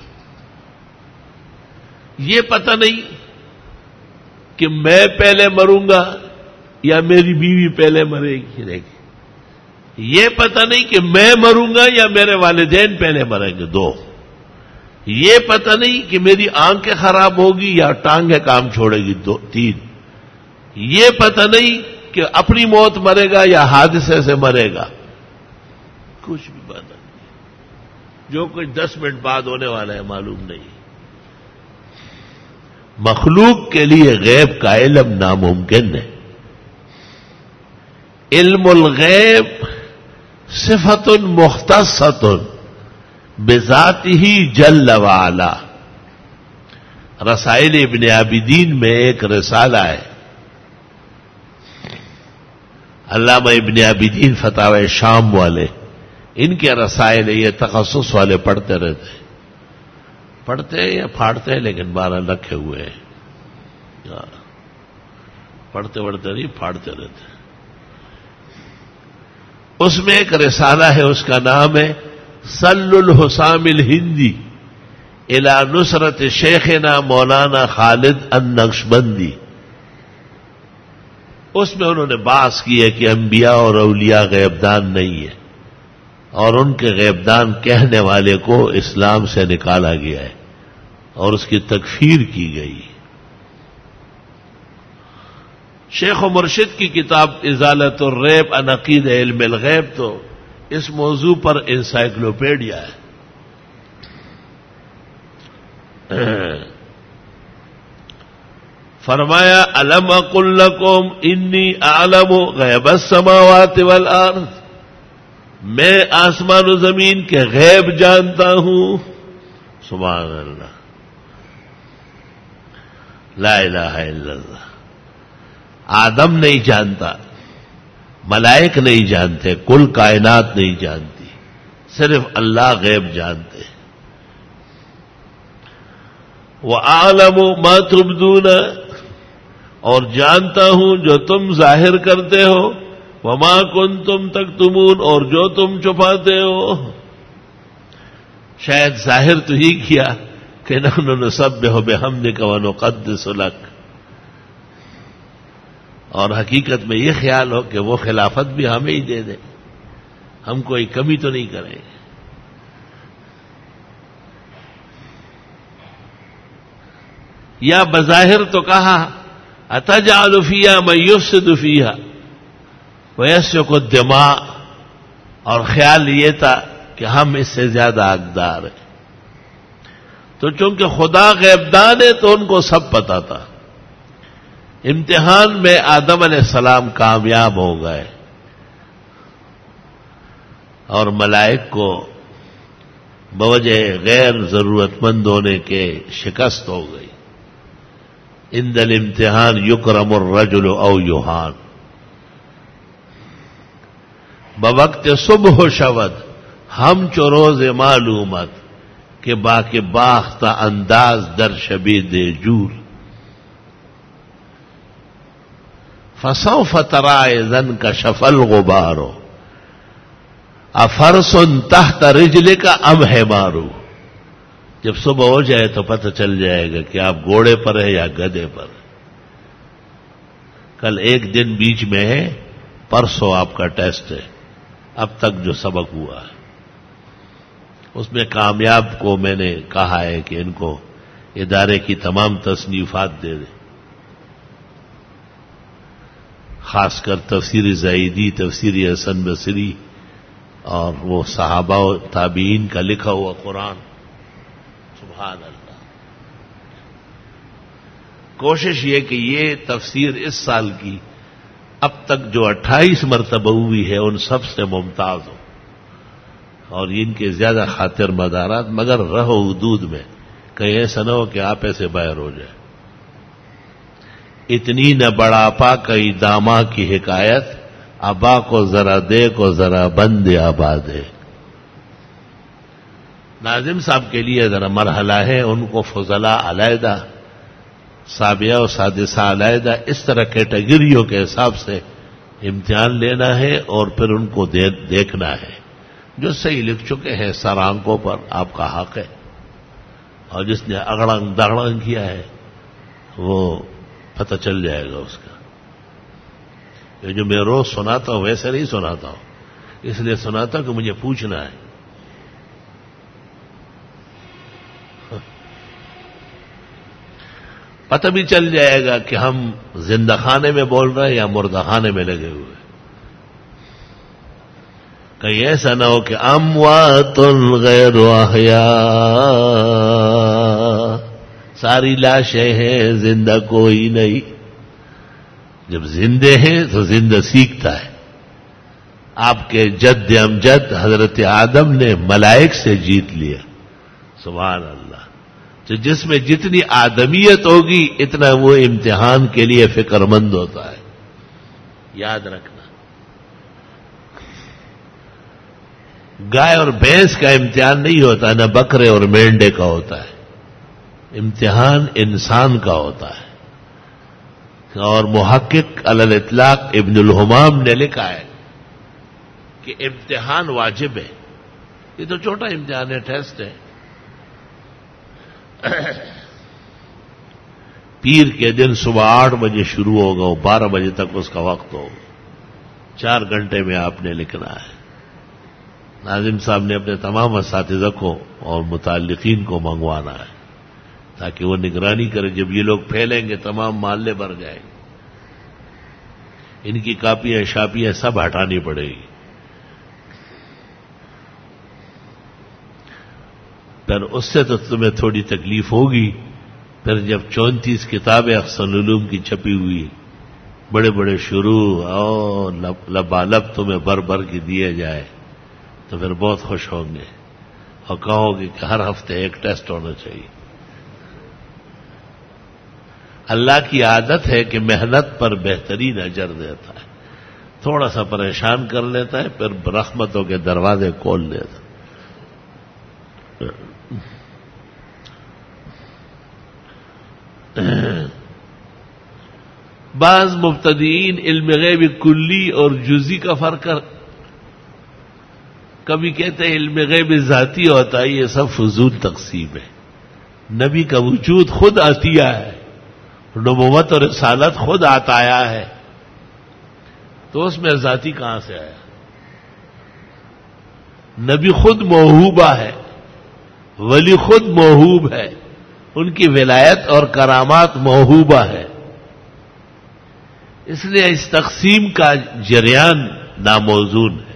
یہ پتہ نہیں کہ میں پہلے مروں گا یا میری بیوی پہلے مرے گی، یہ پتہ نہیں کہ میں مروں گا یا میرے والدین پہلے مریں گے، دو۔ یہ پتہ نہیں کہ میری آنکھیں خراب ہوگی یا ٹانگیں کام چھوڑے گی، دو، تین۔ یہ پتہ نہیں کہ اپنی موت مرے گا یا حادثے سے مرے گا، کچھ بھی پتہ نہیں۔ جو کچھ 10 منٹ بعد ہونے والا ہے معلوم نہیں۔ مخلوق کے لیے غیب کا علم ناممکن ہے۔ علم الغیب صفت مختصۃ بذاتہ جل وعلا۔ رسائل ابن عابدین میں ایک رسالہ ہے، علامہ ابن عابدین فتاوی شام والے، ان کے رسائل یہ تخصص والے پڑھتے رہتے ہیں، پڑھتے ہیں یا پھاڑتے ہیں لیکن 12 رکھے ہوئے ہیں، پڑھتے نہیں پھاڑتے رہتے ہیں۔ اس میں ایک رسالہ ہے، اس کا نام ہے سل الحسام الہندی الی نصرت شیخنا مولانا خالد النقشبندی۔ اس میں انہوں نے بحث کی ہے کہ انبیاء اور اولیاء غیبدان نہیں ہے، اور ان کے غیبدان کہنے والے کو اسلام سے نکالا گیا ہے اور اس کی تکفیر کی گئی۔ شیخ و مرشد کی کتاب ازالت الریب عن عقید علم الغیب تو اس موضوع پر انسائکلوپیڈیا ہے۔ فرمایا الم اقل لکم انی اعلم غیب السماوات والارض، میں آسمان و زمین کے غیب جانتا ہوں۔ سبحان اللہ، لا الہ الا اللہ۔ آدم نہیں جانتا، ملائک نہیں جانتے، کل کائنات نہیں جانتی، صرف اللہ غیب جانتے۔ وَأَعْلَمُ مَا تُبْدُونَ، اور جانتا ہوں جو تم ظاہر کرتے ہو، وَمَا كُنْتُمْ تَكْتُمُونَ، اور جو تم چھپاتے ہو۔ شاید ظاہر تو ہی کیا کہ نحن نسبح بحمدک ونقدس لک، اور حقیقت میں یہ خیال ہو کہ وہ خلافت بھی ہمیں ہی دے دے، ہم کوئی کمی تو نہیں کریں گے۔ یا بظاہر تو کہا اتجعل فیہا من یفسد فیہا ویسفک الدماء، اور خیال یہ تھا کہ ہم اس سے زیادہ حقدار ہیں۔ تو چونکہ خدا غیبدان ہے تو ان کو سب پتا تھا۔ امتحان میں آدم علیہ السلام کامیاب ہو گئے اور ملائک کو بوجہ غیر ضرورت مند ہونے کے شکست ہو گئی۔ عند الامتحان یکرم الرجل او یہان، بوقت صبح و شود ہم چروز معلومت کہ باقی باختہ انداز در شبی دے جور، فسوف ترى اذا انكشف الغبار افرس تحت رجلك ام حمار، جب صبح ہو جائے تو پتہ چل جائے گا کہ آپ گھوڑے پر ہیں یا گدھے پر۔ کل ایک دن بیچ میں ہے، پرسوں آپ کا ٹیسٹ ہے، اب تک جو سبق ہوا ہے اس میں کامیاب کو میں نے کہا ہے کہ ان کو ادارے کی تمام تصنیفات دے دیں، خاص کر تفسیر زائدی، تفسیر حسن بصری اور وہ صحابہ و تابعین کا لکھا ہوا قرآن۔ سبحان اللہ۔ کوشش یہ کہ یہ تفسیر اس سال کی اب تک جو 28 مرتبہ ہوئی ہے ان سب سے ممتاز ہو، اور ان کے زیادہ خاطر مدارات، مگر رہو حدود میں، کہیں ایسا نہ ہو کہ آپ ایسے باہر ہو جائے۔ اتنی نہ بڑھاپا کئی داما کی حکایت، ابا کو ذرا دے کو ذرا بند آباد ہے۔ ناظم صاحب کے لیے ذرا مرحلہ ہے، ان کو فضلاء علیحدہ، سابعہ و سادسہ علیحدہ، اس طرح کیٹیگریوں کے حساب سے امتحان لینا ہے اور پھر ان کو دیکھنا ہے۔ جو صحیح لکھ چکے ہیں سر آنکھوں پر آپ کا حق ہے، اور جس نے اگڑنگ دگڑنگ کیا ہے وہ پتہ چل جائے گا اس کا۔ یہ جو میں روز سناتا ہوں ویسے نہیں سناتا ہوں، اس لیے سناتا ہوں کہ مجھے پوچھنا ہے۔ پتہ بھی چل جائے گا کہ ہم زندہ خانے میں بول رہے ہیں یا مردہ خانے میں لگے ہوئے۔ کہیں ایسا نہ ہو کہ اموات غیر احیاء، ساری لاشیں ہیں زندہ کوئی نہیں۔ جب زندے ہیں تو زندہ سیکھتا ہے۔ آپ کے جد امجد حضرت آدم نے ملائک سے جیت لیا، سبحان اللہ۔ تو جس میں جتنی آدمیت ہوگی اتنا وہ امتحان کے لیے فکر مند ہوتا ہے، یاد رکھنا۔ گائے اور بھینس کا امتحان نہیں ہوتا، نہ بکرے اور مینڈے کا ہوتا ہے، امتحان انسان کا ہوتا ہے۔ اور محقق علی الاطلاق ابن الحمام نے لکھا ہے کہ امتحان واجب ہے۔ یہ تو چھوٹا امتحان ہے، ٹیسٹ ہے۔ پیر کے دن صبح 8 بجے شروع ہوگا، 12 بجے تک اس کا وقت ہوگا، 4 گھنٹے میں آپ نے لکھنا ہے۔ ناظم صاحب نے اپنے تمام اساتذہ کو اور متعلقین کو منگوانا ہے تاکہ وہ نگرانی کرے۔ جب یہ لوگ پھیلیں گے تمام محلے بھر جائیں گے، ان کی کاپیاں شاپیاں سب ہٹانی پڑے گی۔ پھر اس سے تو تمہیں تھوڑی تکلیف ہوگی۔ پھر جب 34 کتابیں احسن علوم کی چھپی ہوئی، بڑے بڑے شروع اور لبالب تمہیں بھر بھر کے دیے جائے تو پھر بہت خوش ہوں گے اور کہو گے کہ ہر ہفتے ایک ٹیسٹ ہونا چاہیے۔ اللہ کی عادت ہے کہ محنت پر بہترین اجر دیتا ہے، تھوڑا سا پریشان کر لیتا ہے پھر رحمتوں کے دروازے کھول دیتا ہے۔ بعض مبتدئین علم غیب کلی اور جزی کا فرق کبھی کہتے ہیں علم غیب ذاتی ہوتا ہے، یہ سب فضول تقسیم ہے۔ نبی کا وجود خود عطیہ ہے، نبوت اور رسالت خود عطایا ہے، تو اس میں ذاتی کہاں سے آیا؟ نبی خود موہوبہ ہے، ولی خود موہوب ہے، ان کی ولایت اور کرامات موہوبہ ہے، اس لیے اس تقسیم کا جریان ناموزون ہے۔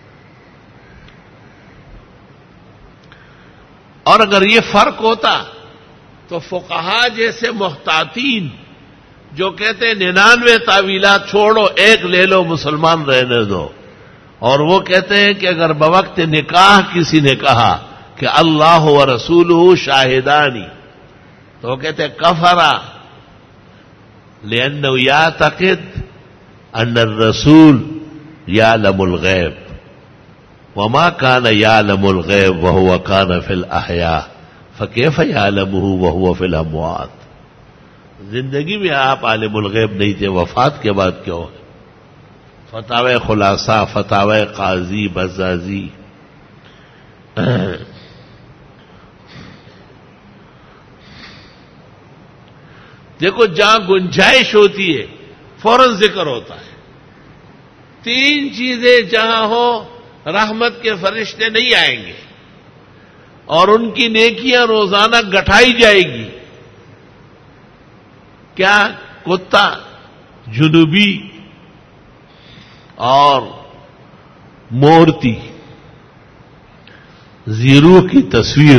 اور اگر یہ فرق ہوتا تو فقہا جیسے محتاطین جو کہتے ہیں 99 تعویلات چھوڑو، ایک لے لو، مسلمان رہنے دو، اور وہ کہتے ہیں کہ اگر بوقت نکاح کسی نے کہا کہ اللہ و رسولہ شاہدانی تو وہ کہتے ہیں کفرا، لأنہ یعتقد ان الرسول یعلم الغیب وما كان يعلم الغیب وهو كان في الأحیاء فكيف يعلمه وهو في الأموات۔ زندگی میں آپ عالم الغیب نہیں تھے، وفات کے بعد کیوں ہے؟ فتاوی خلاصہ، فتاوی قاضی بزازی۔ دیکھو جہاں گنجائش ہوتی ہے فوراً ذکر ہوتا ہے۔ 3 چیزیں جہاں ہو رحمت کے فرشتے نہیں آئیں گے اور ان کی نیکیاں روزانہ گٹھائی جائے گی۔ کیا؟ کتا، جنوبی اور مورتی، زیرو کی تصویر۔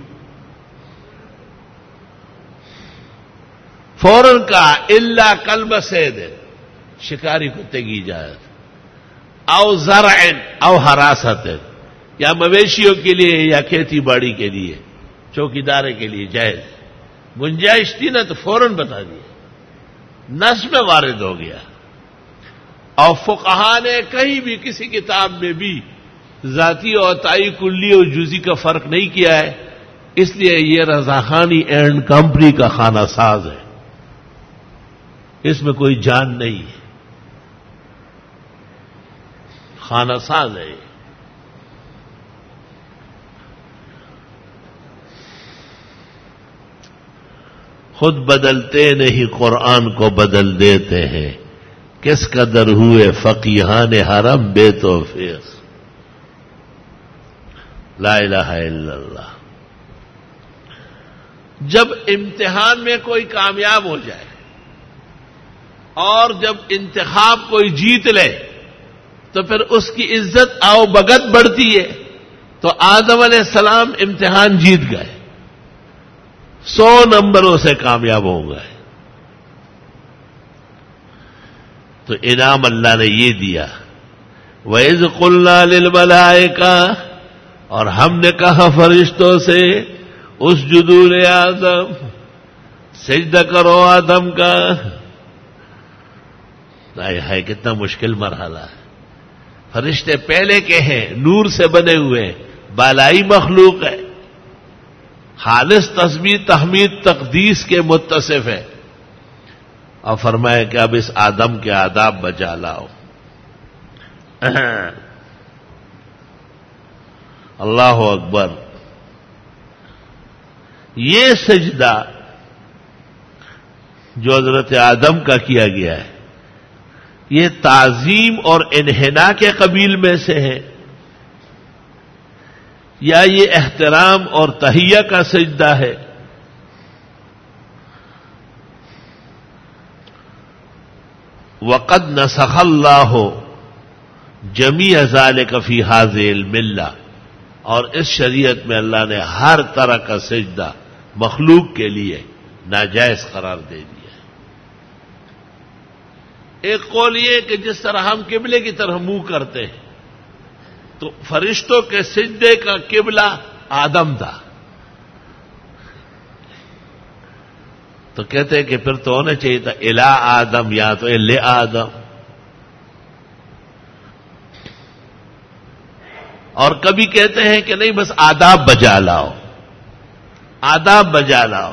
فوراً کہا الا کلب صید، شکاری کتے کی اجازت، او زرع او حراست، یا مویشیوں کے لیے یا کھیتی باڑی کے لیے، چوکیدارے کے لیے جائز۔ گنجائش تھی نا تو فوراً بتا دیا، نص میں وارد ہو گیا۔ اور فقہا نے کہیں بھی کسی کتاب میں بھی ذاتی اور تعی کلی اور جزی کا فرق نہیں کیا ہے، اس لیے یہ رضاخانی اینڈ کمپنی کا خانہ ساز ہے، اس میں کوئی جان نہیں ہے، خانہ ساز ہے۔ خود بدلتے نہیں قرآن کو بدل دیتے ہیں، کس قدر ہوئے فقیہان حرم بے توفیق۔ لا الہ الا اللہ۔ جب امتحان میں کوئی کامیاب ہو جائے اور جب انتخاب کوئی جیت لے تو پھر اس کی عزت آؤ بگت بڑھتی ہے۔ تو آدم علیہ السلام امتحان جیت گئے، 100 نمبروں سے کامیاب ہو گئے، تو انعام اللہ نے یہ دیا، وَإِذْ قُلْنَا لِلْمَلَائِكَةِ، اور ہم نے کہا فرشتوں سے، اسجدوا لآدم، سجدہ کرو آدم کا۔ ہے کتنا مشکل مرحلہ ہے۔ فرشتے پہلے کے ہیں، نور سے بنے ہوئے، بالائی مخلوق ہے، خالص تسبیح تحمید تقدیس کے متصف ہے، اور فرمایا کہ اب اس آدم کے آداب بجا لاؤ۔ اللہ اکبر۔ یہ سجدہ جو حضرت آدم کا کیا گیا ہے، یہ تعظیم اور انحناء کے قبیل میں سے ہے، یا یہ احترام اور تحیہ کا سجدہ ہے؟ وَقَدْ نَسَخَ اللَّهُ جَمِيعَ ذَلِكَ فِي هَذِهِ الْمِلَّةِ، اور اس شریعت میں اللہ نے ہر طرح کا سجدہ مخلوق کے لیے ناجائز قرار دے دیا۔ ایک قول یہ کہ جس طرح ہم قبلے کی طرف منہ کرتے ہیں، تو فرشتوں کے سجدے کا قبلہ آدم تھا، تو کہتے ہیں کہ پھر تو ہونا چاہیے تھا الی آدم یا تو لے آدم، اور کبھی کہتے ہیں کہ نہیں بس آداب بجا لاؤ، آداب بجا لاؤ۔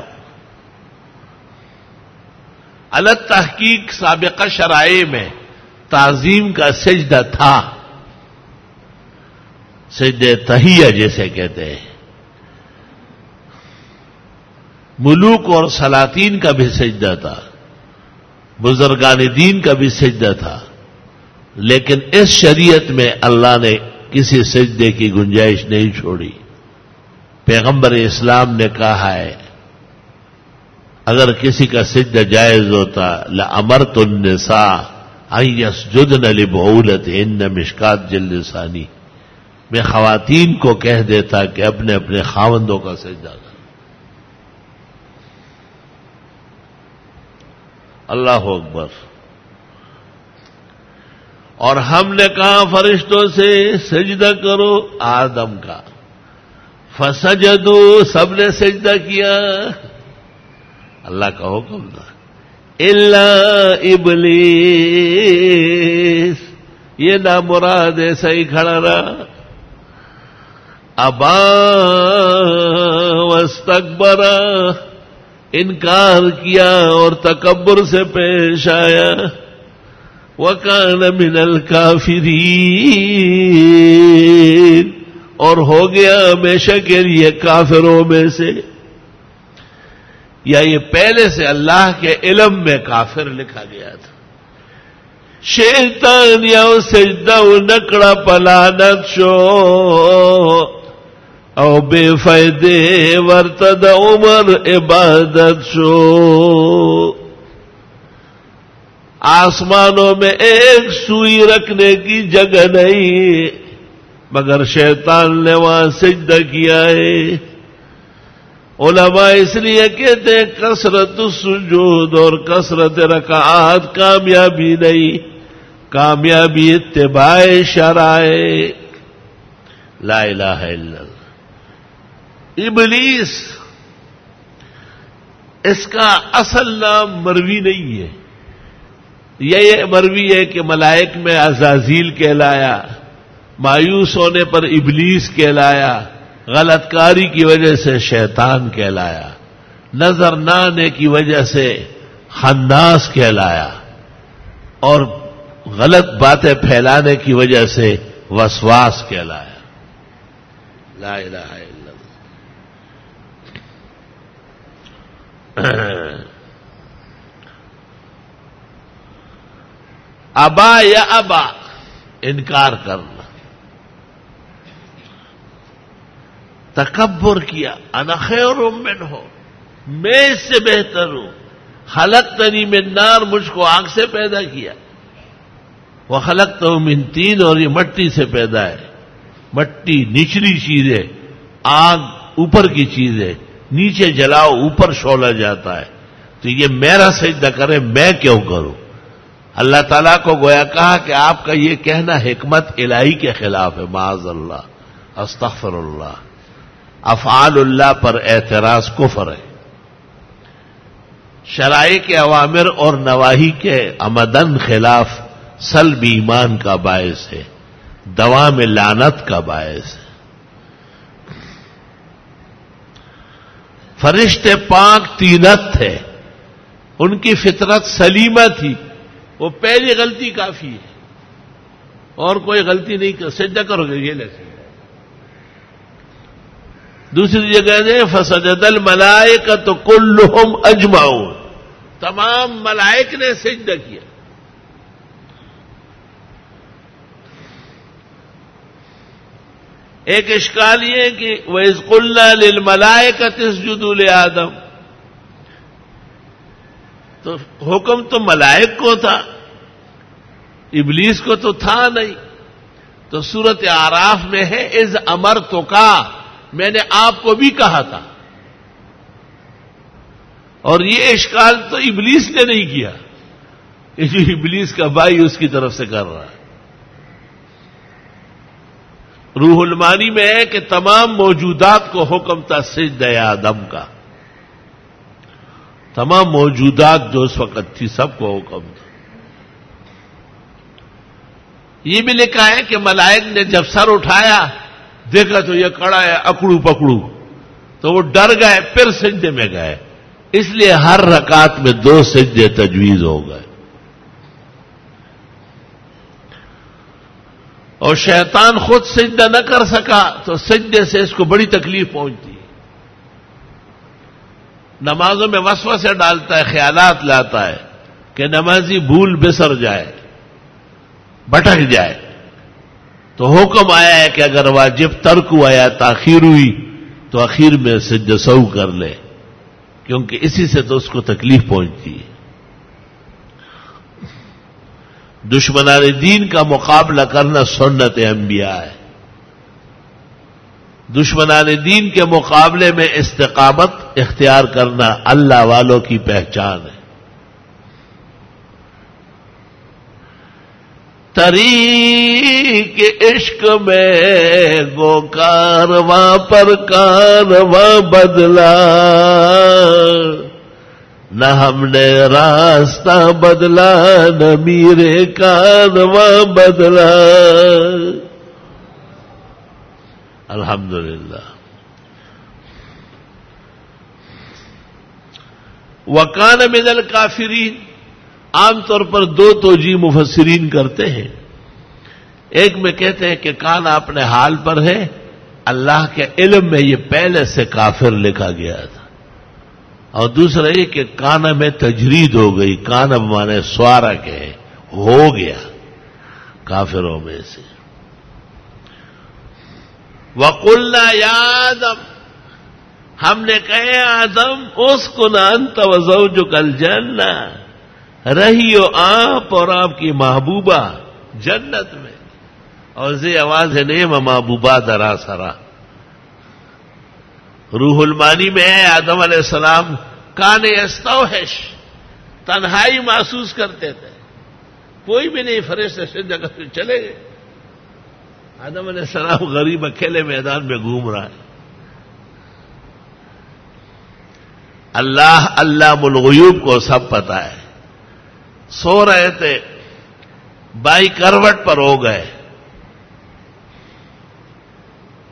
الگ تحقیق سابقہ شرائع میں تعظیم کا سجدہ تھا، سجدہ تحیہ جیسے کہتے ہیں، ملوک اور سلاطین کا بھی سجدہ تھا، بزرگان دین کا بھی سجدہ تھا، لیکن اس شریعت میں اللہ نے کسی سجدے کی گنجائش نہیں چھوڑی۔ پیغمبر اسلام نے کہا ہے اگر کسی کا سجدہ جائز ہوتا لَأَمَرْتُ النِّسَاءَ أَن يَسْجُدْنَ لِبُعُولَتِهِنَّ مشکات جلد ثانی، میں خواتین کو کہہ دیتا کہ اپنے اپنے خاوندوں کا سجدہ کر۔ اللہ اکبر۔ اور ہم نے کہا فرشتوں سے سجدہ کرو آدم کا، فسجدوا، سب نے سجدہ کیا، اللہ کا حکم تھا، الا ابلیس، یہ نامراد ایسا ہی کھڑا رہا، ابا واستکبر، انکار کیا اور تکبر سے پیش آیا، وَكَانَ مِنَ الْكَافِرِينَ، اور ہو گیا ہمیشہ کے لیے کافروں میں سے۔ یا یہ پہلے سے اللہ کے علم میں کافر لکھا گیا تھا۔ شیطان یا سجدہ نکڑا پلانت شو او بے فائدے ورتد عمر عبادت شو، آسمانوں میں ایک سوئی رکھنے کی جگہ نہیں مگر شیطان نے وہاں سجدہ کیا ہے۔ علماء اس لیے کہتے ہیں کثرت السجود اور کثرت رکعات کامیابی نہیں، کامیابی اتباع شرائع۔ لا الہ الا اللہ۔ ابلیس اس کا اصل نام مروی نہیں ہے، یہ مروی ہے کہ ملائک میں عزازیل کہلایا، مایوس ہونے پر ابلیس کہلایا، غلط کاری کی وجہ سے شیطان کہلایا، نظر نہ آنے کی وجہ سے خناس کہلایا، اور غلط باتیں پھیلانے کی وجہ سے وسواس کہلایا۔ لا الہ الا اللہ۔ ابا یا ابا، انکار کرنا، تکبر کیا، انا خیر منہ، میں اس سے بہتر ہوں، خلقتنی من نار، مجھ کو آگ سے پیدا کیا، وخلقتہ من طین، اور یہ مٹی سے پیدا ہے۔ مٹی نچلی چیز ہے، آگ اوپر کی چیز ہے، نیچے جلاؤ اوپر شعلہ جاتا ہے، تو یہ میرا سجدہ کرے، میں کیوں کروں؟ اللہ تعالیٰ کو گویا کہا کہ آپ کا یہ کہنا حکمت الہی کے خلاف ہے، معاذ اللہ، استغفر اللہ، افعال اللہ پر اعتراض کفر ہے، شرائع کے اوامر اور نواہی کے عمدن خلاف سلب ایمان کا باعث ہے، دوام لعنت کا باعث ہے۔ فرشتے پاک طینت تھے، ان کی فطرت سلیمہ تھی، وہ پہلی غلطی کافی ہے، اور کوئی غلطی نہیں کر، سجدہ کرو گے یہ لے۔ دوسری جگہ دے فسجد الملائکۃ کلھم اجمعون، تمام ملائک نے سجدہ کیا۔ ایک اشکال یہ ہے کہ وَإِذْ قُلْنَا لِلْمَلَائِكَةِ اسْجُدُوا لِآدَمَ، تو حکم تو ملائک کو تھا، ابلیس کو تو تھا نہیں۔ تو سورۃ اعراف میں ہے اذ امرتکا، میں نے آپ کو بھی کہا تھا، اور یہ اشکال تو ابلیس نے نہیں کیا، یہ جو ابلیس کا بھائی اس کی طرف سے کر رہا ہے۔ روح المانی میں ہے کہ تمام موجودات کو حکم تھا سجدہ آدم کا، تمام موجودات جو اس وقت تھی سب کو حکم تھا۔ یہ بھی لکھا ہے کہ ملائک نے جب سر اٹھایا دیکھا تو یہ کڑا ہے، اکڑو پکڑو، تو وہ ڈر گئے، پھر سجدے میں گئے، اس لیے ہر رکعت میں 2 سجدے تجویز ہو گئے۔ اور شیطان خود سجدہ نہ کر سکا تو سجدے سے اس کو بڑی تکلیف پہنچتی ہے، نمازوں میں وسوسے ڈالتا ہے، خیالات لاتا ہے کہ نمازی بھول بسر جائے، بھٹک جائے، تو حکم آیا ہے کہ اگر واجب ترک ہوا یا تاخیر ہوئی تو اخیر میں سجدہ سہو کر لے، کیونکہ اسی سے تو اس کو تکلیف پہنچتی ہے۔ دشمنان دین کا مقابلہ کرنا سنت انبیاء ہے، دشمنان دین کے مقابلے میں استقامت اختیار کرنا اللہ والوں کی پہچان ہے۔ طریق عشق میں گو کارواں پر کارواں بدلا، نہ ہم نے راستہ بدلا نہ میرے کارواں بدلا۔ الحمدللہ۔ وکان من الکافرین، عام طور پر 2 توجیہ مفسرین کرتے ہیں، ایک میں کہتے ہیں کہ کان اپنے حال پر ہے، اللہ کے علم میں یہ پہلے سے کافر لکھا گیا تھا، اور دوسرا یہ کہ کانا میں تجرید ہو گئی، کانا مانے سوارا کے ہو گیا کافروں میں سے۔ وَقُلْنَا يَا آدَمَ، ہم نے کہے آدم اسکن انت وزوجک الجنہ، رہیو آپ اور آپ کی محبوبہ جنت میں، اور زی آواز ہے نیم محبوبہ درا سرا۔ روح المانی میں ہے آدم علیہ السلام کان یستوحش، تنہائی محسوس کرتے تھے، کوئی بھی نہیں، فرشتے سے جگہ سے چلے گئے، آدم علیہ السلام غریب اکیلے میدان میں گھوم رہا ہے۔ اللہ علام الغیوب کو سب پتا ہے، سو رہے تھے، بائیں کروٹ پر ہو گئے،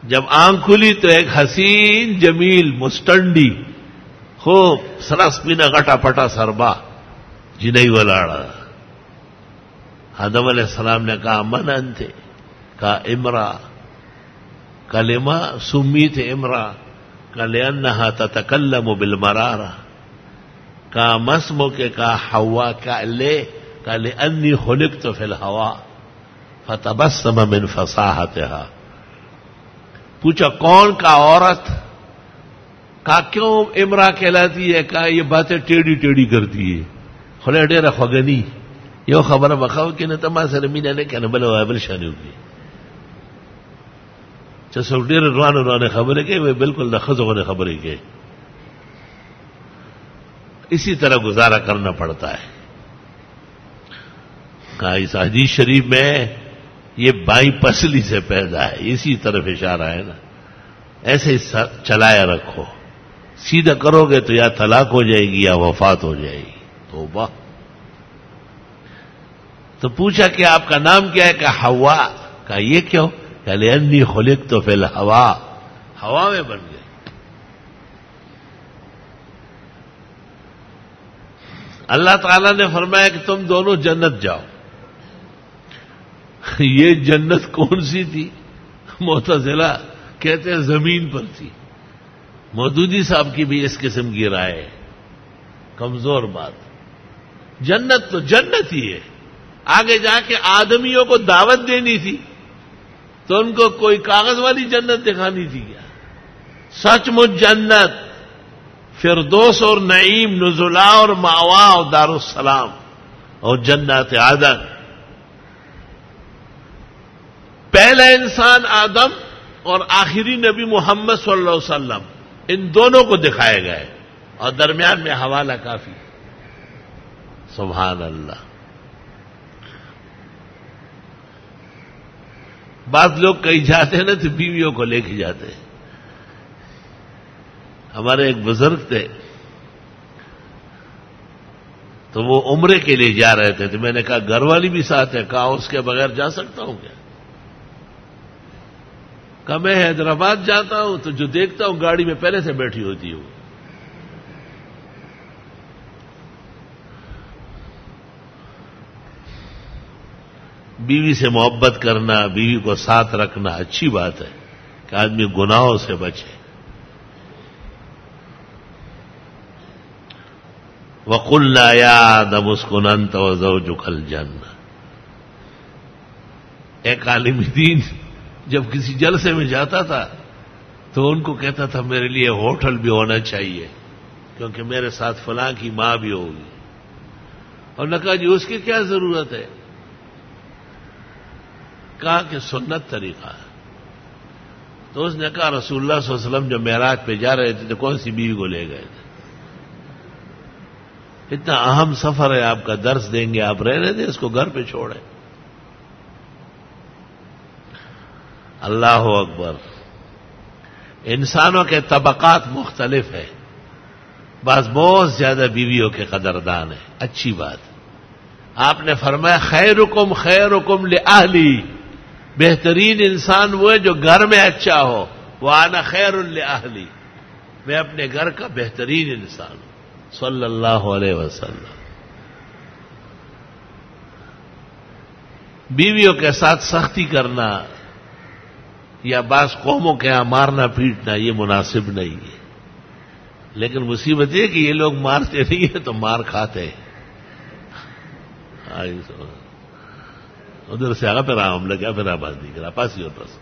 جب آنکھ کھلی تو ایک حسین جمیل مستنڈی خوب سرس پینا گٹا پٹا سربا جنہی ولاڑا. آدم علیہ السلام نے کہا من انتے؟ کہا امرا. کلمہ سمیت امرا. کہا لأنہا تتکلم بالمرارہ. کہا مسمو کے کہا حوا. کہا لأنی خلقت فی الہوا فتبسم من فصاحتها. پوچھا کون؟ کا عورت. کہا کیوں امرا کہلاتی ہے؟ کہا یہ باتیں ٹیڑھی ٹیڑھی کرتی ہے. خلے ڈیرا خگنی یو خبر بخاو کہ نہ تما سره مینه نه کنه بل وابل شانی ہوگی. چې څو ډیر روانه خبره کوي بالکل د خزغه خبرې کوي. اسی طرح گزارا کرنا پڑتا ہے. کہا اس حدیث شریف میں یہ بائیں پسلی سے پیدا ہے، اسی طرف اشارہ ہے نا. ایسے چلایا رکھو، سیدھا کرو گے تو یا طلاق ہو جائے گی یا وفات ہو جائے گی. توبہ. تو پوچھا کہ آپ کا نام کیا ہے؟ کہ حوا. کہا یہ کیوں؟ کہ لأنی خلقت فی الہوا. ہوا میں بن گئے. اللہ تعالیٰ نے فرمایا کہ تم دونوں جنت جاؤ. یہ جنت کون سی تھی؟ معتزلہ کہتے ہیں زمین پر تھی. مودودی صاحب کی بھی اس قسم کی رائے ہے، کمزور بات. جنت تو جنت ہی ہے. آگے جا کے آدمیوں کو دعوت دینی تھی تو ان کو کوئی کاغذ والی جنت دکھانی تھی کیا؟ سچ مچ جنت فردوس اور نعیم، نزلا اور ماوا اور دارالسلام اور جنت عدن. پہلا انسان آدم اور آخری نبی محمد صلی اللہ علیہ وسلم، ان دونوں کو دکھائے گئے اور درمیان میں حوالہ کافی. سبحان اللہ. بعض لوگ کہیں جاتے ہیں نا تو بیویوں کو لے کے جاتے ہیں. ہمارے ایک بزرگ تھے تو وہ عمرے کے لیے جا رہے تھے تو میں نے کہا گھر والی بھی ساتھ ہے. کہا اس کے بغیر جا سکتا ہوں کیا؟ کہا میں حیدرآباد جاتا ہوں تو جو دیکھتا ہوں گاڑی میں پہلے سے بیٹھی ہوتی ہوں. بیوی سے محبت کرنا، بیوی کو ساتھ رکھنا اچھی بات ہے کہ آدمی گناہوں سے بچے. وَقُلْنَا يَا آدَمُ اسْكُنْ أَنْتَ وَزَوْجُكَ الْجَنَّةَ. ایک عالم دین جب کسی جلسے میں جاتا تھا تو ان کو کہتا تھا میرے لیے ہوٹل بھی ہونا چاہیے کیونکہ میرے ساتھ فلاں کی ماں بھی ہوگی. اور نے کہا جی اس کی کیا ضرورت ہے؟ کہا کہ سنت طریقہ ہے. تو اس نے کہا رسول اللہ صلی اللہ علیہ وسلم جب معراج پہ جا رہے تھے تو کون سی بیوی کو لے گئے تھے؟ اتنا اہم سفر ہے، آپ کا درس دیں گے، آپ رہنے دیں، اس کو گھر پہ چھوڑیں. اللہ اکبر. انسانوں کے طبقات مختلف ہیں. بعض بہت زیادہ بیویوں کے قدردان ہیں، اچھی بات. آپ نے فرمایا خیرکم خیرکم لأہلی. بہترین انسان وہ ہے جو گھر میں اچھا ہو. وانا خیر لأہلی. میں اپنے گھر کا بہترین انسان ہوں. صلی اللہ علیہ وسلم. بیویوں کے ساتھ سختی کرنا یا بعض قوموں کے یہاں مارنا پیٹنا یہ مناسب نہیں ہے. لیکن مصیبت یہ کہ یہ لوگ مارتے نہیں ہیں تو مار کھاتے ہیں. ادھر سے آگا پھر ہم لگا پھر آباد نہیں کرا پاسی اور پاس.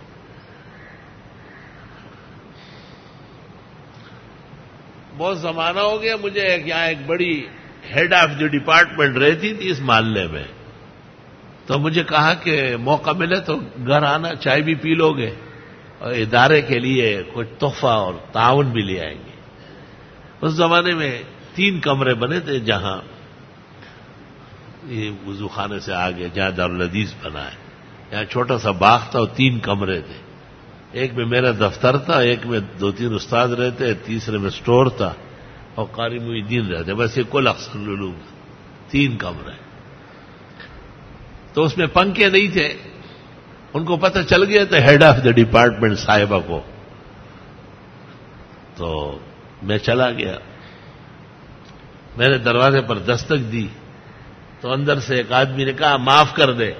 بہت زمانہ ہو گیا مجھے یہاں ایک بڑی ہیڈ آف دی ڈپارٹمنٹ رہتی تھی اس محلے میں. تو مجھے کہا کہ موقع ملے تو گھر آنا، چائے بھی پی لو گے اور ادارے کے لیے کچھ تحفہ اور تعاون بھی لے آئیں گے. اس زمانے میں 3 کمرے بنے تھے جہاں یہ وضو خانے سے آگے جہاں دارالحدیث بنا ہے، یہاں چھوٹا سا باغ تھا اور 3 کمرے تھے. ایک میں میرا دفتر تھا، ایک میں 2-3 استاد رہتے، تیسرے میں سٹور تھا اور قاری محی الدین رہتے. بس یہ کل اقسام العلوم 3 کمرے. تو اس میں پنکھے نہیں تھے ان کو پتہ چل گیا تھا ہیڈ آف دا ڈپارٹمنٹ صاحبہ کو. تو میں چلا گیا. میں نے دروازے پر دستک دی تو اندر سے ایک آدمی نے کہا معاف کر دے.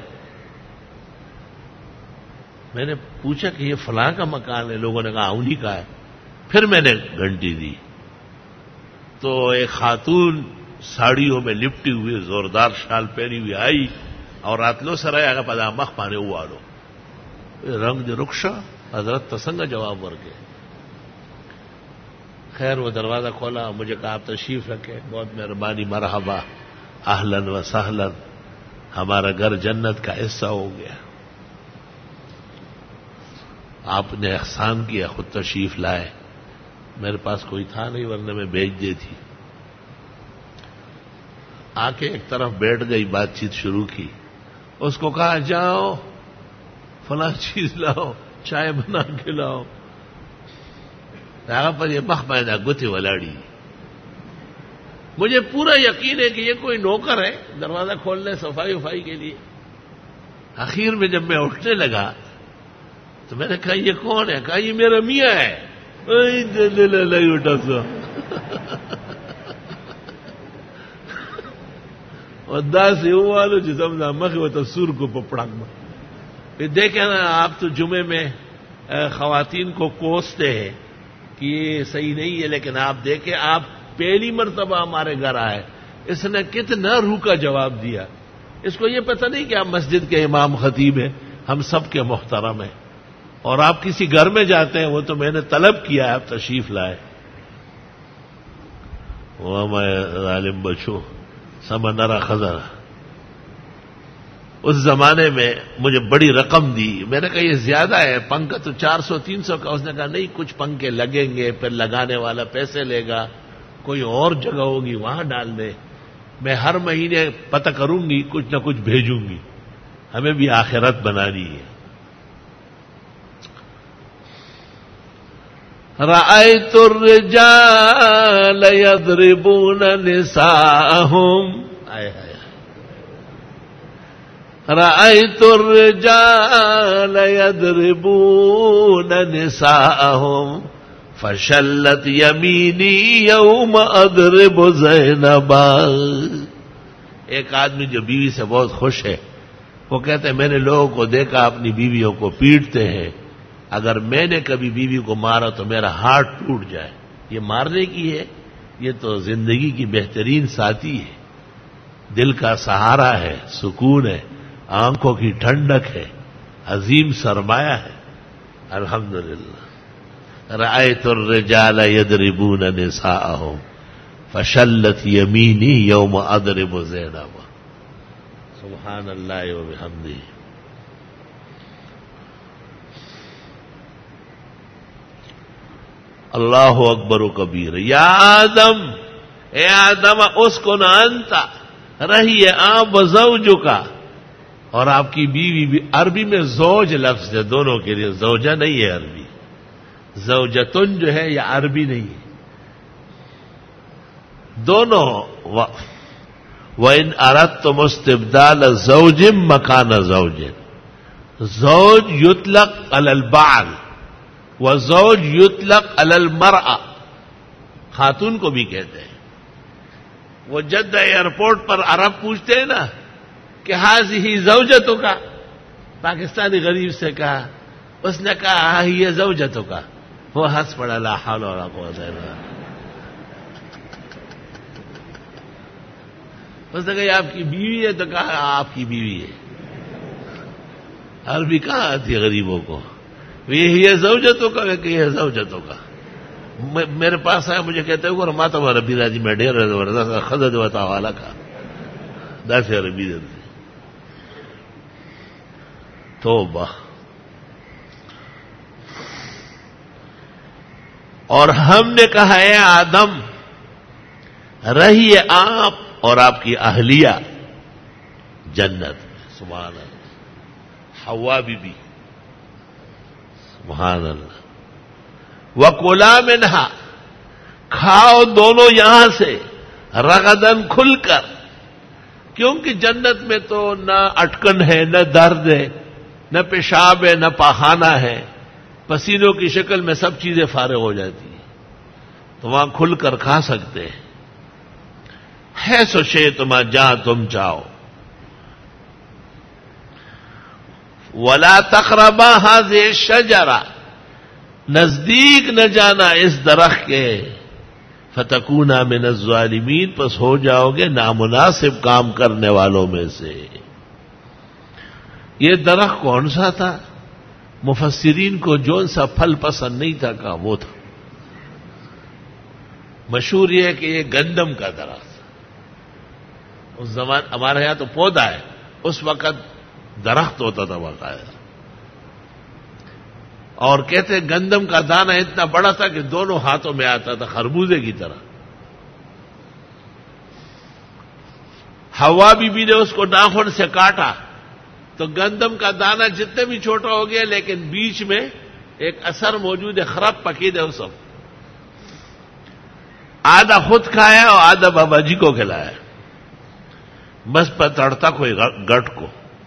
میں نے پوچھا کہ یہ فلاں کا مکان ہے. لوگوں نے کہا انہی کا ہے. پھر میں نے گھنٹی دی تو ایک خاتون ساڑیوں میں لپٹی ہوئی زوردار شال پہنی ہوئی آئی اور راتلو سرائے آگا پدا مخ پانے اوالو رنگ دے رکشا حضرت تسنگا جواب ورگے. خیر وہ دروازہ کھولا, مجھے کہا آپ تشریف رکھیں, بہت مہربانی, مرحبا, اہلن و سہلن, ہمارا گھر جنت کا حصہ ہو گیا. آپ نے احسان کیا, خود تشریف لائے. میرے پاس کوئی تھا نہیں ورنہ میں بھیج دیتی. آ کے ایک طرف بیٹھ گئی, بات چیت شروع کی. اس کو کہا جاؤ فلاں چیز لاؤ, چائے بنا کے لاؤ. پر یہ مخ پیدا گتی ولاڑی. مجھے پورا یقین ہے کہ یہ کوئی نوکر ہے دروازہ کھولنے صفائی وفائی کے لیے. آخر میں جب میں اٹھنے لگا تو میں نے کہا یہ کون ہے؟ کہا یہ میرا میاں ہے. اٹھا سو دا سے والو جسم مخ و تصور کو پپڑا. دیکھیں نا, آپ تو جمعے میں خواتین کو کوستے ہیں کہ یہ صحیح نہیں ہے, لیکن آپ دیکھیں آپ پہلی مرتبہ ہمارے گھر آئے, اس نے کتنا روح کا جواب دیا. اس کو یہ پتہ نہیں کہ آپ مسجد کے امام خطیب ہیں, ہم سب کے محترم ہیں, اور آپ کسی گھر میں جاتے ہیں, وہ تو میں نے طلب کیا ہے آپ تشریف لائے. وہ میں ظالم بچوں سمندر خزر. اس زمانے میں مجھے بڑی رقم دی. میں نے کہا یہ زیادہ ہے, پنکھا تو 400-300 کا. اس نے کہا نہیں, کچھ پنکھے لگیں گے, پھر لگانے والا پیسے لے گا, کوئی اور جگہ ہوگی وہاں ڈال دے. میں ہر مہینے پتہ کروں گی, کچھ نہ کچھ بھیجوں گی. ہمیں بھی آخرت بنانی ہے. رأيت الرجال يضربون نساءهم. رأيت الرجال يضربون نساءهم فشلت يميني يوم أضرب زينبا. ایک آدمی جو بیوی سے بہت خوش ہے, وہ کہتے ہیں میں نے لوگوں کو دیکھا اپنی بیویوں کو پیٹتے ہیں, اگر میں نے کبھی بیوی کو مارا تو میرا ہاتھ ٹوٹ جائے. یہ مارنے کی ہے, یہ تو زندگی کی بہترین ساتھی ہے, دل کا سہارا ہے, سکون ہے, آنکھوں کی ٹھنڈک ہے, عظیم سرمایہ ہے. الحمدللہ. رأيت الرجال يضربون نساءهم فشلت يميني يوم أضرب زينب. سبحان اللہ و بحمدہ. اللہ اکبر و کبیر. یا آدم, اے آدم اسکن انت, رہیے آپ و زوجکا, اور آپ کی بیوی بھی. عربی میں زوج لفظ ہے دونوں کے لیے, زوجہ نہیں ہے عربی. زوجتن جو ہے یہ عربی نہیں ہے, دونوں. وَإِنْ أَرَدْتُمُ اسْتِبْدَالَ زَوْجٍ مَكَانَ زَوْجٍ. زوج یطلق علی البعل وزوج یطلق علی المرأة, خاتون کو بھی کہتے ہیں. وہ جدہ ایئرپورٹ پر عرب پوچھتے ہیں نا کہ ہذہ زوجتک, پاکستانی غریب سے کہا, اس نے کہا ہاں یہ زوجتک, وہ ہنس پڑا. لا حول ولا قوت الا باللہ. اس نے کہا آپ کی بیوی ہے, تو کہا آپ کی بیوی ہے. عربی کہاں آتی ہے غریبوں کو. یہ زوجتوں کا کہ یہ زوجتوں کا. میرے پاس آیا, مجھے کہتے ہیں وہ ماتا ہمارا بیراجی میں ڈھیر خزد وتا والا کا دس عربی دیتے. توبہ. اور ہم نے کہا اے آدم رہیے آپ اور آپ کی اہلیہ جنت میں. سبحان اللہ. حوا بی بی, سبحان اللہ. وَكُلَا مِنْهَا, کھاؤ دونوں یہاں سے, رغدن کھل کر, کیونکہ جنت میں تو نہ اٹکن ہے نہ درد ہے. نہ پیشاب ہے نہ پاخانہ ہے، پسینوں کی شکل میں سب چیزیں فارغ ہو جاتی ہیں، تو وہاں کھل کر کھا سکتے ہیں۔ ہے سو شئتما، جہاں تم چاہو۔ ولا تقربا هذه الشجرہ، نزدیک نہ جانا اس درخت کے، فتکونا من الظالمین، پس ہو جاؤ گے نامناسب کام کرنے والوں میں سے۔ یہ درخت کون سا تھا؟ مفسرین کو جون سا پھل پسند نہیں تھا کہا وہ تھا۔ مشہور یہ ہے کہ یہ گندم کا درخت، اس زمان ہمارے یہاں تو پودا ہے، اس وقت درخت ہوتا تھا باقاعدہ، اور کہتے گندم کا دانہ اتنا بڑا تھا کہ دونوں ہاتھوں میں آتا تھا، خربوزے کی طرح۔ حوا بی بی نے اس کو ناخن سے کاٹا تو گندم کا دانہ جتنے بھی چھوٹا ہو گیا، لیکن بیچ میں ایک اثر موجود ہے، خراب پکید ہے وہ سب۔ آدھا خود کھایا اور آدھا بابا جی کو کھلایا، بس پتڑتا کوئی گٹ کو۔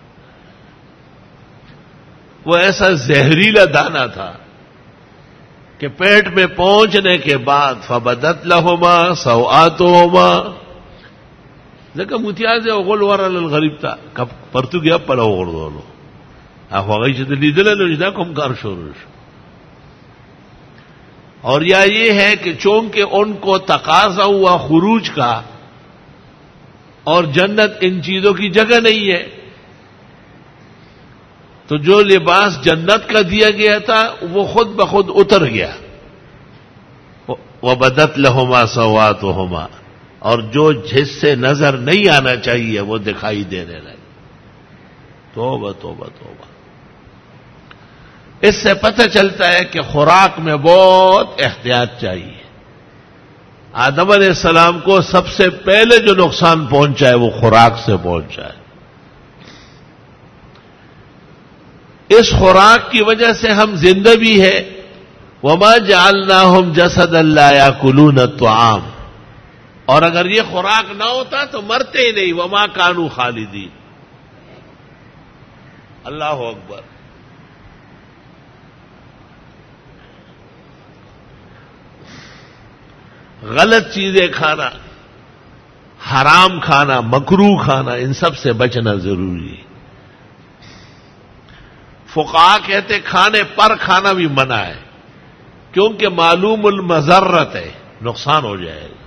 وہ ایسا زہریلا دانہ تھا کہ پیٹ میں پہنچنے کے بعد فبدت لہما سوآتہما، لیکن متیاز اغل ورل الغریب تھا کب پرتو گیا پلو غردولو اخواغی چیز لیدلے لجدہ کم کار شورش۔ اور یا یہ ہے کہ چونکہ ان کو تقاضا ہوا خروج کا، اور جنت ان چیزوں کی جگہ نہیں ہے، تو جو لباس جنت کا دیا گیا تھا وہ خود بخود اتر گیا۔ وبدت لہما سوآتہما، اور جو جس سے نظر نہیں آنا چاہیے وہ دکھائی دینے لگے۔ توبہ توبہ توبہ۔ اس سے پتہ چلتا ہے کہ خوراک میں بہت احتیاط چاہیے۔ آدم علیہ السلام کو سب سے پہلے جو نقصان پہنچا ہے وہ خوراک سے پہنچا ہے۔ اس خوراک کی وجہ سے ہم زندہ بھی ہے۔ وما جعلناہم جسدا لا یاکلون الطعام، اور اگر یہ خوراک نہ ہوتا تو مرتے ہی نہیں۔ وما کانوا خالدین۔ اللہ اکبر۔ غلط چیزیں کھانا، حرام کھانا، مکروہ کھانا، ان سب سے بچنا ضروری ہے۔ فقہا کہتے کھانے پر کھانا بھی منع ہے، کیونکہ معلوم المضرت ہے، نقصان ہو جائے گا۔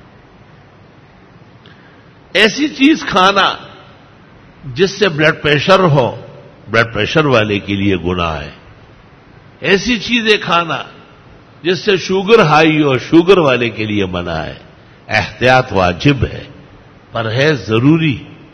ایسی چیز کھانا جس سے بلڈ پریشر ہو، بلڈ پریشر والے کے لیے گناہ ہے۔ ایسی چیزیں کھانا جس سے شوگر ہائی ہو، شوگر والے کے لیے منع ہے۔ احتیاط واجب ہے، پرہیز ضروری۔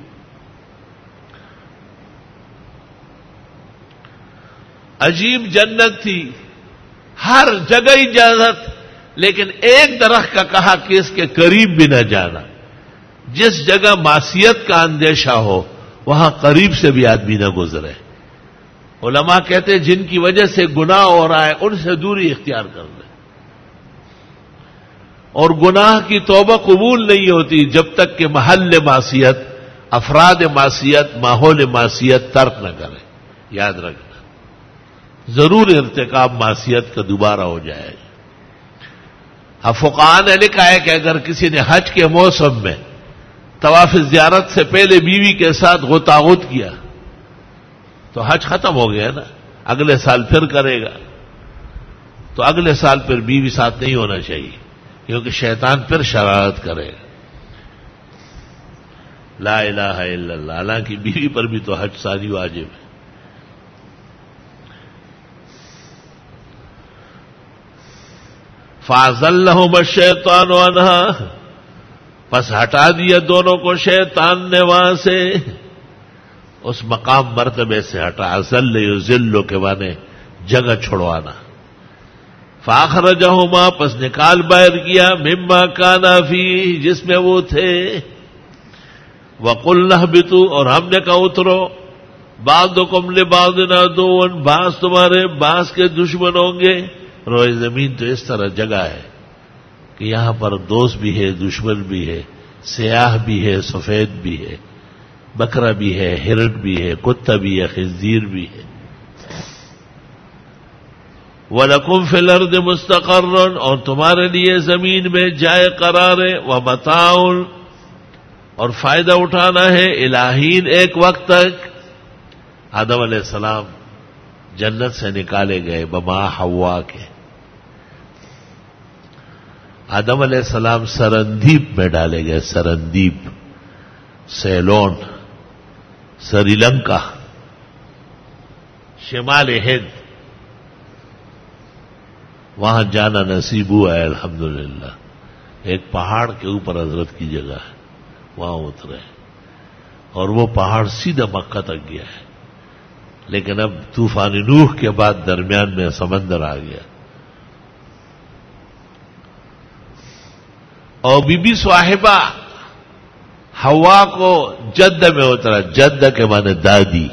عجیب جنت تھی، ہر جگہ اجازت، لیکن ایک درخت کا کہا کہ اس کے قریب بھی نہ جانا۔ جس جگہ معصیت کا اندیشہ ہو وہاں قریب سے بھی آدمی نہ گزرے۔ علماء کہتے ہیں جن کی وجہ سے گناہ ہو رہا ہے ان سے دوری اختیار کر لیں، اور گناہ کی توبہ قبول نہیں ہوتی جب تک کہ محل معصیت، افراد معصیت، ماحول معصیت ترک نہ کرے۔ یاد رکھنا، ضرور ارتکاب معصیت کا دوبارہ ہو جائے گا۔ فقہاء نے لکھا ہے کہ اگر کسی نے حج کے موسم میں طواف زیارت سے پہلے بیوی کے ساتھ غوطہ غوط کیا تو حج ختم ہو گیا نا، اگلے سال پھر کرے گا، تو اگلے سال پھر بیوی ساتھ نہیں ہونا چاہیے، کیونکہ شیطان پھر شرارت کرے گا۔ لا الہ الا اللہ۔ حالانکہ بیوی پر بھی تو حج ساری واجب ہے۔ فَأَزَلَّهُمَا الشَّيْطَانُ عَنْهَا، پس ہٹا دیا دونوں کو شیطان نے وہاں سے، اس مقام مرتبے سے ہٹا۔ ازل یذل کے معنی جگہ چھڑوانا۔ فاخرجہما، پس نکال باہر کیا، مما کانا فیہ، جس میں وہ تھے۔ وقلنا اہبطوا، اور ہم نے کہا اترو، بعضکم لبعض عدو، بعض تمہارے بعض کے دشمن ہوں گے۔ روئے زمین تو اس طرح جگہ ہے کہ یہاں پر دوست بھی ہے، دشمن بھی ہے، سیاہ بھی ہے، سفید بھی ہے، بکرا بھی ہے، ہرن بھی ہے، کتا بھی ہے، خنزیر بھی ہے، وَلَكُمْ فِي الْأَرْضِ مُسْتَقَرٌّ، اور تمہارے لیے زمین میں جائے قرار ہے، وَمَتَاعٌ، اور فائدہ اٹھانا ہے، الہین، ایک وقت تک۔ آدم علیہ السلام جنت سے نکالے گئے بما حوا کے۔ آدم علیہ السلام سرندیپ میں ڈالے گئے، سرندیپ، سیلون، سری لنکا، شمال ہند، وہاں جانا نصیب ہوا ہے الحمدللہ۔ ایک پہاڑ کے اوپر حضرت کی جگہ ہے، وہاں اترے، اور وہ پہاڑ سیدھا مکہ تک گیا ہے، لیکن اب طوفان نوح کے بعد درمیان میں سمندر آ گیا، اور بی بی صاحبہ حوا کو جدہ میں اترا، جدہ کے معنی دادی،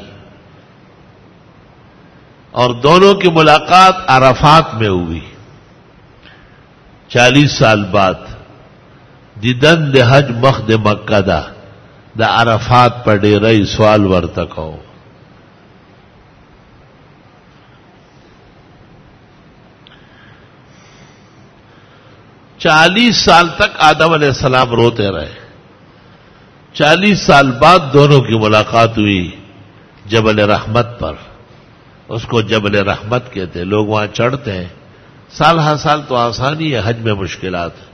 اور دونوں کی ملاقات عرفات میں ہوئی 40 سال بعد۔ دیدن دے حج مخ دے مکہ دا عرفات پر ڈیرئی سوال ورتکو۔ چالیس سال تک آدم علیہ السلام روتے رہے، 40 سال بعد دونوں کی ملاقات ہوئی جبل رحمت پر۔ اس کو جبل رحمت کہتے ہیں، لوگ وہاں چڑھتے ہیں، سال ہر سال تو آسانی ہے، حج میں مشکلات ہے۔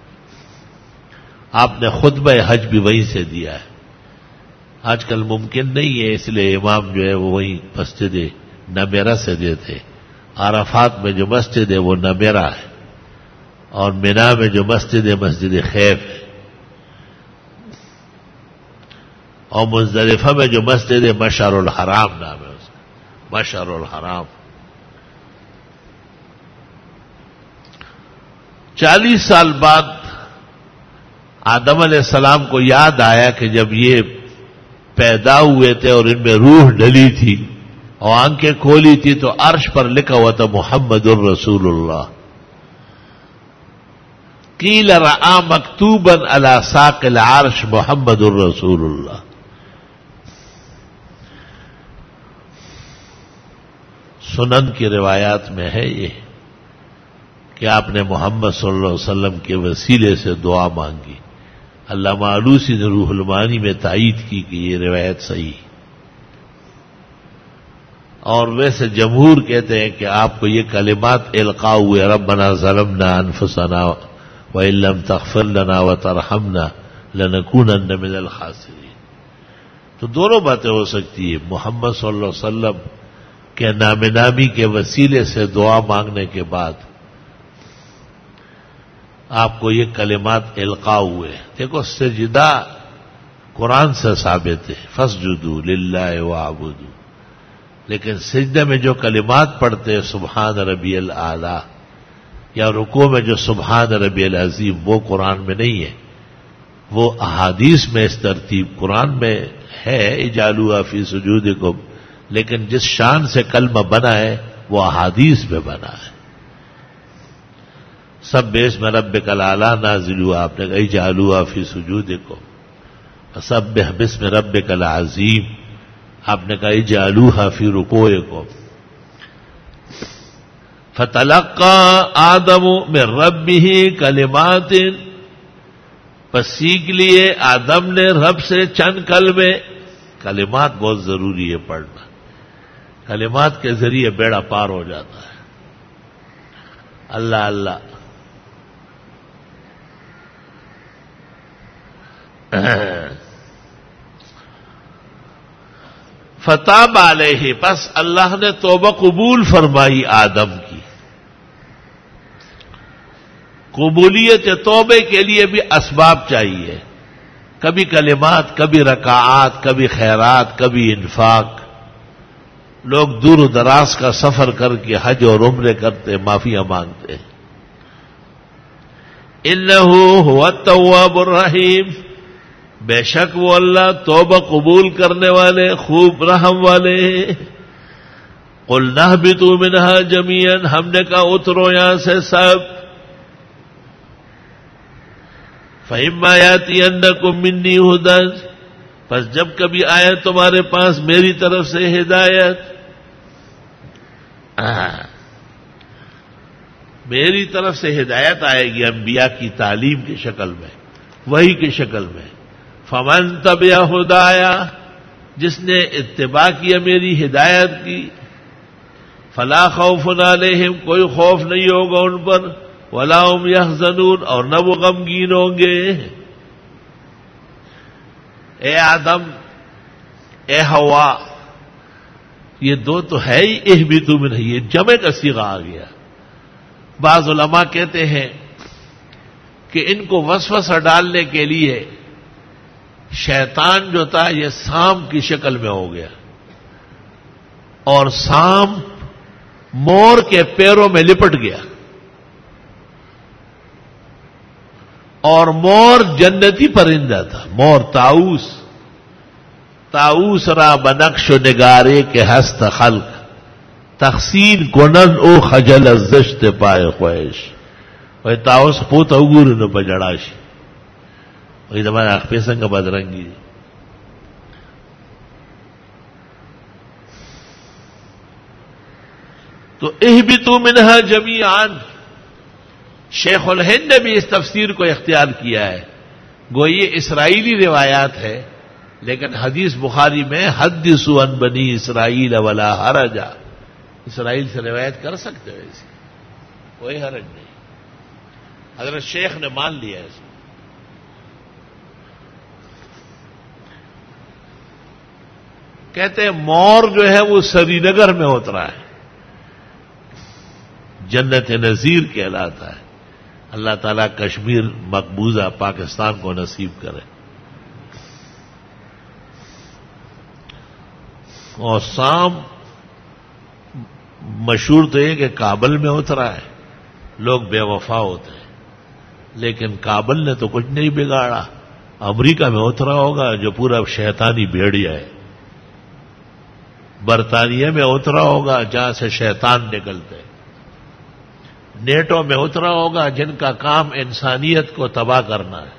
آپ نے خطبہ حج بھی وہیں سے دیا ہے، آج کل ممکن نہیں ہے، اس لیے امام جو ہے وہ وہیں مسجد نمیرہ سے دیتے۔ عرفات میں جو مسجد ہے وہ نمیرہ ہے، اور مینا میں جو مسجد ہے مسجد خیف ہے، اور مزدلفہ میں جو مسجد ہے مشعر الحرام نام ہے اس کا، مشعر الحرام۔ 40 سال بعد آدم علیہ السلام کو یاد آیا کہ جب یہ پیدا ہوئے تھے اور ان میں روح ڈلی تھی اور آنکھیں کھولی تھی تو عرش پر لکھا ہوا تھا محمد الرسول اللہ۔ قیل رآ مکتوبا علی ساق العرش محمد الرسول اللہ۔ سنن کی روایات میں ہے یہ کہ آپ نے محمد صلی اللہ علیہ وسلم کے وسیلے سے دعا مانگی۔ علامہ آلوسی نے روح المعانی میں تائید کی کہ یہ روایت صحیح، اور ویسے جمہور کہتے ہیں کہ آپ کو یہ کلمات القاء ہوئے، ربنا ظلمنا انفسنا وَإِن لَّمْ تَغْفِرْ لَنَا وَتَرْحَمْنَا لَنَكُونَنَّ مِنَ الْخَاسِرِينَ۔ تو دونوں باتیں ہو سکتی ہیں، محمد صلی اللہ علیہ وسلم کے نام نامی کے وسیلے سے دعا مانگنے کے بعد آپ کو یہ کلمات القاء ہوئے۔ دیکھو سجدہ قرآن سے ثابت ہے، فاسجدوا للہ واعبدوا، لیکن سجدے میں جو کلمات پڑھتے سبحان ربی الاعلی، یا رکوع میں جو سبحان ربی العظیم، وہ قرآن میں نہیں ہے، وہ احادیث میں اس ترتیب قرآن میں ہے، اجعلوا فی سجودکم، لیکن جس شان سے کلمہ بنا ہے وہ احادیث میں بنا ہے۔ سبح اسم ربک الاعلی نازل ہوا، آپ نے کہا اجعلوا فی سجودکم، سبح باسم ربک العظیم، آپ نے کہا اجعلوها فی رکوعکم۔ فتلقى آدم من ربه کلمات، پس سیکھ لیے آدم نے رب سے چند کلمے۔ کلمات بہت ضروری ہے پڑھنا، کلمات کے ذریعے بیڑا پار ہو جاتا ہے۔ اللہ اللہ فتاب علیہ، پس اللہ نے توبہ قبول فرمائی آدم کی۔ قبولیت توبے کے لیے بھی اسباب چاہیے، کبھی کلمات، کبھی رکعات، کبھی خیرات، کبھی انفاق۔ لوگ دور و دراز کا سفر کر کے حج اور عمرے کرتے، معافیاں مانگتے۔ انہ هو التواب الرحیم، بے شک وہ اللہ توبہ قبول کرنے والے، خوب رحم والے۔ قلنا اہبطوا منہا جمیعا، ہم نے کہا اترو یہاں سے سب۔ فَإِمَّا يَأْتِيَنَّكُم مِّنِّي هُدًى، پس جب کبھی آئے تمہارے پاس میری طرف سے ہدایت۔ میری طرف سے ہدایت آئے گی انبیاء کی تعلیم کی شکل میں، وحی کی شکل میں. فمن تبع ہدایا، جس نے اتباع کیا میری ہدایت کی، فلا خوف علیہم، کوئی خوف نہیں ہوگا ان پر، ولا هم یحزنون، اور نہ وہ غمگین ہوں گے. اے آدم، اے حوا، یہ دو تو ہے ہی، اہبطوا منہ، یہ جمع کا صیغہ آ گیا. بعض علماء کہتے ہیں کہ ان کو وسوسہ ڈالنے کے لیے شیطان جو تھا یہ سانپ کی شکل میں ہو گیا، اور سانپ مور کے پیروں میں لپٹ گیا، اور مور جنتی پرندہ تھا، مور طاؤس. طاؤس را بنقش و نگارے کے ہست خلق، تحسین کنن او خجل از زشت پائے خواہش. وہی طاؤس پوت اوگور نو بجڑاشی، وہی تمہارے اخپیسن کا بدرنگی. تو اہبطوا منہا جمیعا، شیخ الہند نے بھی اس تفسیر کو اختیار کیا ہے. گو یہ اسرائیلی روایات ہے، لیکن حدیث بخاری میں حدثوا عن بنی اسرائیل ولا حرج، اسرائیل سے روایت کر سکتے ہو، ایسی کوئی حرج نہیں. حضرت شیخ نے مان لیا اس کو. کہتے ہیں مور جو ہے وہ سری نگر میں اترا ہے، جنت نذیر کہلاتا ہے. اللہ تعالیٰ کشمیر مقبوضہ پاکستان کو نصیب کرے. اور سام مشہور تو یہ کہ کابل میں اترا ہے، لوگ بے وفا ہوتے ہیں، لیکن کابل نے تو کچھ نہیں بگاڑا. امریکہ میں اترا ہوگا جو پورا شیطانی بھیڑیا ہے، برطانیہ میں اترا ہوگا جہاں سے شیطان نکلتے، نیٹو میں اترا ہوگا جن کا کام انسانیت کو تباہ کرنا ہے.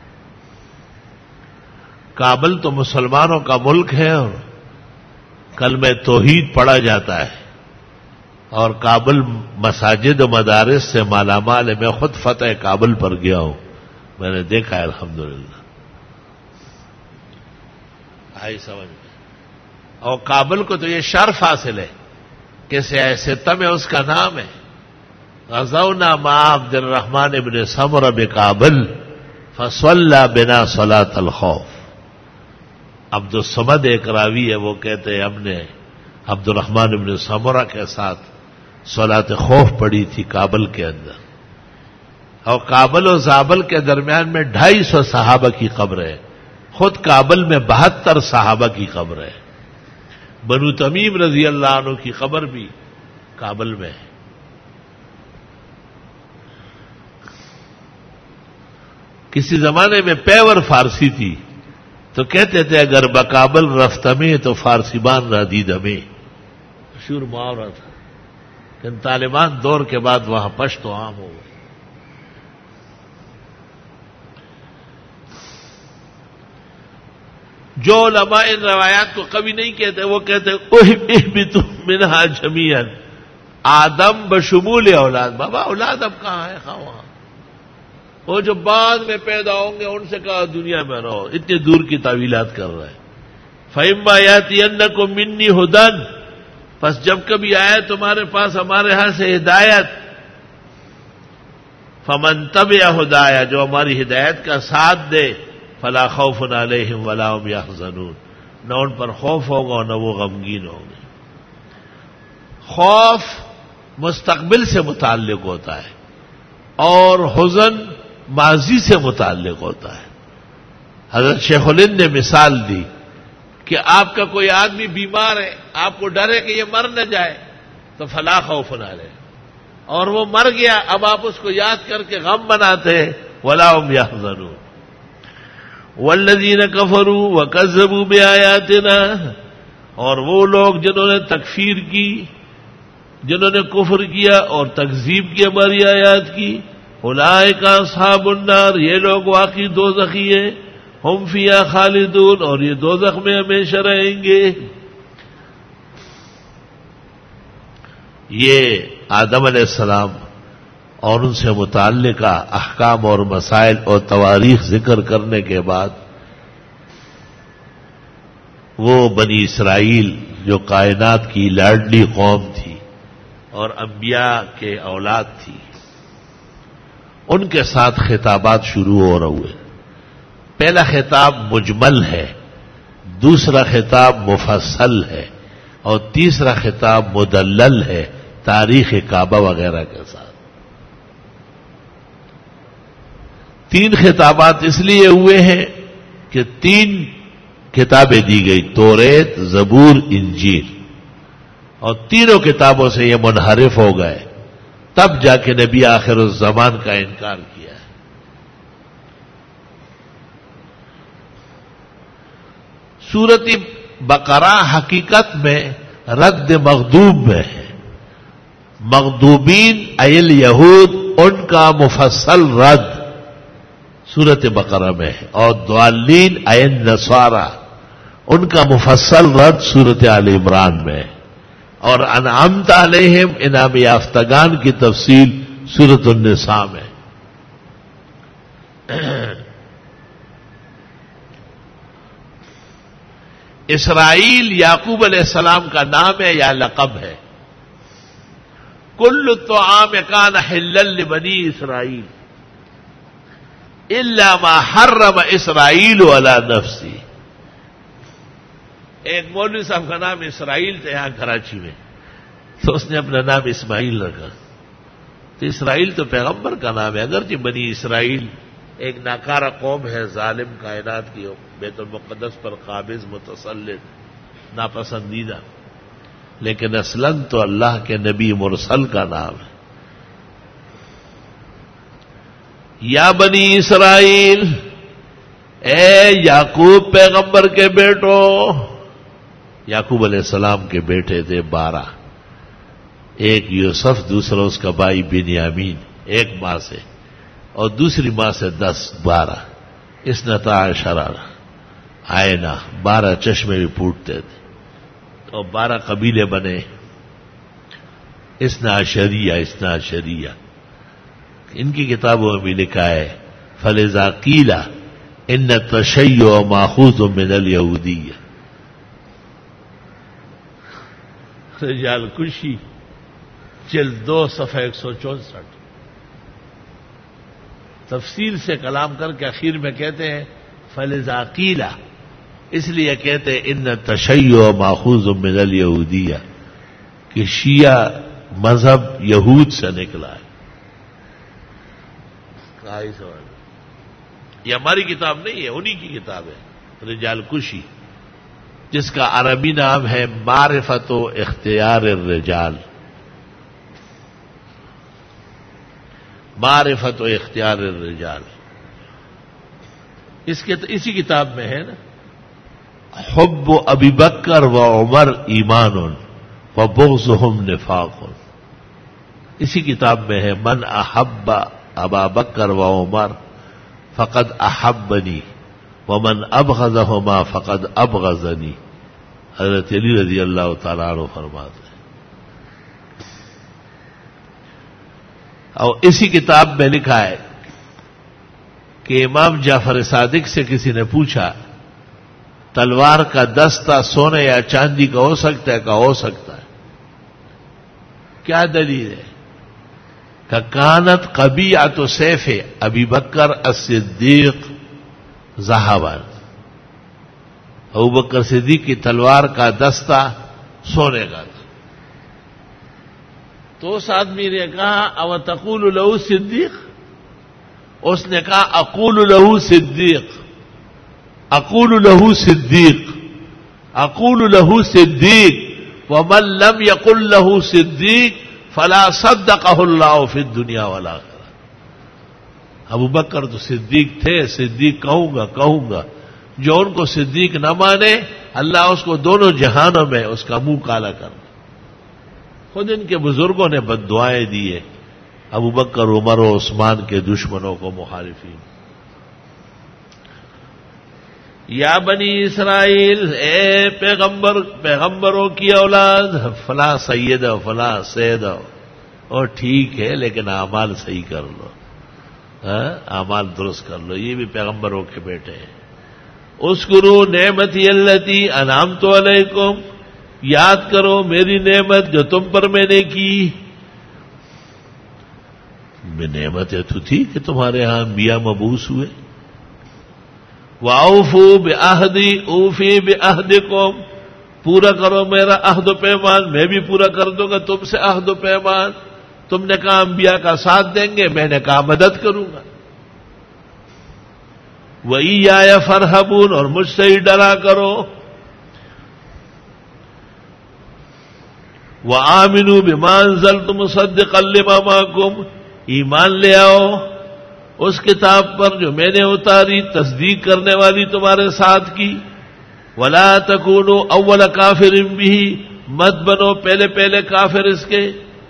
کابل تو مسلمانوں کا ملک ہے، اور کلمہ توحید پڑھا جاتا ہے، اور کابل مساجد و مدارس سے مالا مال ہے. میں خود فتح کابل پر گیا ہوں، میں نے دیکھا ہے الحمدللہ. آئی سمجھ میں. اور کابل کو تو یہ شرف حاصل ہے کہ ستم اس کا نام ہے. غزونا مع عبد الرحمن ابن سمرہ بکابل فصلی بنا صلاۃ الخوف. عبد الصمد ایک راوی ہے، وہ کہتے ہیں ہم نے عبد الرحمن ابن سمرہ کے ساتھ صلاۃ خوف پڑھی تھی کابل کے اندر. اور کابل و زابل کے درمیان میں 250 صحابہ کی قبر ہے. خود کابل میں 72 صحابہ کی قبر ہے. بنو تمیم رضی اللہ عنہ کی قبر بھی کابل میں ہے. کسی زمانے میں پیور فارسی تھی، تو کہتے تھے اگر بکابل رفتمے تو فارسی بان را دید ہمیں، مشہور محاورہ تھا. لیکن طالبان دور کے بعد وہاں پشتو عام ہو گئے. جو علماء ان روایات کو کبھی نہیں کہتے، وہ کہتے اہبطوا منہا جمیعا، آدم بشمول اولاد. بابا اولاد اب کہاں ہے؟ وہاں وہ جو بعد میں پیدا ہوں گے ان سے کہا دنیا میں رہو. اتنی دور کی تعویلات کر رہے ہیں. فَإِمَّا يَأْتِيَنَّكُم مِّنِّي هُدًى، پس جب کبھی آئے تمہارے پاس ہمارے ہاں سے ہدایت، فَمَن تَبِعَ هُدَايَ، جو ہماری ہدایت کا ساتھ دے، فَلَا خَوْفٌ عَلَيْهِمْ وَلَا هُمْ يَحْزَنُونَ، نہ ان پر خوف ہوگا اور نہ وہ غمگین ہوں گے. خوف مستقبل سے متعلق ہوتا ہے، اور حزن ماضی سے متعلق ہوتا ہے. حضرت شیخ الہند نے مثال دی کہ آپ کا کوئی آدمی بیمار ہے، آپ کو ڈر ہے کہ یہ مر نہ جائے، تو فلا خوف علیہ، اور وہ مر گیا، اب آپ اس کو یاد کر کے غم مناتے ہیں، ولا هم يحزنون. والذین کفروا وکذبوا بآیاتنا، اور وہ لوگ جنہوں نے تکفیر کی، جنہوں نے کفر کیا اور تکذیب کی ہماری آیات کی، اولئک اصحاب النار، یہ لوگ واقعی دوزخی ہیں، ہم فیہا خالدون، اور یہ دوزخ میں ہمیشہ رہیں گے. یہ آدم علیہ السلام اور ان سے متعلقہ احکام اور مسائل اور تواریخ ذکر کرنے کے بعد وہ بنی اسرائیل جو کائنات کی لاڈلی قوم تھی اور انبیاء کے اولاد تھی، ان کے ساتھ خطابات شروع ہو رہے ہوئے۔ پہلا خطاب مجمل ہے، دوسرا خطاب مفصل ہے، اور تیسرا خطاب مدلل ہے تاریخ کعبہ وغیرہ کے ساتھ۔ تین خطابات اس لیے ہوئے ہیں کہ تین کتابیں دی گئی، توریت، زبور، انجیل، اور تینوں کتابوں سے یہ منحرف ہو گئے، تب جا کے نبی آخر الزمان کا انکار کیا ہے۔ سورۃ بقرہ حقیقت میں رد مغضوب میں ہے۔ مغضوبین ای الیہود، ان کا مفصل رد سورۃ بقرہ میں ہے، اور ضالین ای النصارى، ان کا مفصل رد سورۃ آل عمران میں ہے، اور انعمت علیہم، انعام یافتگان کی تفصیل سورۃ النساء میں۔ اسرائیل یعقوب علیہ السلام کا نام ہے یا لقب ہے؟ کل الطعام کان حلا لبنی اسرائیل الا ما حرم اسرائیل علی نفسی۔ ایک مولوی صاحب کا نام اسرائیل تھا یہاں کراچی میں، تو اس نے اپنا نام اسماعیل رکھا۔ تو اسرائیل تو پیغمبر کا نام ہے، اگرچہ بنی اسرائیل ایک ناکارہ قوم ہے، ظالم کائنات کی، بیت المقدس پر قابض، متسلط، ناپسندیدہ، لیکن اصلاً تو اللہ کے نبی مرسل کا نام ہے۔ یا بنی اسرائیل، اے یعقوب پیغمبر کے بیٹو۔ یعقوب علیہ السلام کے بیٹے تھے 12، ایک یوسف، دوسرا اس کا بھائی بنیامین، ایک ماں سے، اور دوسری ماں سے 10، 12، اثنتا عشرہ عینا، 12 چشمے بھی پھوٹتے تھے، اور 12 قبیلے بنے، اثنا عشریہ۔ ان کی کتابوں میں بھی لکھا ہے فلذا قیل ان التشیع ماخوذ من الیہودیہ۔ رجال کشی جلد 2 صفحہ 164، تفصیل سے کلام کر کے آخر میں کہتے ہیں فلذا قیل، اس لیے کہتے ہیں ان التشیع ماخوذ من الیہودیہ، کہ شیعہ مذہب یہود سے نکلا ہے۔ یہ ہماری کتاب نہیں ہے، انہی کی کتاب ہے رجال کشی، جس کا عربی نام ہے معرفت و اختیار الرجال۔ معرفت و اختیار الرجال، اسی کتاب میں ہے نا، حب ابی بکر و عمر ایمان و بغضهم نفاق، اسی کتاب میں ہے من احب ابا بکر و عمر فقد احبنی ومن ابغضهما فقد ابغضنی۔ حضرت علی رضی اللہ تعالیٰ عنہ فرماتے ہیں۔ اور اسی کتاب میں لکھا ہے کہ امام جعفر صادق سے کسی نے پوچھا تلوار کا دستہ سونے یا چاندی کا ہو سکتا ہے؟ ہو سکتا ہے۔ کیا دلیل ہے؟ کہ کانت قبیعۃ سیف ابی بکر الصدیق ذهبا، ابو بکر صدیق کی تلوار کا دستہ سونے کا تھا۔ تو اس آدمی نے کہا او تقول له صدیق، اس نے کہا اقول له صدیق، اقول له صدیق، اقول له صدیق، ومن لم يقل له صدیق فلا صدقه اللہ فی الدنیا والآخرہ۔ ابو بکر تو صدیق تھے، صدیق کہوں گا، جو ان کو صدیق نہ مانے اللہ اس کو دونوں جہانوں میں اس کا منہ کالا کر دے۔ خود ان کے بزرگوں نے بد دعائیں دی ہے ابو بکر، عمر و عثمان کے دشمنوں کو، مخالفین۔ یا بنی اسرائیل، اے پیغمبروں کی اولاد، فلاں سید ہو، فلاں سید ہو، اور ٹھیک ہے لیکن اعمال صحیح کر لو، اعمال درست کر لو. یہ بھی پیغمبروں کے بیٹے ہیں. اذکروا نعمتی اللتی انعمت علیکم، یاد کرو میری نعمت جو تم پر میں نے کی. میں نعمتیں تو تھی کہ تمہارے ہاں انبیاء مبعوث ہوئے. وَأَوْفُوا بِعَهْدِي أُوفِ بِعَهْدِكُمْ، پورا کرو میرا عہد و پیمان، میں بھی پورا کر دوں گا تم سے عہد و پیمان. تم نے کہا انبیاء کا ساتھ دیں گے، میں نے کہا مدد کروں گا. وَإِيَّايَ فَارْهَبُونَ، اور مجھ سے ہی ڈرا کرو. وَآمِنُوا بِمَا أَنزَلْتُ مُصَدِّقًا لِمَا مَعَكُمْ، ایمان لے آؤ اس کتاب پر جو میں نے اتاری، تصدیق کرنے والی تمہارے ساتھ کی. وَلَا تَكُونُوا أَوَّلَ كَافِرٍ بِهِ، مت بنو پہلے کافر اس کے.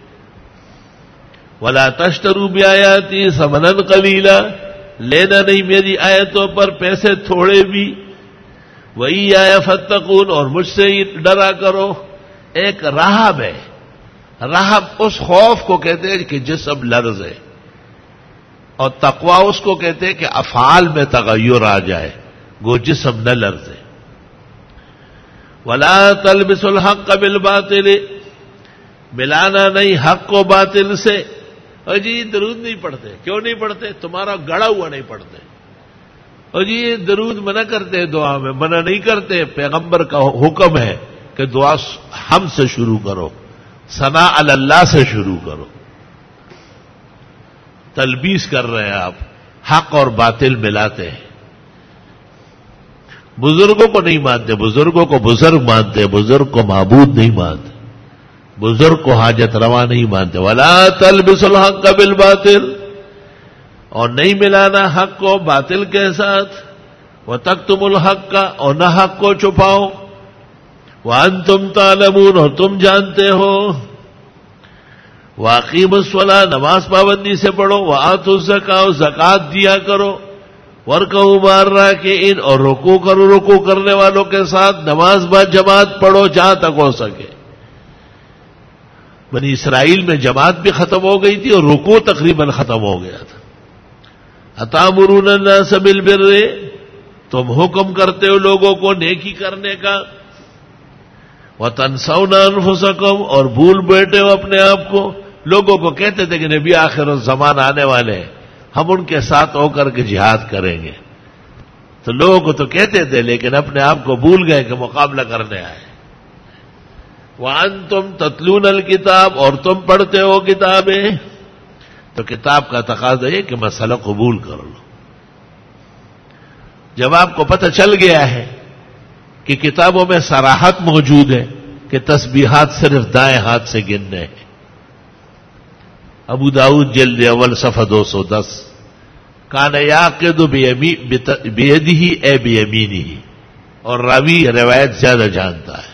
وَلَا تَشْتَرُوا بِآيَاتِي ثَمَنًا قَلِيلًا، لینا نہیں میری آیتوں پر پیسے تھوڑے بھی. وَإِيَّايَ فَاتَّقُونَ، اور مجھ سے ہی ڈرا کرو. ایک رہب ہے، رہب اس خوف کو کہتے ہیں کہ جسم لرزے، اور تقوی اس کو کہتے ہیں کہ افعال میں تغیر آ جائے، گو جسم نہ لرزے. وَلَا تَلْبِسُوا الْحَقَّ بِالْبَاطِلِ، ملانا نہیں حق کو باطل سے. اور جی درود نہیں پڑھتے، کیوں نہیں پڑھتے؟ تمہارا گڑا ہوا نہیں پڑھتے. اور جی یہ درود منع کرتے دعا میں، منع نہیں کرتے، پیغمبر کا حکم ہے کہ دعا ہم سے شروع کرو، ثناء علی اللہ سے شروع کرو. تلبیس کر رہے ہیں آپ، حق اور باطل ملاتے ہیں. بزرگوں کو نہیں مانتے، بزرگوں کو بزرگ مانتے، بزرگ کو معبود نہیں مانتے، بزرگ کو حاجت روا نہیں مانتے. وَلَا تَلْبِسُوا الْحَقَّ بِالْبَاطِلِ، اور نہیں ملانا حق کو باطل کے ساتھ. وَتَكْتُمُوا الْحَقَّ، اور نہ حق کو چھپاؤ. وَأَنْتُمْ تَعْلَمُونَ، اور تم جانتے ہو. وَأَقِيمُوا الصَّلَاةَ، نماز پابندی سے پڑھو. وَآتُوا الزَّكَاةَ، زکات دیا کرو. وَارْكَعُوا مَعَ الرَّاكِعِينَ، اور رکوع کرو رکوع کرنے والوں کے ساتھ. نماز با جماعت پڑھو جہاں تک ہو سکے. بنی اسرائیل میں جماعت بھی ختم ہو گئی تھی اور رکوع تقریباً ختم ہو گیا تھا. أَتَأْمُرُونَ النَّاسَ بِالْبِرِّ، تم حکم کرتے ہو لوگوں کو نیکی کرنے کا. وَتَنْسَوْنَ أَنفُسَكُمْ، اور بھول بیٹھے ہو اپنے آپ کو. لوگوں کو کہتے تھے کہ نبی آخر الزمان آنے والے ہیں، ہم ان کے ساتھ ہو کر کے جہاد کریں گے. تو لوگوں کو تو کہتے تھے لیکن اپنے آپ کو بھول گئے کہ مقابلہ کرنے آئے. وَأَنْتُمْ تَتْلُونَ الْكِتَابَ، اور تم پڑھتے ہو کتابیں. تو کتاب کا تقاضا ہے کہ مسئلہ قبول کر لو. جب آپ کو پتہ چل گیا ہے کہ کتابوں میں صراحت موجود ہے کہ تسبیحات صرف دائیں ہاتھ سے گننے ہیں. ابو داؤد جلد اول صفحہ 210، کان یعقد بیدہ اے بیمینہ، اور راوی روایت زیادہ جانتا ہے.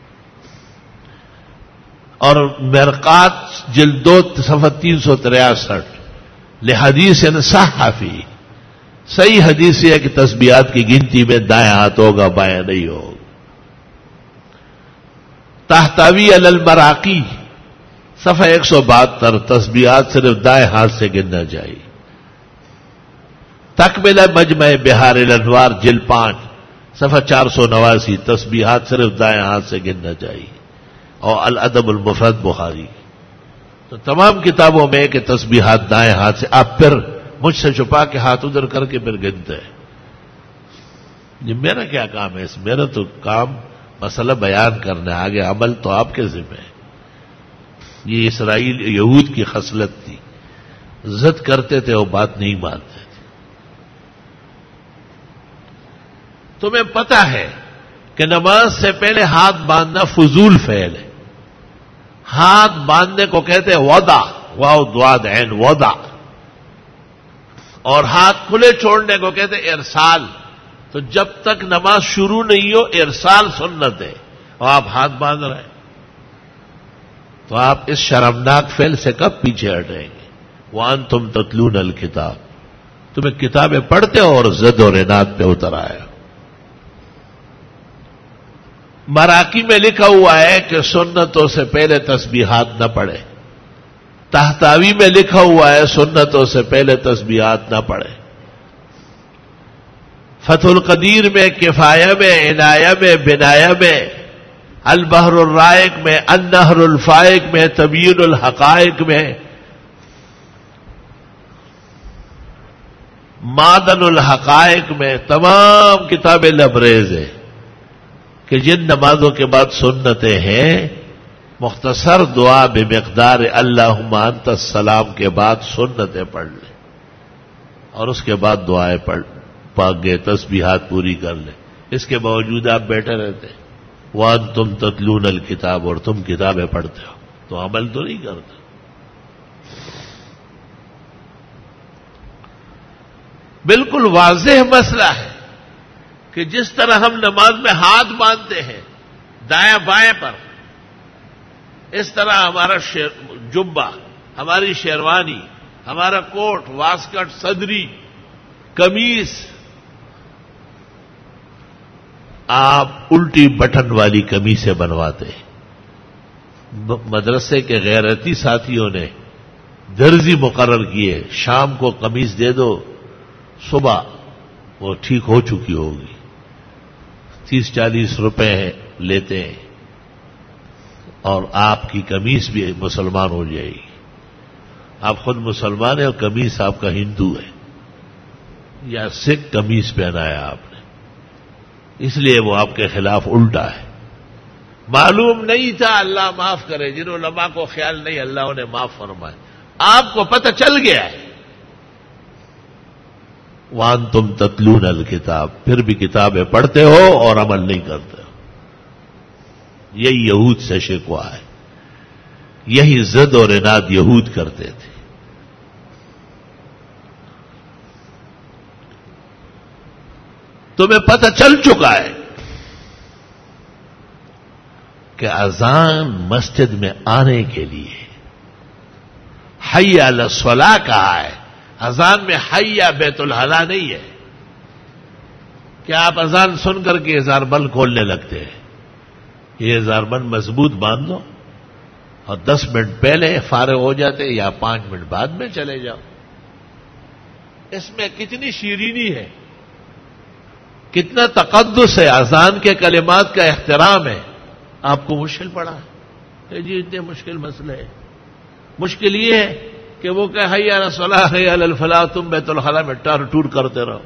اور مرقات جلد 2 صفحہ 363، لحدیث صح فی، صحیح حدیث یہ ہے کہ تسبیحات کی گنتی میں دائیں ہاتھ ہوگا بایاں نہیں ہوگا. تحتوی علی المراقی صفحہ 172، تسبیحات صرف دائیں ہاتھ سے گننا چاہیے. تکملہ مجمع بہار الانوار جلد 5 صفحہ 489، تسبیحات صرف دائیں ہاتھ سے گننا چاہیے. اور الادب المفرد بخاری. تو تمام کتابوں میں کہ تسبیحات دائیں ہاتھ سے. آپ پھر مجھ سے چھپا کے ہاتھ ادھر کر کے پھر گنتے ہیں. یہ میرا کیا کام ہے؟ میرا تو کام مسئلہ بیان کرنا، آگے عمل تو آپ کے ذمہ ہے. یہ اسرائیل یہود کی خصلت تھی، ضد کرتے تھے وہ بات نہیں مانتے تھے. تمہیں پتہ ہے کہ نماز سے پہلے ہاتھ باندھنا فضول فعل ہے. ہاتھ باندھنے کو کہتے ہیں وضع، واو ضاد عین وضع. اور ہاتھ کھلے چھوڑنے کو کہتے ہیں ارسال. تو جب تک نماز شروع نہیں ہو ارسال سنت ہے، اور آپ ہاتھ باندھ رہے ہیں تو آپ اس شرمناک فعل سے کب پیچھے ہٹیں گے؟ وَأَنْتُمْ تَتْلُونَ الْكِتَابَ، تمہیں کتابیں پڑھتے ہو اور ضد اور عناد پہ اتر آئے. مراقی میں لکھا ہوا ہے کہ سنتوں سے پہلے تسبیحات نہ پڑھے. تحتاوی میں لکھا ہوا ہے سنتوں سے پہلے تسبیحات نہ پڑھے. فتح القدیر میں، کفایہ میں، عنایہ میں، بنایہ میں، البحر الرائق میں، النہر الفائق میں، تبیین الحقائق میں، معدن الحقائق میں تمام کتابیں لبریز ہیں کہ جن نمازوں کے بعد سنتیں ہیں مختصر دعا بمقدار اللہم انت السلام کے بعد سنتیں پڑھ لیں اور اس کے بعد دعائیں پاک گئے تسبیحات پوری کر لیں. اس کے باوجود آپ بیٹھے رہتے ہیں وانتم تتلون الکتاب، اور تم کتابیں پڑھتے ہو تو عمل تو نہیں کرتے. بالکل واضح مسئلہ ہے کہ جس طرح ہم نماز میں ہاتھ باندھتے ہیں دائیں بائیں پر، اس طرح ہمارا جبہ، ہماری شیروانی، ہمارا کوٹ، واسکٹ، صدری، قمیص، آپ الٹی بٹن والی قمیصیں بنواتے ہیں. مدرسے کے غیرتی ساتھیوں نے درزی مقرر کیے، شام کو قمیص دے دو، صبح وہ ٹھیک ہو چکی ہوگی. 30-40 روپے لیتے ہیں اور آپ کی قمیص بھی مسلمان ہو جائے گی. آپ خود مسلمان ہیں اور قمیص آپ کا ہندو ہے یا سکھ قمیص پہنا ہے آپ نے، اس لیے وہ آپ کے خلاف الٹا ہے. معلوم نہیں تھا، اللہ معاف کرے، جن علماء کو خیال نہیں اللہ انہیں معاف فرمائے. آپ کو پتہ چل گیا ہے وانتم تتلون الکتاب، پھر بھی کتابیں پڑھتے ہو اور عمل نہیں کرتے ہو. یہی یہود سے شکوہ ہے، یہی ضد اور عناد یہود کرتے تھے. تمہیں پتہ چل چکا ہے کہ اذان مسجد میں آنے کے لیے حی علی الصلاۃ کہا ہے. اذان میں حی بیت الحلا نہیں ہے کہ آپ اذان سن کر کے اظہار بند کھولنے لگتے ہیں. یہ اظہار بند مضبوط باندھ دو اور 10 منٹ پہلے فارغ ہو جاتے یا 5 منٹ بعد میں چلے جاؤ. اس میں کتنی شیرینی ہے، کتنا تقدس ہے، اذان کے کلمات کا احترام ہے. آپ کو مشکل پڑا ہے جی، اتنے مشکل مسئلے ہیں. مشکل یہ ہے کہ وہ کہ حی علی الصلاۃ حی علی الفلاح، تم بیت الخلاء میں ٹار ٹور کرتے رہو.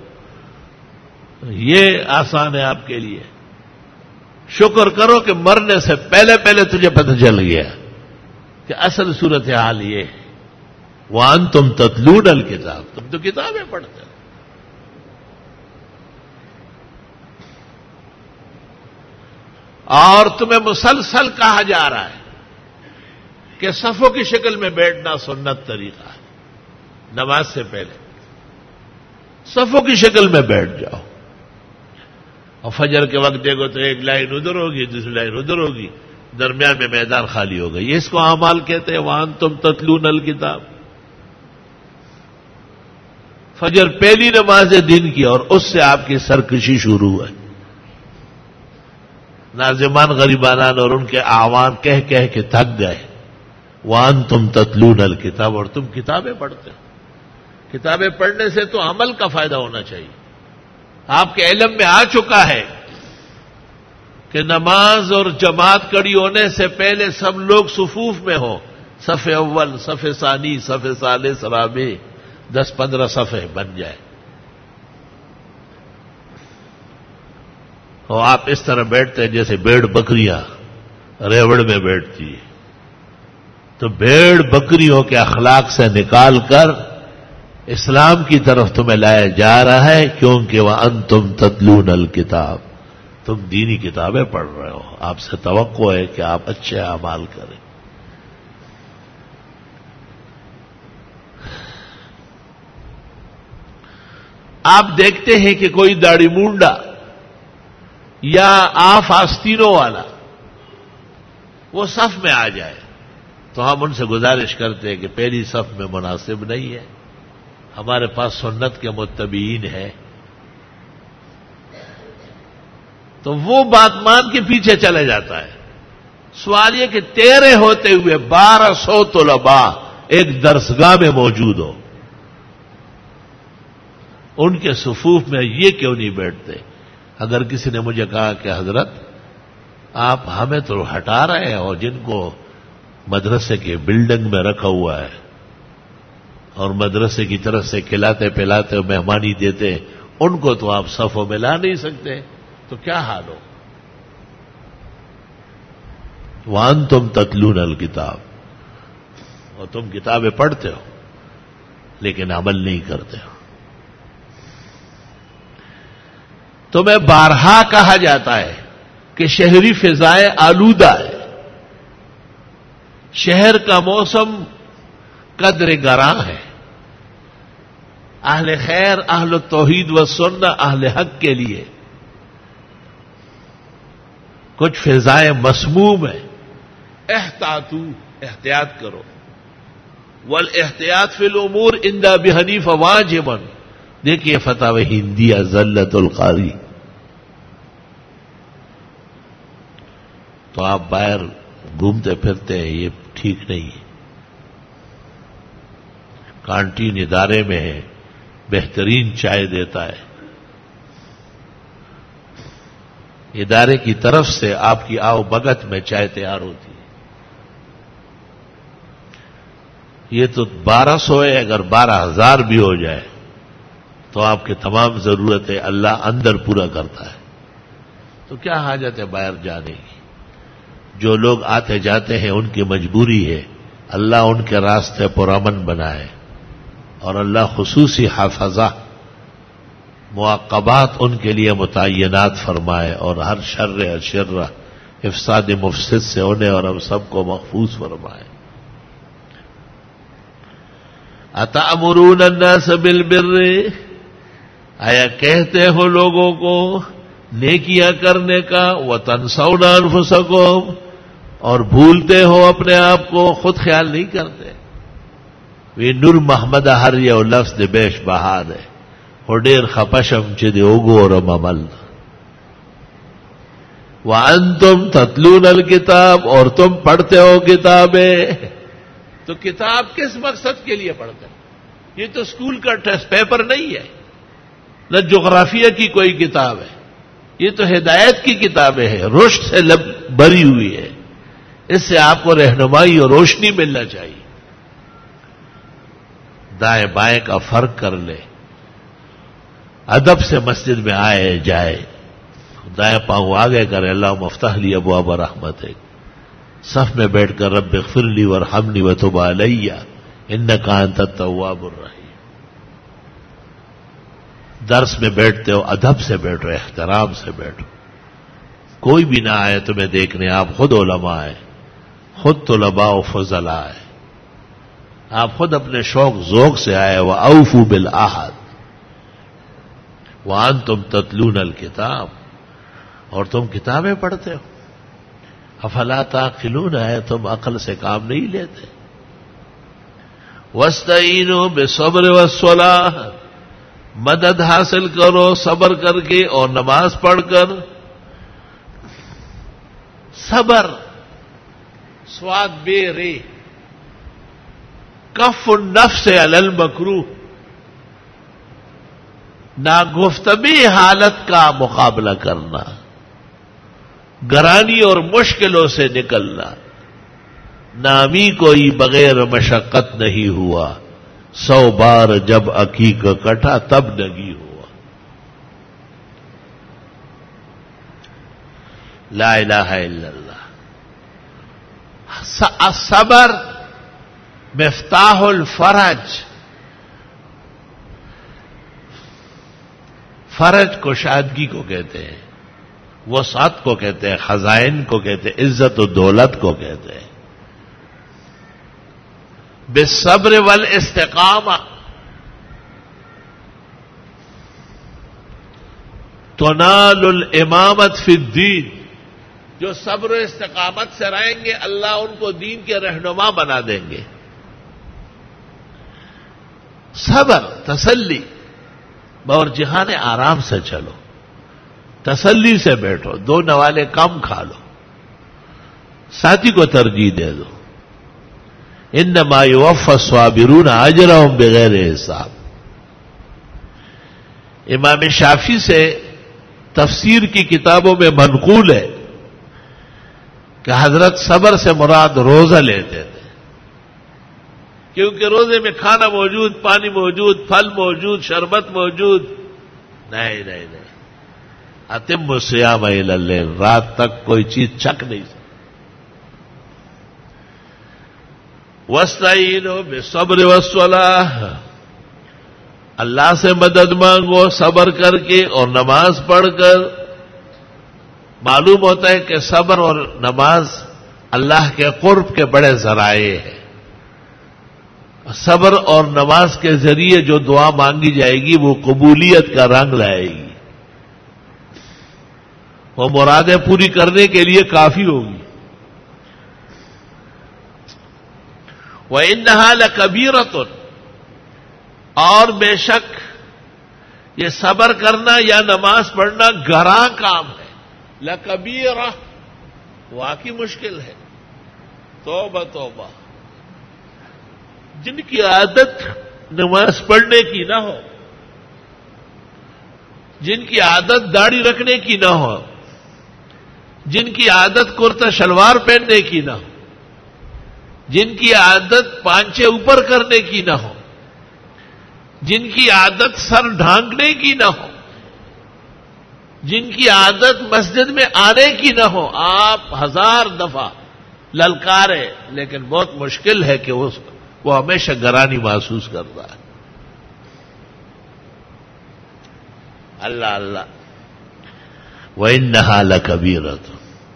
یہ آسان ہے آپ کے لیے. شکر کرو کہ مرنے سے پہلے پہلے تجھے پتہ چل گیا کہ اصل صورتحال یہ ہے. وانتم تتلون الکتاب، تم تو کتابیں پڑھتے ہو. اور تمہیں مسلسل کہا جا رہا ہے کہ صفوں کی شکل میں بیٹھنا سنت طریقہ ہے. نماز سے پہلے صفوں کی شکل میں بیٹھ جاؤ اور فجر کے وقت دیکھو تو ایک لائن ادھر ہوگی، دوسری لائن ادھر ہوگی، درمیان میں میدان خالی ہوگا. یہ اس کو اعمال کہتے ہیں وانتم تتلون الکتاب. فجر پہلی نماز دن کی اور اس سے آپ کی سرکشی شروع ہے. ناظمان غریبانان اور ان کے اعوان کہہ کہہ کے تھک گئے. وانتم تتلون الکتاب، اور تم کتابیں پڑھتے ہو. کتابیں پڑھنے سے تو عمل کا فائدہ ہونا چاہیے. آپ کے علم میں آ چکا ہے کہ نماز اور جماعت کڑی ہونے سے پہلے سب لوگ صفوف میں ہوں، صف اول، صف ثانی، صف ثالث، رابع، 10-15 صفحے بن جائے. اور آپ اس طرح بیٹھتے ہیں جیسے بھیڑ بکریاں ریوڑ میں بیٹھتی ہے. تو بھیڑ بکریوں کے اخلاق سے نکال کر اسلام کی طرف تمہیں لایا جا رہا ہے، کیونکہ وَأَنْتُمْ تَتْلُونَ الْكِتَابَ، تم دینی کتابیں پڑھ رہے ہو. آپ سے توقع ہے کہ آپ اچھے اعمال کریں. آپ دیکھتے ہیں کہ کوئی داڑھی مونڈا یا آف آستینوں والا وہ صف میں آ جائے تو ہم ان سے گزارش کرتے ہیں کہ پہلی صف میں مناسب نہیں ہے، ہمارے پاس سنت کے متبعین ہیں. تو وہ بات مان کے پیچھے چلے جاتا ہے. سوال یہ کہ تیرے ہوتے ہوئے 1200 طلباء ایک درسگاہ میں موجود ہو، ان کے صفوف میں یہ کیوں نہیں بیٹھتے؟ اگر کسی نے مجھے کہا کہ حضرت آپ ہمیں تو ہٹا رہے ہیں، اور جن کو مدرسے کے بلڈنگ میں رکھا ہوا ہے اور مدرسے کی طرف سے کھلاتے پلاتے مہمانی دیتے، ان کو تو آپ صفوں میں لا نہیں سکتے، تو کیا حال ہو؟ وَأَنْتُمْ تَتْلُونَ الْكِتَابَ، اور تم کتابیں پڑھتے ہو لیکن عمل نہیں کرتے ہو۔ تمہیں بارہا کہا جاتا ہے کہ شہری فضائیں آلودہ ہے، شہر کا موسم قدر گراں ہے، اہل خیر، اہل توحید و سنہ، اہل حق کے لیے کچھ فضائیں مسموم ہیں، احتاطو، احتیاط کرو، والاحتیاط فی الامور عند ابی حنیفہ واجبا، دیکھیے فتاوی ہندیہ زلت القاری۔ تو آپ باہر گھومتے پھرتے ہیں، یہ ٹھیک نہیں ہے۔ کانٹین ادارے میں ہے، بہترین چائے دیتا ہے، ادارے کی طرف سے آپ کی آؤ بگت میں چائے تیار ہوتی ہے۔ یہ تو 1200 ہے، اگر 12,000 بھی ہو جائے تو آپ کے تمام ضرورتیں اللہ اندر پورا کرتا ہے، تو کیا حاجت ہے باہر جانے کی؟ جو لوگ آتے جاتے ہیں ان کی مجبوری ہے، اللہ ان کے راستے پرامن بنائے، اور اللہ خصوصی حافظہ معاقبات ان کے لیے متعینات فرمائے، اور ہر شر افساد مفسد سے انہیں اور ہم سب کو محفوظ فرمائے۔ اتأمرون الناس بالبر، آیا کہتے ہو لوگوں کو نیکیاں کرنے کا، وتنسون انفسکم، اور بھولتے ہو اپنے آپ کو، خود خیال نہیں کرتے۔ وی نور محمد ہر یو لفظ دے بیش بہاد ہے، اور ډیر خپشم چې دی وګورم عمل۔ وانتم تتلون الکتاب، اور تم پڑھتے ہو کتابیں۔ تو کتاب کس مقصد کے لیے پڑھتے ہیں؟ یہ تو اسکول کا ٹیسٹ پیپر نہیں ہے، نہ جغرافیہ کی کوئی کتاب ہے، یہ تو ہدایت کی کتابیں ہیں، رشد سے بھری ہوئی ہے، اس سے آپ کو رہنمائی اور روشنی ملنا چاہیے۔ دائیں بائیں کا فرق کر لے، ادب سے مسجد میں آئے جائے، دائیں پاؤں آگے کرے، اللہ مفتح لی ابواب رحمتک، صف میں بیٹھ کر رب اغفر لی وارحمنی وتب علی انک انت التواب الرحیم۔ درس میں بیٹھتے ہو ادب سے بیٹھو، احترام سے بیٹھو، کوئی بھی نہ آئے تمہیں دیکھنے، آپ خود علماء ہیں، خود طلباء و فضلاء ہیں، آپ خود اپنے شوق ذوق سے آئے، وَأَوْفُوا بِالْعَهْدِ وَأَنْتُمْ تَتْلُونَ الْكِتَابَ، اور تم کتابیں پڑھتے ہو۔ افلا تعقلون، ہے تم عقل سے کام نہیں لیتے۔ وَاسْتَعِينُوا بِالصَّبْرِ وَالصَّلَاةِ، مدد حاصل کرو صبر کر کے اور نماز پڑھ کر۔ صبر سواد بے رے، کف النفس علی المکروہ، ناگفتبی حالت کا مقابلہ کرنا، گرانی اور مشکلوں سے نکلنا۔ نامی کوئی بغیر مشقت نہیں ہوا، 100 بار جب عقیق کٹا تب نگی ہوا۔ لا الہ الا اللہ۔ صبر مفتاح الفرج، فرج کو شادگی کو کہتے ہیں، وسعت کو کہتے ہیں، خزائن کو کہتے ہیں، عزت و دولت کو کہتے ہیں۔ بالصبر والاستقامہ تنال الامامت فی الدین، جو صبر و استقامت سے رہیں گے اللہ ان کو دین کے رہنما بنا دیں گے۔ صبر، تسلی، اور جہان آرام سے چلو، تسلی سے بیٹھو، 2 نوالے کم کھا لو، ساتھی کو ترجیح دے دو، انما یوفی الصابرون اجرهم بغیر حساب. امام شافعی سے تفسیر کی کتابوں میں منقول ہے کہ حضرت صبر سے مراد روزہ لیتے تھے، کیونکہ روزے میں کھانا موجود، پانی موجود، پھل موجود، شربت موجود. نہیں نہیں نہیں، اتم الصیام الی اللیل، رات تک کوئی چیز چکھ نہیں سکتی. واستعینوا بالصبر والصلاۃ، اللہ سے مدد مانگو صبر کر کے اور نماز پڑھ کر. معلوم ہوتا ہے کہ صبر اور نماز اللہ کے قرب کے بڑے ذرائع ہیں. صبر اور نماز کے ذریعے جو دعا مانگی جائے گی وہ قبولیت کا رنگ لائے گی، وہ مرادیں پوری کرنے کے لیے کافی ہوگی. وَإِنَّهَا لَكَبِيرَةٌ، اور بے شک یہ صبر کرنا یا نماز پڑھنا گراں کام ہے. لَكَبِيرَةٌ، واقعی مشکل ہے. توبہ توبہ. جن کی عادت نماز پڑھنے کی نہ ہو، جن کی عادت داڑھی رکھنے کی نہ ہو، جن کی عادت کرتا شلوار پہننے کی نہ ہو، جن کی عادت پانچے اوپر کرنے کی نہ ہو، جن کی عادت سر ڈھانکنے کی نہ ہو، جن کی عادت مسجد میں آنے کی نہ ہو، آپ 1000 دفعہ للکارے لیکن بہت مشکل ہے کہ وہ ہمیشہ گرانی محسوس کرتا ہے. اللہ اللہ. وَإِنَّهَا لَكَبِيرَةٌ،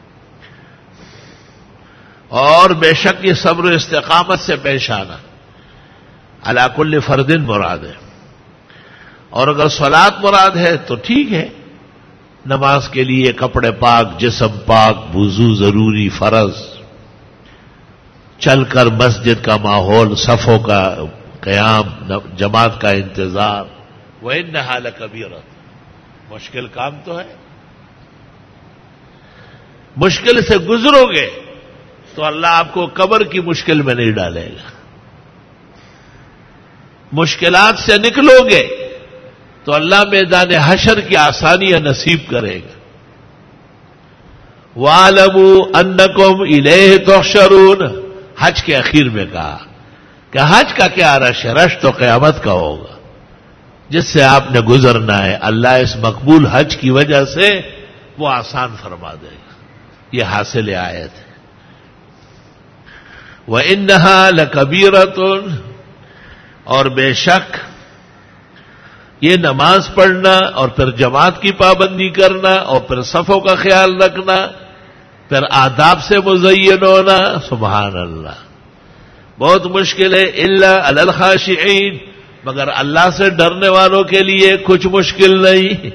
اور بے شک یہ صبر و استقامت سے پیش آنا علی کل فرد مراد ہے. اور اگر صلاۃ مراد ہے تو ٹھیک ہے، نماز کے لیے کپڑے پاک، جسم پاک، وضو ضروری فرض، چل کر مسجد کا ماحول، صفوں کا قیام، جماعت کا انتظار. وَإِنَّهَا لَكَبِيرَةٌ، مشکل کام تو ہے. مشکل سے گزرو گے تو اللہ آپ کو قبر کی مشکل میں نہیں ڈالے گا. مشکلات سے نکلو گے تو اللہ میدان حشر کی آسانیاں نصیب کرے گا. وَاعْلَمُوا أَنَّكُمْ إِلَيْهِ تُحْشَرُونَ، حج کے اخیر میں کہا کہ حج کا کیا رش ہے، رش تو قیامت کا ہوگا جس سے آپ نے گزرنا ہے. اللہ اس مقبول حج کی وجہ سے وہ آسان فرما دے گا. یہ حاصل آیت ہے. وَإِنَّهَا لَكَبِيرَةٌ، اور بے شک یہ نماز پڑھنا اور پھر جماعت کی پابندی کرنا اور پھر صفوں کا خیال رکھنا، پھر آداب سے مزین ہونا، سبحان اللہ، بہت مشکل ہے. الا علی الخاشعین، مگر اللہ سے ڈرنے والوں کے لیے کچھ مشکل نہیں.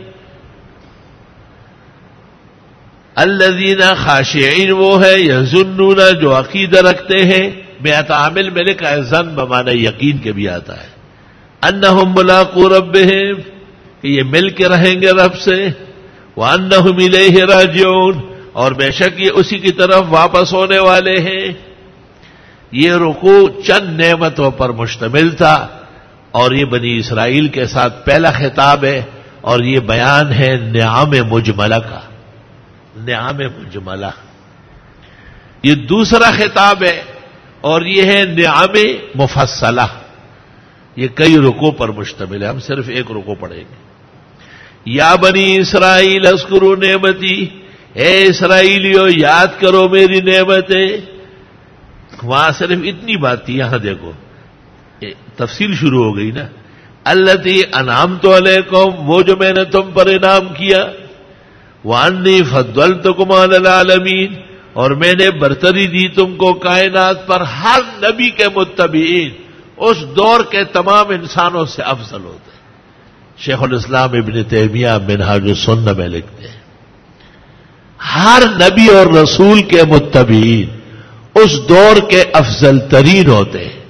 الذین خاشعین وہ ہے، یظنون جو عقیدہ رکھتے ہیں. بیعت عامل میں لکھا ہے ظن بمعنی یقین کے بھی آتا ہے. انہم ملاقو ربہم، کہ یہ مل کے رہیں گے رب سے. وانہم الیہ راجعون، اور بے شک یہ اسی کی طرف واپس ہونے والے ہیں. یہ رکوع چند نعمتوں پر مشتمل تھا اور یہ بنی اسرائیل کے ساتھ پہلا خطاب ہے، اور یہ بیان ہے نعم مجملہ کا. نعم مجملہ یہ دوسرا خطاب ہے، اور یہ ہے نعم مفصلہ. یہ کئی رکوع پر مشتمل ہے، ہم صرف ایک رکوع پڑھیں گے. یا بنی اسرائیل اذکروا نعمتی، اے اسرائیلیو یاد کرو میری نعمتیں. وہاں صرف اتنی بات تھی، یہاں دیکھو تفصیل شروع ہو گئی نا. التی انعمت علیکم، وہ جو میں نے تم پر انعام کیا. وانی فضلتکم علی العالمین، اور میں نے برتری دی تم کو کائنات پر. ہر نبی کے متبعین اس دور کے تمام انسانوں سے افضل ہوتے ہیں. شیخ الاسلام ابن تیمیہ منہاج السنہ میں لکھتے ہیں ہر نبی اور رسول کے متبعین اس دور کے افضل ترین ہوتے ہیں.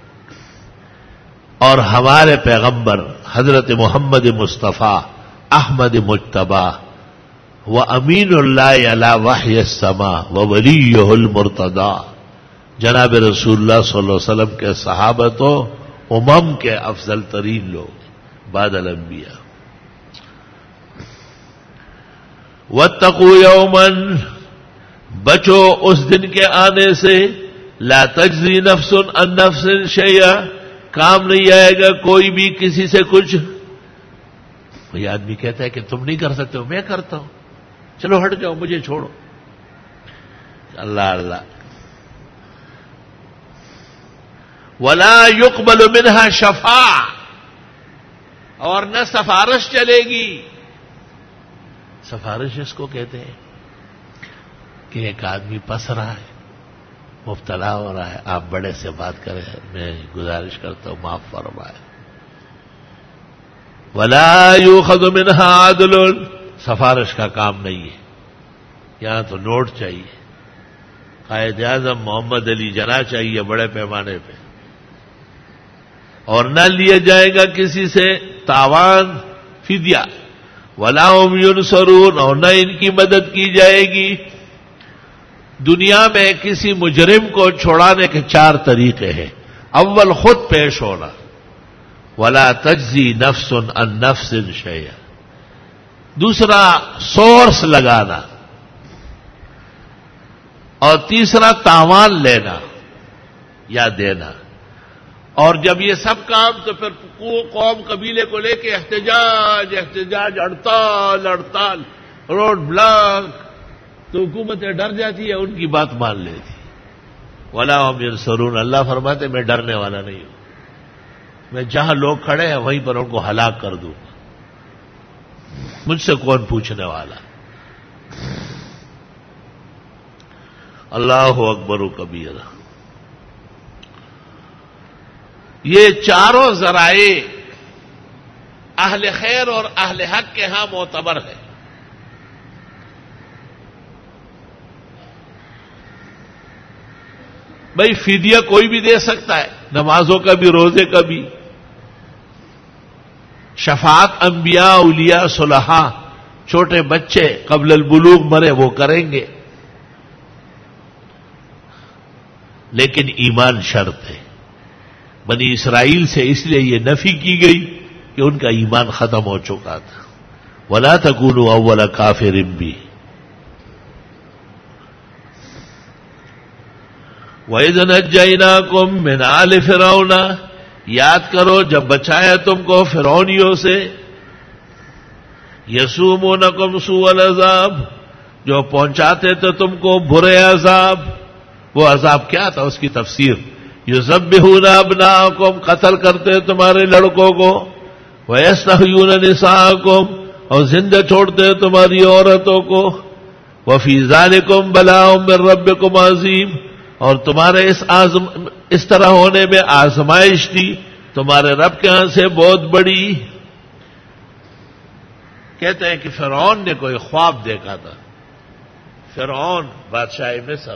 اور ہمارے پیغمبر حضرت محمد مصطفیٰ احمد مجتبیٰ و امین اللہ علی وحی السماء و ولیہ المرتضی جناب رسول اللہ صلی اللہ علیہ وسلم کے صحابہ تو امم کے افضل ترین لوگ بعد الانبیاء. واتقوا یوما، بچو اس دن کے آنے سے، لا تجزی نفس عن نفس شیئا، کام نہیں آئے گا کوئی بھی کسی سے کچھ. کوئی آدمی کہتا ہے کہ تم نہیں کر سکتے ہو، میں کرتا ہوں، چلو ہٹ جاؤ مجھے چھوڑو. اللہ اللہ. ولا يقبل منها شفاعہ، اور نہ سفارش چلے گی. سفارش اس کو کہتے ہیں کہ ایک آدمی پس رہا ہے، مبتلا ہو رہا ہے، آپ بڑے سے بات کریں، میں گزارش کرتا ہوں معاف فرمائے. ولا يؤخذ منها عدل، سفارش کا کام نہیں ہے. یہاں تو نوٹ چاہیے، قائد اعظم محمد علی جناح چاہیے بڑے پیمانے پہ، اور نہ لیا جائے گا کسی سے تاوان فدیہ. ولا هم ينصرون، اور نہ ان کی مدد کی جائے گی. دنیا میں کسی مجرم کو چھوڑانے کے 4 طریقے ہیں. اول خود پیش ہونا، ولا تجزی نفس عن نفس شیئا. دوسرا سورس لگانا، اور تیسرا تاوان لینا یا دینا. اور جب یہ سب کام تو پھر قوم قبیلے کو لے کے احتجاج، ہڑتال، روڈ بلاک، تو حکومتیں ڈر جاتی ہے، ان کی بات مان لیتی. ولا هم ينصرون، اللہ فرماتے میں ڈرنے والا نہیں ہوں، میں جہاں لوگ کھڑے ہیں وہیں پر ان کو ہلاک کر دوں گا، مجھ سے کون پوچھنے والا. اللہ اکبر و کبیرہ. یہ چاروں ذرائع اہل خیر اور اہل حق کے ہاں معتبر ہے. بھائی فدیہ کوئی بھی دے سکتا ہے، نمازوں کا بھی، روزے کا بھی. شفاعت انبیاء، اولیاء، صلحاء، چھوٹے بچے قبل البلوغ مرے وہ کریں گے، لیکن ایمان شرط ہے. بنی اسرائیل سے اس لیے یہ نفی کی گئی کہ ان کا ایمان ختم ہو چکا تھا. ولا تکونوا اول کافر بھی. وَإِذْ نَجَّيْنَاكُم مِّنْ آلِ فِرْعَوْنَ، یاد کرو جب بچایا تم کو فرعونیوں سے. یسومونکم سوء العذاب، جو پہنچاتے تھے تم کو برے عذاب. وہ عذاب کیا تھا؟ اس کی تفسیر. یذبحون ابناءکم، قتل کرتے تمہارے لڑکوں کو. ویستحیون نساءکم، اور زندہ چھوڑتے تمہاری عورتوں کو. وفی ذالکم بلاء من ربکم عظیم، اور تمہارے اس طرح ہونے میں آزمائش تھی تمہارے رب کے ہاں سے بہت بڑی. کہتے ہیں کہ فرعون نے کوئی خواب دیکھا تھا. فرعون بادشاہ مصر،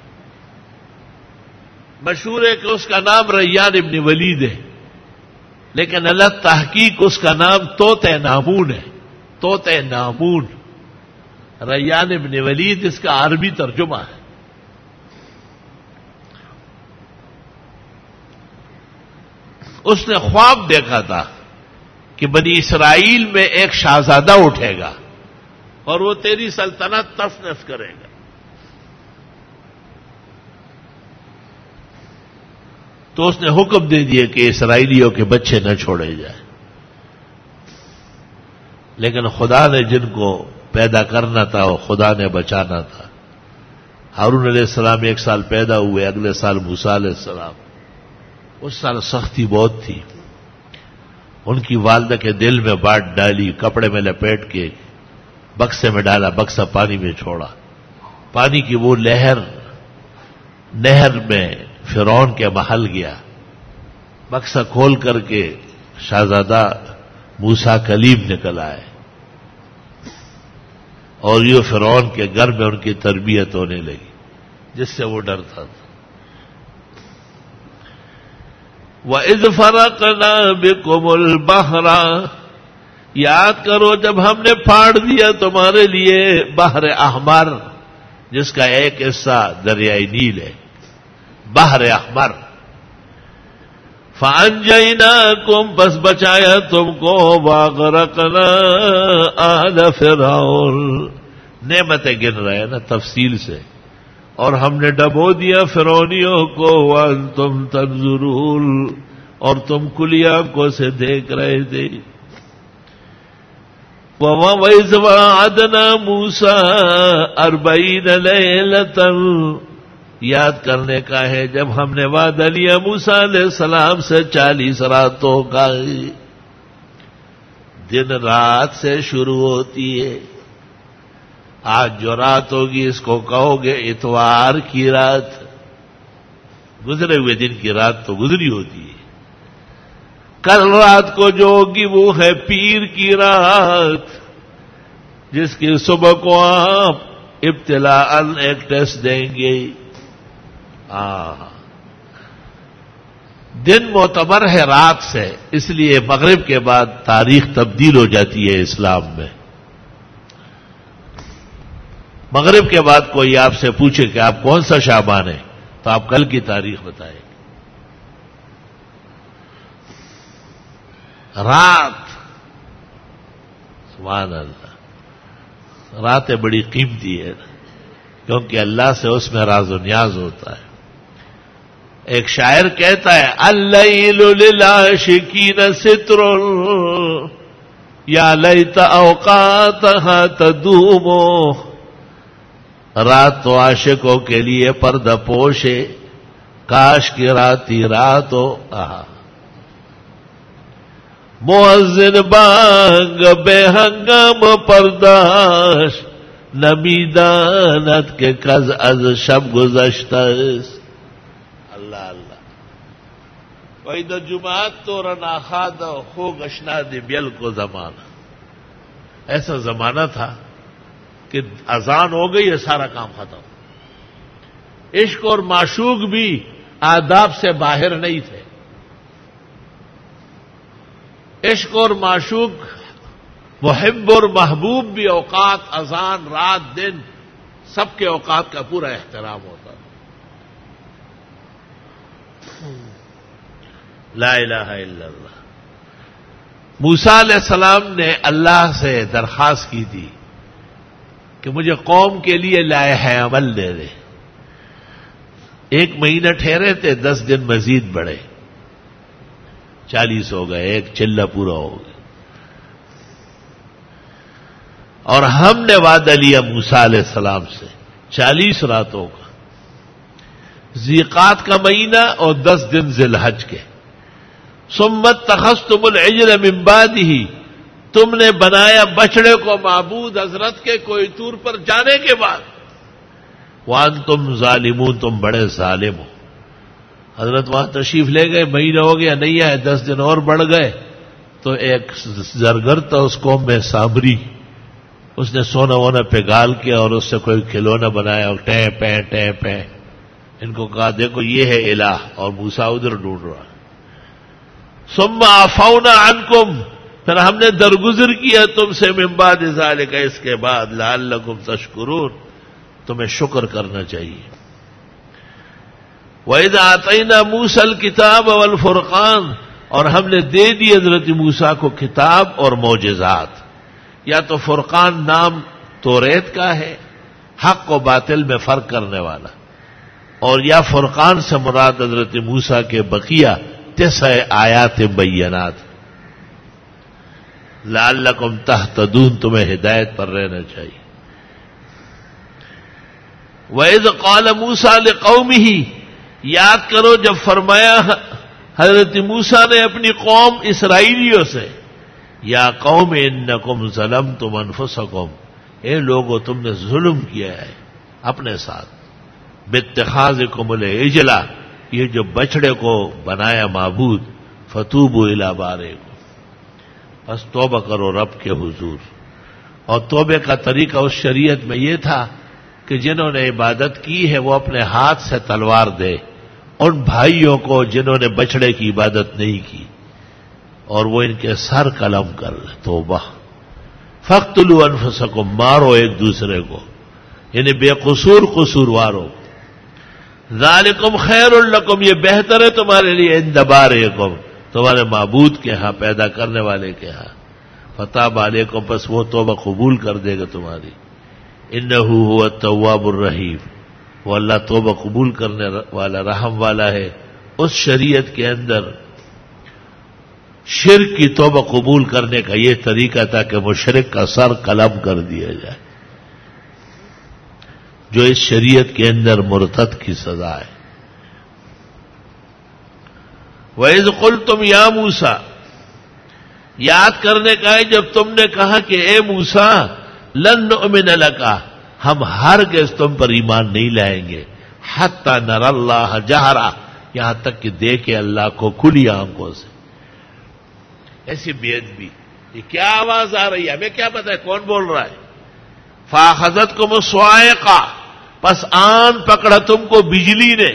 مشہور ہے کہ اس کا نام ریان ابن ولید ہے، لیکن اللہ تحقیق اس کا نام توط نامون ہے. توط نامون، ریان ابن ولید اس کا عربی ترجمہ ہے. اس نے خواب دیکھا تھا کہ بنی اسرائیل میں ایک شہزادہ اٹھے گا اور وہ تیری سلطنت تف نف کرے گا. تو اس نے حکم دے دیا کہ اسرائیلیوں کے بچے نہ چھوڑے جائیں. لیکن خدا نے جن کو پیدا کرنا تھا وہ خدا نے بچانا تھا. ہارون علیہ السلام 1 سال پیدا ہوئے، اگلے سال موسیٰ علیہ السلام. اس سال سختی بہت تھی. ان کی والدہ کے دل میں بانٹ ڈالی، کپڑے میں لپیٹ کے بکسے میں ڈالا، بکسا پانی میں چھوڑا. پانی کی وہ لہر نہر میں فرعون کے محل گیا. بکسا کھول کر کے شہزادہ موسیٰ کلیم نکل آئے، اور یہ فرعون کے گھر میں ان کی تربیت ہونے لگی، جس سے وہ ڈرتا تھا. وَإِذْ فَرَقْنَا بِكُمُ الْبَحْرَ، یاد کرو جب ہم نے پھاڑ دیا تمہارے لیے بحر احمر، جس کا ایک حصہ دریائے نیل ہے. بحر احمر. فانجیناکم بس بچایا تم کو واغرقنا آل فرعون. نعمتیں گن رہے ہیں نا تفصیل سے, اور ہم نے ڈبو دیا فرعونیوں کو وانتم تنظرون, اور تم کلی آنکھوں سے دیکھ رہے تھے. وَإِذْ وَعَدْنَا مُوسَىٰ 40 لَيْلَةً, یاد کرنے کا ہے جب ہم نے وعدہ لیا موسیٰ علیہ السلام سے 40 راتوں کا. دن رات سے شروع ہوتی ہے. آج جو رات ہوگی اس کو کہو گے اتوار کی رات. گزرے ہوئے دن کی رات تو گزری ہوتی ہے. کل رات کو جو ہوگی وہ ہے پیر کی رات, جس کی صبح کو آپ ابتلاءً ایک ٹیسٹ دیں گے. دن معتبر ہے رات سے, اس لیے مغرب کے بعد تاریخ تبدیل ہو جاتی ہے اسلام میں. مغرب کے بعد کوئی آپ سے پوچھے کہ آپ کون سا شعبان ہے تو آپ کل کی تاریخ بتائیں گے. رات, سبحان اللہ, راتیں بڑی قیمتی ہے کیونکہ اللہ سے اس میں راز و نیاز ہوتا ہے. ایک شاعر کہتا ہے اللیل للعاشقین ستر یا لیت اوقاتہا تدوم. رات تو عاشقوں کے لیے پردہ پوش ہے, کاش کی راتی رات ہو. مؤذن بانگ بے ہنگام پرداش, نمیدانت کے کز از شب گزشتہ. اللہ اللہ. وہی دا جماعت تو رنا خاد خو گشنا دی بیل کو زمانہ. ایسا زمانہ تھا کہ اذان ہو گئی ہے سارا کام ختم. عشق اور معشوق بھی آداب سے باہر نہیں تھے. عشق اور معشوق, محب اور محبوب بھی اوقات, اذان, رات, دن, سب کے اوقات کا پورا احترام ہوتا تھا. لا الہ الا اللہ. موسیٰ علیہ السلام نے اللہ سے درخواست کی تھی کہ مجھے قوم کے لیے لائحہ عمل دے دے. 1 مہینہ ٹھہرے تھے, 10 دن مزید بڑھے, 40 ہو گئے, ایک چلہ پورا ہو گیا. اور ہم نے وعدہ لیا موسیٰ علیہ السلام سے 40 راتوں کا, ذیقات کا مہینہ اور 10 دن ذی الحج کے. ثم اتخذتم العجل من بعدہ, تم نے بنایا بچڑے کو معبود حضرت کے کوئی طور پر جانے کے بعد. وانتم ظالمون, تم بڑے ظالم ہو. حضرت وہاں تشریف لے گئے, مہینہ ہو گیا, نہیں آئے, 10 دن اور بڑھ گئے. تو ایک زرگر تھا اس قوم میں سامری, اس نے سونا وونا پگال کیا اور اس سے کوئی کھلونا بنایا اور ٹیں پیں ٹیں پیں. ان کو کہا دیکھو یہ ہے الہ, اور موسیٰ ادھر ڈھونڈ رہا. ثم عفونا عنکم, پھر ہم نے درگزر کیا تم سے من بعد ذالک, اس کے بعد لعلکم تشکرون, تمہیں شکر کرنا چاہیے. وَإِذْ آتَيْنَا مُوسَى الْكِتَابَ وَالْفُرْقَانَ, اور ہم نے دے دی حضرت موسیٰ کو کتاب اور معجزات. یا تو فرقان نام توریت کا ہے, حق و باطل میں فرق کرنے والا, اور یا فرقان سے مراد حضرت موسیٰ کے بقیہ 9 آیات بینات. لعلکم تہتدون, تمہیں ہدایت پر رہنا چاہیے. وَإِذْ قَالَ مُوسَىٰ لِقَوْمِهِ, یاد کرو جب فرمایا حضرت موسیٰ نے اپنی قوم اسرائیلیوں سے, یا قوم انکم ظلمتم انفسکم, اے لوگو تم نے ظلم کیا ہے اپنے ساتھ, باتخاذکم العجل, یہ جو بچڑے کو بنایا معبود, فتوبوا الی بارئکم, بس توبہ کرو رب کے حضور. اور توبے کا طریقہ اس شریعت میں یہ تھا کہ جنہوں نے عبادت کی ہے وہ اپنے ہاتھ سے تلوار دے ان بھائیوں کو جنہوں نے بچڑے کی عبادت نہیں کی, اور وہ ان کے سر قلم کر لے. توبہ. فاقتلوا انفسکم, مارو ایک دوسرے کو, یعنی بے قصور قصورواروں. ذالکم خیر لکم، یہ بہتر ہے تمہارے لیے، عند بارئکم، تمہارے معبود کے ہاں، پیدا کرنے والے کے ہاں، فتاب علیکم، پس وہ توبہ قبول کر دے گا تمہاری، انہ هو التواب الرحیم، وہ اللہ توبہ قبول کرنے والا، رحم والا ہے۔ اس شریعت کے اندر شرک کی توبہ قبول کرنے کا یہ طریقہ تھا کہ مشرک کا سر قلم کر دیا جائے، جو اس شریعت کے اندر مرتد کی سزا ہے۔ وَإِذْ قُلْتُمْ يَا مُوسَىٰ، یاد کرنے کا ہے جب تم نے کہا کہ اے موسیٰ، لن نؤمن لک، ہم ہرگز تم پر ایمان نہیں لائیں گے، حتی نری اللہ جہرا، یہاں تک کہ دیکھے اللہ کو کھلی آنکھوں سے۔ ایسی بے ادبی، یہ کیا آواز آ رہی ہے، ہمیں کیا پتہ ہے کون بول رہا ہے۔ فاخذتکم الصاعقہ، پس آن پکڑا تم کو بجلی نے،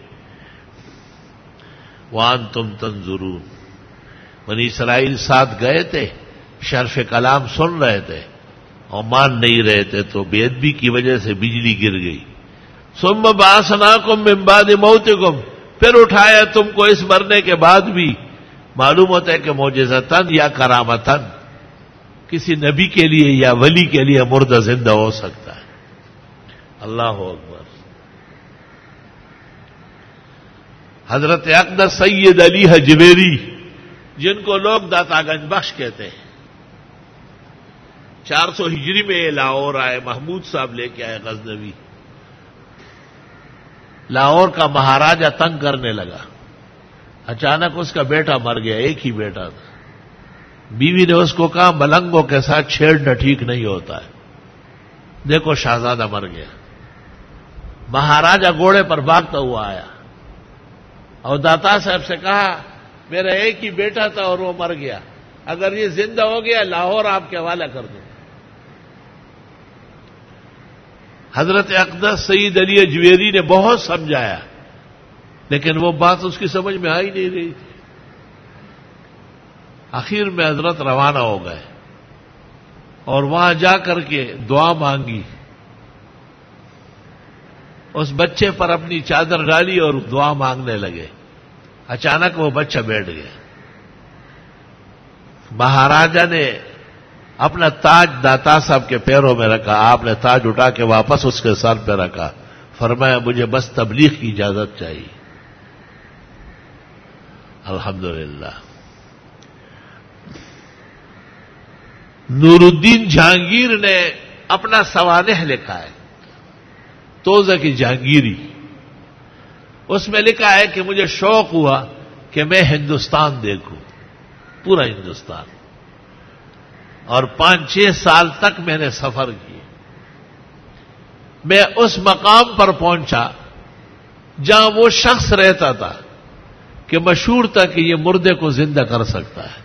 وانتم تنظرون، بنی اسرائیل ساتھ گئے تھے، شرف کلام سن رہے تھے اور مان نہیں رہے تھے، تو بے ادبی کی وجہ سے بجلی گر گئی۔ ثم بعثناکم من بعد موتکم، پھر اٹھایا تم کو اس مرنے کے بعد بھی۔ معلوم ہوتا ہے کہ معجزتاً یا کرامتاً کسی نبی کے لیے یا ولی کے لیے مردہ زندہ ہو سکتا ہے۔ اللہ اکبر۔ حضرت اقدس سید علی حجویری، جن کو لوگ داتا گنج بخش کہتے ہیں، 400 ہجری میں لاہور آئے، محمود صاحب لے کے آئے غزنوی۔ لاہور کا مہاراجہ تنگ کرنے لگا، اچانک اس کا بیٹا مر گیا، ایک ہی بیٹا تھا۔ بیوی نے اس کو کہا ملنگوں کے ساتھ چھیڑنا ٹھیک نہیں ہوتا ہے، دیکھو شہزادہ مر گیا۔ مہاراجہ گھوڑے پر بھاگتا ہوا آیا اور داتا صاحب سے کہا میرا ایک ہی بیٹا تھا اور وہ مر گیا، اگر یہ زندہ ہو گیا لاہور آپ کے حوالہ کر دوں۔ حضرت اقدس سید علی حجویری نے بہت سمجھایا، لیکن وہ بات اس کی سمجھ میں آ ہی نہیں رہی تھی۔ آخر میں حضرت روانہ ہو گئے اور وہاں جا کر کے دعا مانگی، اس بچے پر اپنی چادر ڈالی اور دعا مانگنے لگے۔ اچانک وہ بچہ بیٹھ گیا۔ مہاراجا نے اپنا تاج داتا صاحب کے پیروں میں رکھا، آپ نے تاج اٹھا کے واپس اس کے سر پہ رکھا، فرمایا مجھے بس تبلیغ کی اجازت چاہیے۔ الحمدللہ۔ نور الدین جہانگیر نے اپنا سوانح لکھا ہے، توزہ کی جہانگیری، اس میں لکھا ہے کہ مجھے شوق ہوا کہ میں ہندوستان دیکھوں، پورا ہندوستان، اور 5-6 سال تک میں نے سفر کیا۔ میں اس مقام پر پہنچا جہاں وہ شخص رہتا تھا کہ مشہور تھا کہ یہ مردے کو زندہ کر سکتا ہے۔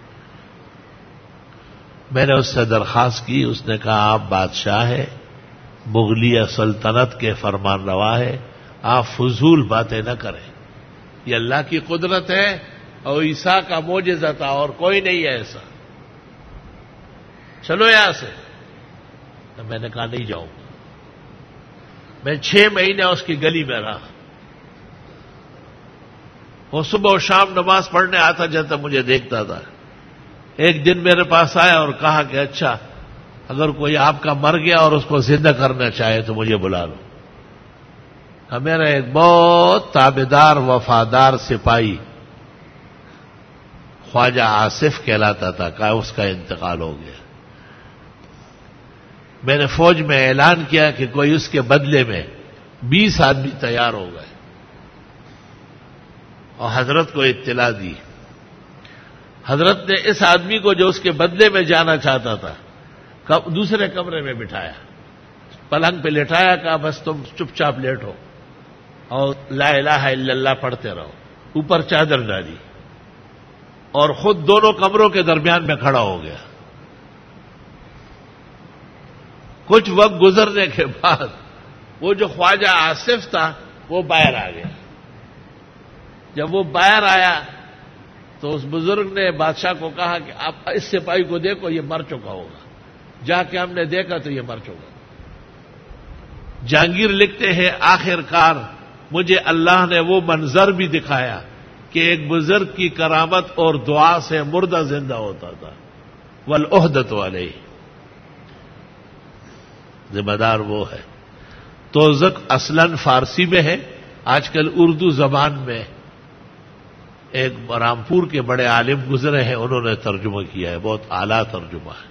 میں نے اس سے درخواست کی، اس نے کہا آپ بادشاہ ہے، مغلیہ سلطنت کے فرمان روا ہے، آپ فضول باتیں نہ کریں، یہ اللہ کی قدرت ہے اور عیسیٰ کا معجزہ تھا اور کوئی نہیں ہے ایسا، چلو یہاں سے۔ تو میں نے کہا نہیں جاؤں گا۔ میں 6 مہینے اس کی گلی میں رہا، وہ صبح و شام نماز پڑھنے آتا جاتا مجھے دیکھتا تھا۔ ایک دن میرے پاس آیا اور کہا کہ اچھا اگر کوئی آپ کا مر گیا اور اس کو زندہ کرنا چاہے تو مجھے بلا لو۔ میرا ایک بہت تابعدار وفادار سپاہی خواجہ آصف کہلاتا تھا، کہا اس کا انتقال ہو گیا۔ میں نے فوج میں اعلان کیا کہ کوئی اس کے بدلے میں 20 آدمی تیار ہو گئے اور حضرت کو اطلاع دی۔ حضرت نے اس آدمی کو جو اس کے بدلے میں جانا چاہتا تھا دوسرے کمرے میں بٹھایا، پلنگ پہ لٹایا، کہا بس تم چپ چاپ لیٹو اور لا الہ الا اللہ پڑھتے رہو، اوپر چادر ڈالی اور خود دونوں کمروں کے درمیان میں کھڑا ہو گیا۔ کچھ وقت گزرنے کے بعد وہ جو خواجہ آصف تھا وہ باہر آ گیا۔ جب وہ باہر آیا تو اس بزرگ نے بادشاہ کو کہا کہ آپ اس سپاہی کو دیکھو، یہ مر چکا ہوگا۔ جا کے ہم نے دیکھا تو یہ مر چکا۔ جہانگیر لکھتے ہیں آخر کار مجھے اللہ نے وہ منظر بھی دکھایا کہ ایک بزرگ کی کرامت اور دعا سے مردہ زندہ ہوتا تھا. والعہدۃ علیہ، ذمہ دار وہ ہے. توزق اصلاً فارسی میں ہے، آج کل اردو زبان میں ایک رامپور کے بڑے عالم گزرے ہیں، انہوں نے ترجمہ کیا ہے، بہت اعلیٰ ترجمہ ہے.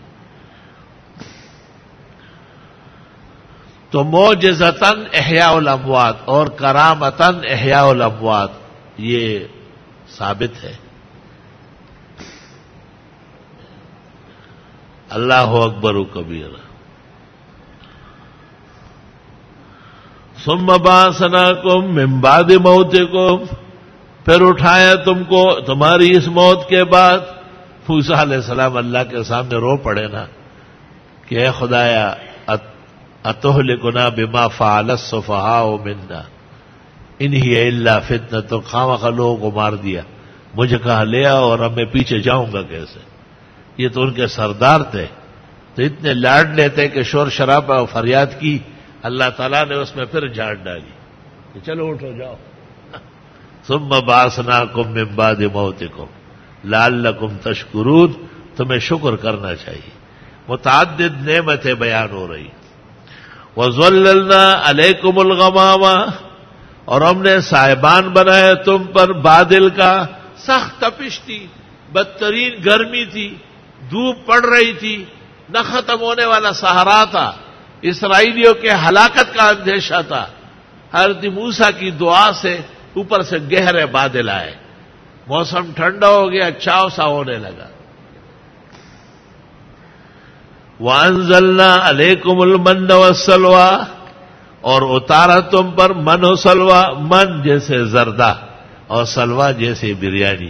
تو معجزتاً احیاء الاموات اور کرامتاً احیاء الاموات یہ ثابت ہے. اللہ اکبر و کبیرہ. ثم بعثناکم من بعد موتکم، پھر اٹھایا تم کو تمہاری اس موت کے بعد. موسیٰ علیہ السلام اللہ کے سامنے رو پڑے نا کہ اے خدایا اتہلکنا بما فعل السفہاء منا ان ہی الا فتنۃ، تو خواہ لوگوں کو مار دیا، مجھے کہاں لے آؤ اور اب میں پیچھے جاؤں گا کیسے؟ یہ تو ان کے سردار تھے، تو اتنے لاڈ لیتے کہ شور شرابہ اور فریاد کی، اللہ تعالیٰ نے اس میں پھر جھاڑ ڈالی کہ چلو اٹھو جاؤ. ثم بعثناکم من بعد موتکم لعلکم تشکرون، تمہیں شکر کرنا چاہیے. متعدد نعمتیں بیان ہو رہی. وَظَلَّلْنَا عَلَيْكُمُ الْغَمَامَ، اور ہم نے سائبان بنایا تم پر بادل کا. سخت تپش تھی، بدترین گرمی تھی، دھوپ پڑ رہی تھی، نہ ختم ہونے والا صحرا تھا، اسرائیلیوں کے ہلاکت کا اندیشہ تھا. حضرت موسیٰ کی دعا سے اوپر سے گہرے بادل آئے، موسم ٹھنڈا ہو گیا، چھاؤ سا ہونے لگا. وَأَنزَلْنَا عَلَيْكُمُ الْمَنَّ وَالسَّلْوَىٰ، اور اتارا تم پر من و سلوہ، من جیسے زردہ اور سلوہ جیسے بریانی.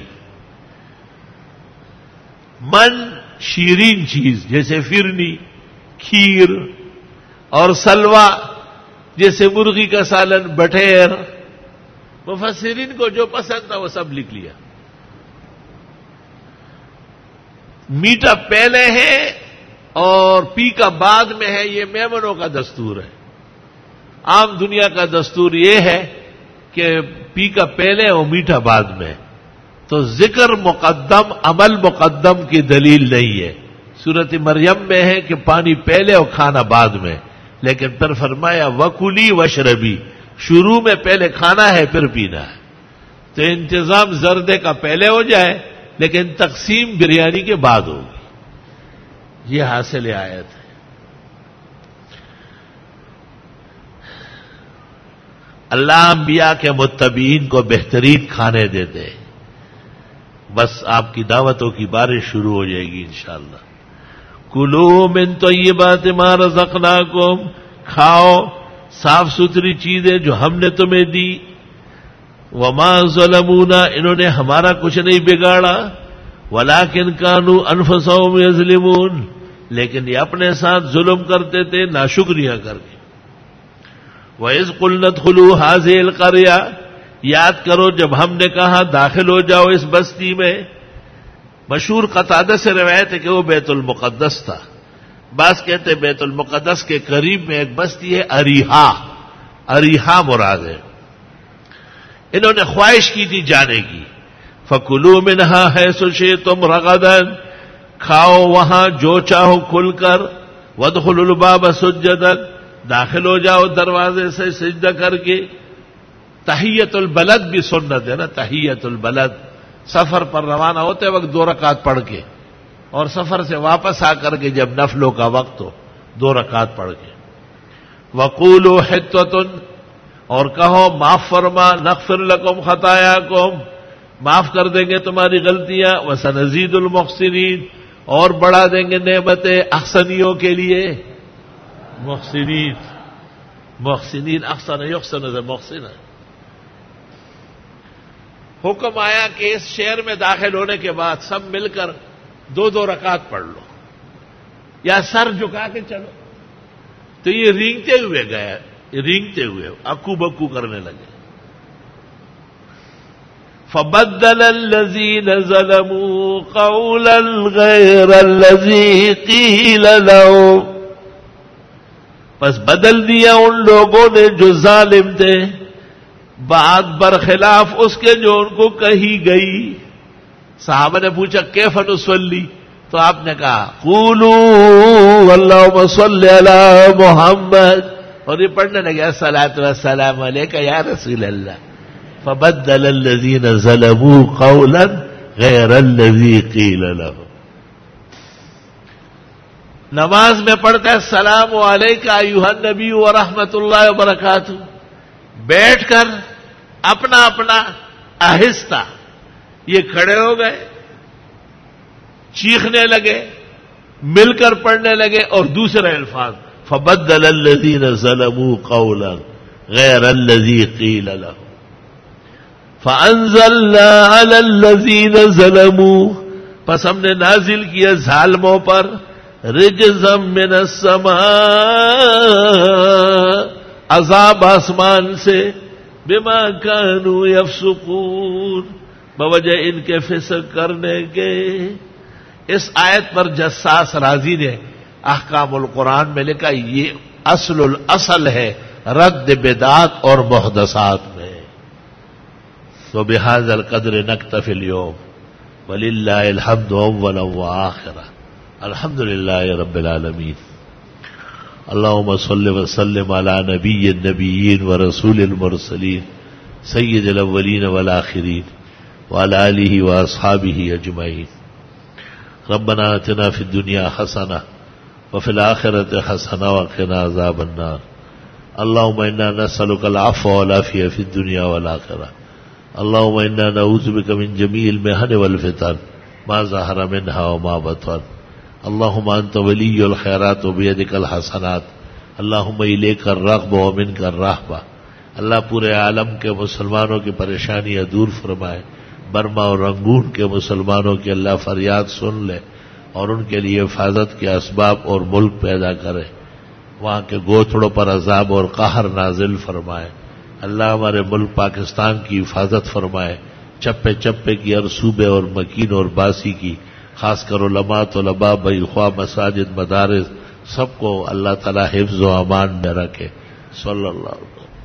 من شیرین چیز جیسے فرنی، کھیر، اور سلوہ جیسے مرغی کا سالن، بٹیر. مفسرین کو جو پسند تھا وہ سب لکھ لیا. میٹھا پہلے ہے اور پی کا بعد میں ہے، یہ میمنوں کا دستور ہے. عام دنیا کا دستور یہ ہے کہ پی کا پہلے اور میٹھا بعد میں. تو ذکر مقدم، عمل مقدم کی دلیل نہیں ہے. سورۃ مریم میں ہے کہ پانی پہلے اور کھانا بعد میں، لیکن پھر فرمایا وَكُلِي وَاشْرَبِي، شروع میں پہلے کھانا ہے پھر پینا ہے. تو انتظام زردے کا پہلے ہو جائے لیکن تقسیم بریانی کے بعد ہوگی. یہ حاصل آیت ہے. اللہ انبیاء کے متبعین کو بہترین کھانے دیتے ہیں. بس آپ کی دعوتوں کی بارش شروع ہو جائے گی انشاءاللہ. کلوا من طیبات ما رزقناکم، کھاؤ صاف ستھری چیزیں جو ہم نے تمہیں دی. وما ظلمونا، انہوں نے ہمارا کچھ نہیں بگاڑا. ولکن کانوا انفسهم یظلمون، لیکن یہ اپنے ساتھ ظلم کرتے تھے ناشکریاں کر کے. وَإِذْ قُلْنَا ادْخُلُوا هَٰذِهِ الْقَرْيَةَ، یاد کرو جب ہم نے کہا داخل ہو جاؤ اس بستی میں. مشہور قتادہ سے روایت ہے کہ وہ بیت المقدس تھا. بعض کہتے بیت المقدس کے قریب میں ایک بستی ہے اریحا، اریحا مراد ہے. انہوں نے خواہش کی تھی جانے کی. فَكُلُوا مِنْهَا حَيْثُ شِئْتُمْ رَغَدًا، کھاؤ وہاں جو چاہو کھل کر. وَادْخُلُوا الْبَابَ سُجَّدًا، داخل ہو جاؤ دروازے سے سجدہ کر کے. تحیت البلد بھی سنت ہے نا، تحیت البلد. سفر پر روانہ ہوتے وقت 2 رکعت پڑھ کے، اور سفر سے واپس آ کر کے جب نفلوں کا وقت ہو 2 رکعت پڑھ کے. وَقُولُوا حِطَّةٌ، اور کہو معاف فرما، نغفر لکم خطایاکم، معاف کر دیں گے تمہاری غلطیاں. وَسَنَزِيدُ الْمُحْسِنِينَ، اور بڑھا دیں گے نعمتیں احسنیوں کے لیے. محسنین، محسنین، احسن یحسن سے محسن ہے. حکم آیا کہ اس شہر میں داخل ہونے کے بعد سب مل کر 2 رکعت پڑھ لو یا سر جھکا کے چلو. تو یہ رینگتے ہوئے گئے، رینگتے ہوئے اکو بکو کرنے لگے. فَبَدَّلَ الَّذِينَ ظَلَمُوا قَوْلًا غَيْرَ الَّذِي قِيلَ لَهُمْ، پس بدل دیا ان لوگوں نے جو ظالم تھے بات برخلاف اس کے جو ان کو کہی گئی. صحابہ نے پوچھا کیف نصلی؟ تو آپ نے کہا قولوا اللہم صلی علی محمد، اور یہ پڑھنے لگے الصلاۃ والسلام علیک یا رسول اللہ. فبدل الذین ظلموا قولا غیر الذی قیل لهم. نماز میں پڑھتا ہے السلام علیکم ایھا النبی ورحمۃ اللہ وبرکاتہ، بیٹھ کر اپنا اپنا آہستہ یہ کھڑے ہو گئے، چیخنے لگے، مل کر پڑھنے لگے، اور دوسرے الفاظ فبدل الذین ظلموا قولا غیر الذی قیل لهم فانزلنا علی الذین ظلموا، پس ہم نے نازل کیا ظالموں پر رجزا من السماء، عذاب آسمان سے، بما كانوا یفسقون، بوجہ ان کے فسق کرنے کے. اس آیت پر جساس رازی نے احکام القرآن میں لکھا یہ اصل ہے رد بدعات اور محدثات میں. تو بہذا القدر نکتفی اليوم وللہ الحمد اولا وآخرا. الحمد للہ رب العالمین. اللہم صل وسلم علی نبی النبیین ورسول المرسلین سید الاولین والآخرین وعلی آلہ واصحابہ اجمعین. ربنا آتنا فی الدنیا حسنہ وفی الآخرۃ حسنہ وقنا عذاب النار. اللہم انا نسألک العفو والعافیہ فی الدنیا والآخرہ. اللہم انا نعوذ بک من جمیع المحن والفتن ما ظہر منہا وما بطن. اللہم انت ولی الخیرات وبیدک الحسنات. اللہم الیک الرغب ومنک الرہبہ. اللہ پورے عالم کے مسلمانوں کی پریشانیاں دور فرمائے. برما اور رنگون کے مسلمانوں کی اللہ فریاد سن لے اور ان کے لیے حفاظت کے اسباب اور ملک پیدا کرے. وہاں کے گوتھڑوں پر عذاب اور قہر نازل فرمائے. اللہ ہمارے ملک پاکستان کی حفاظت فرمائے. چپے چپے کی ہر صوبے اور مکین اور باسی کی، خاص کر علماء طلباء بخواہ مساجد مدارس سب کو اللہ تعالی حفظ و امان میں رکھے. صلی اللہ علیہ وسلم.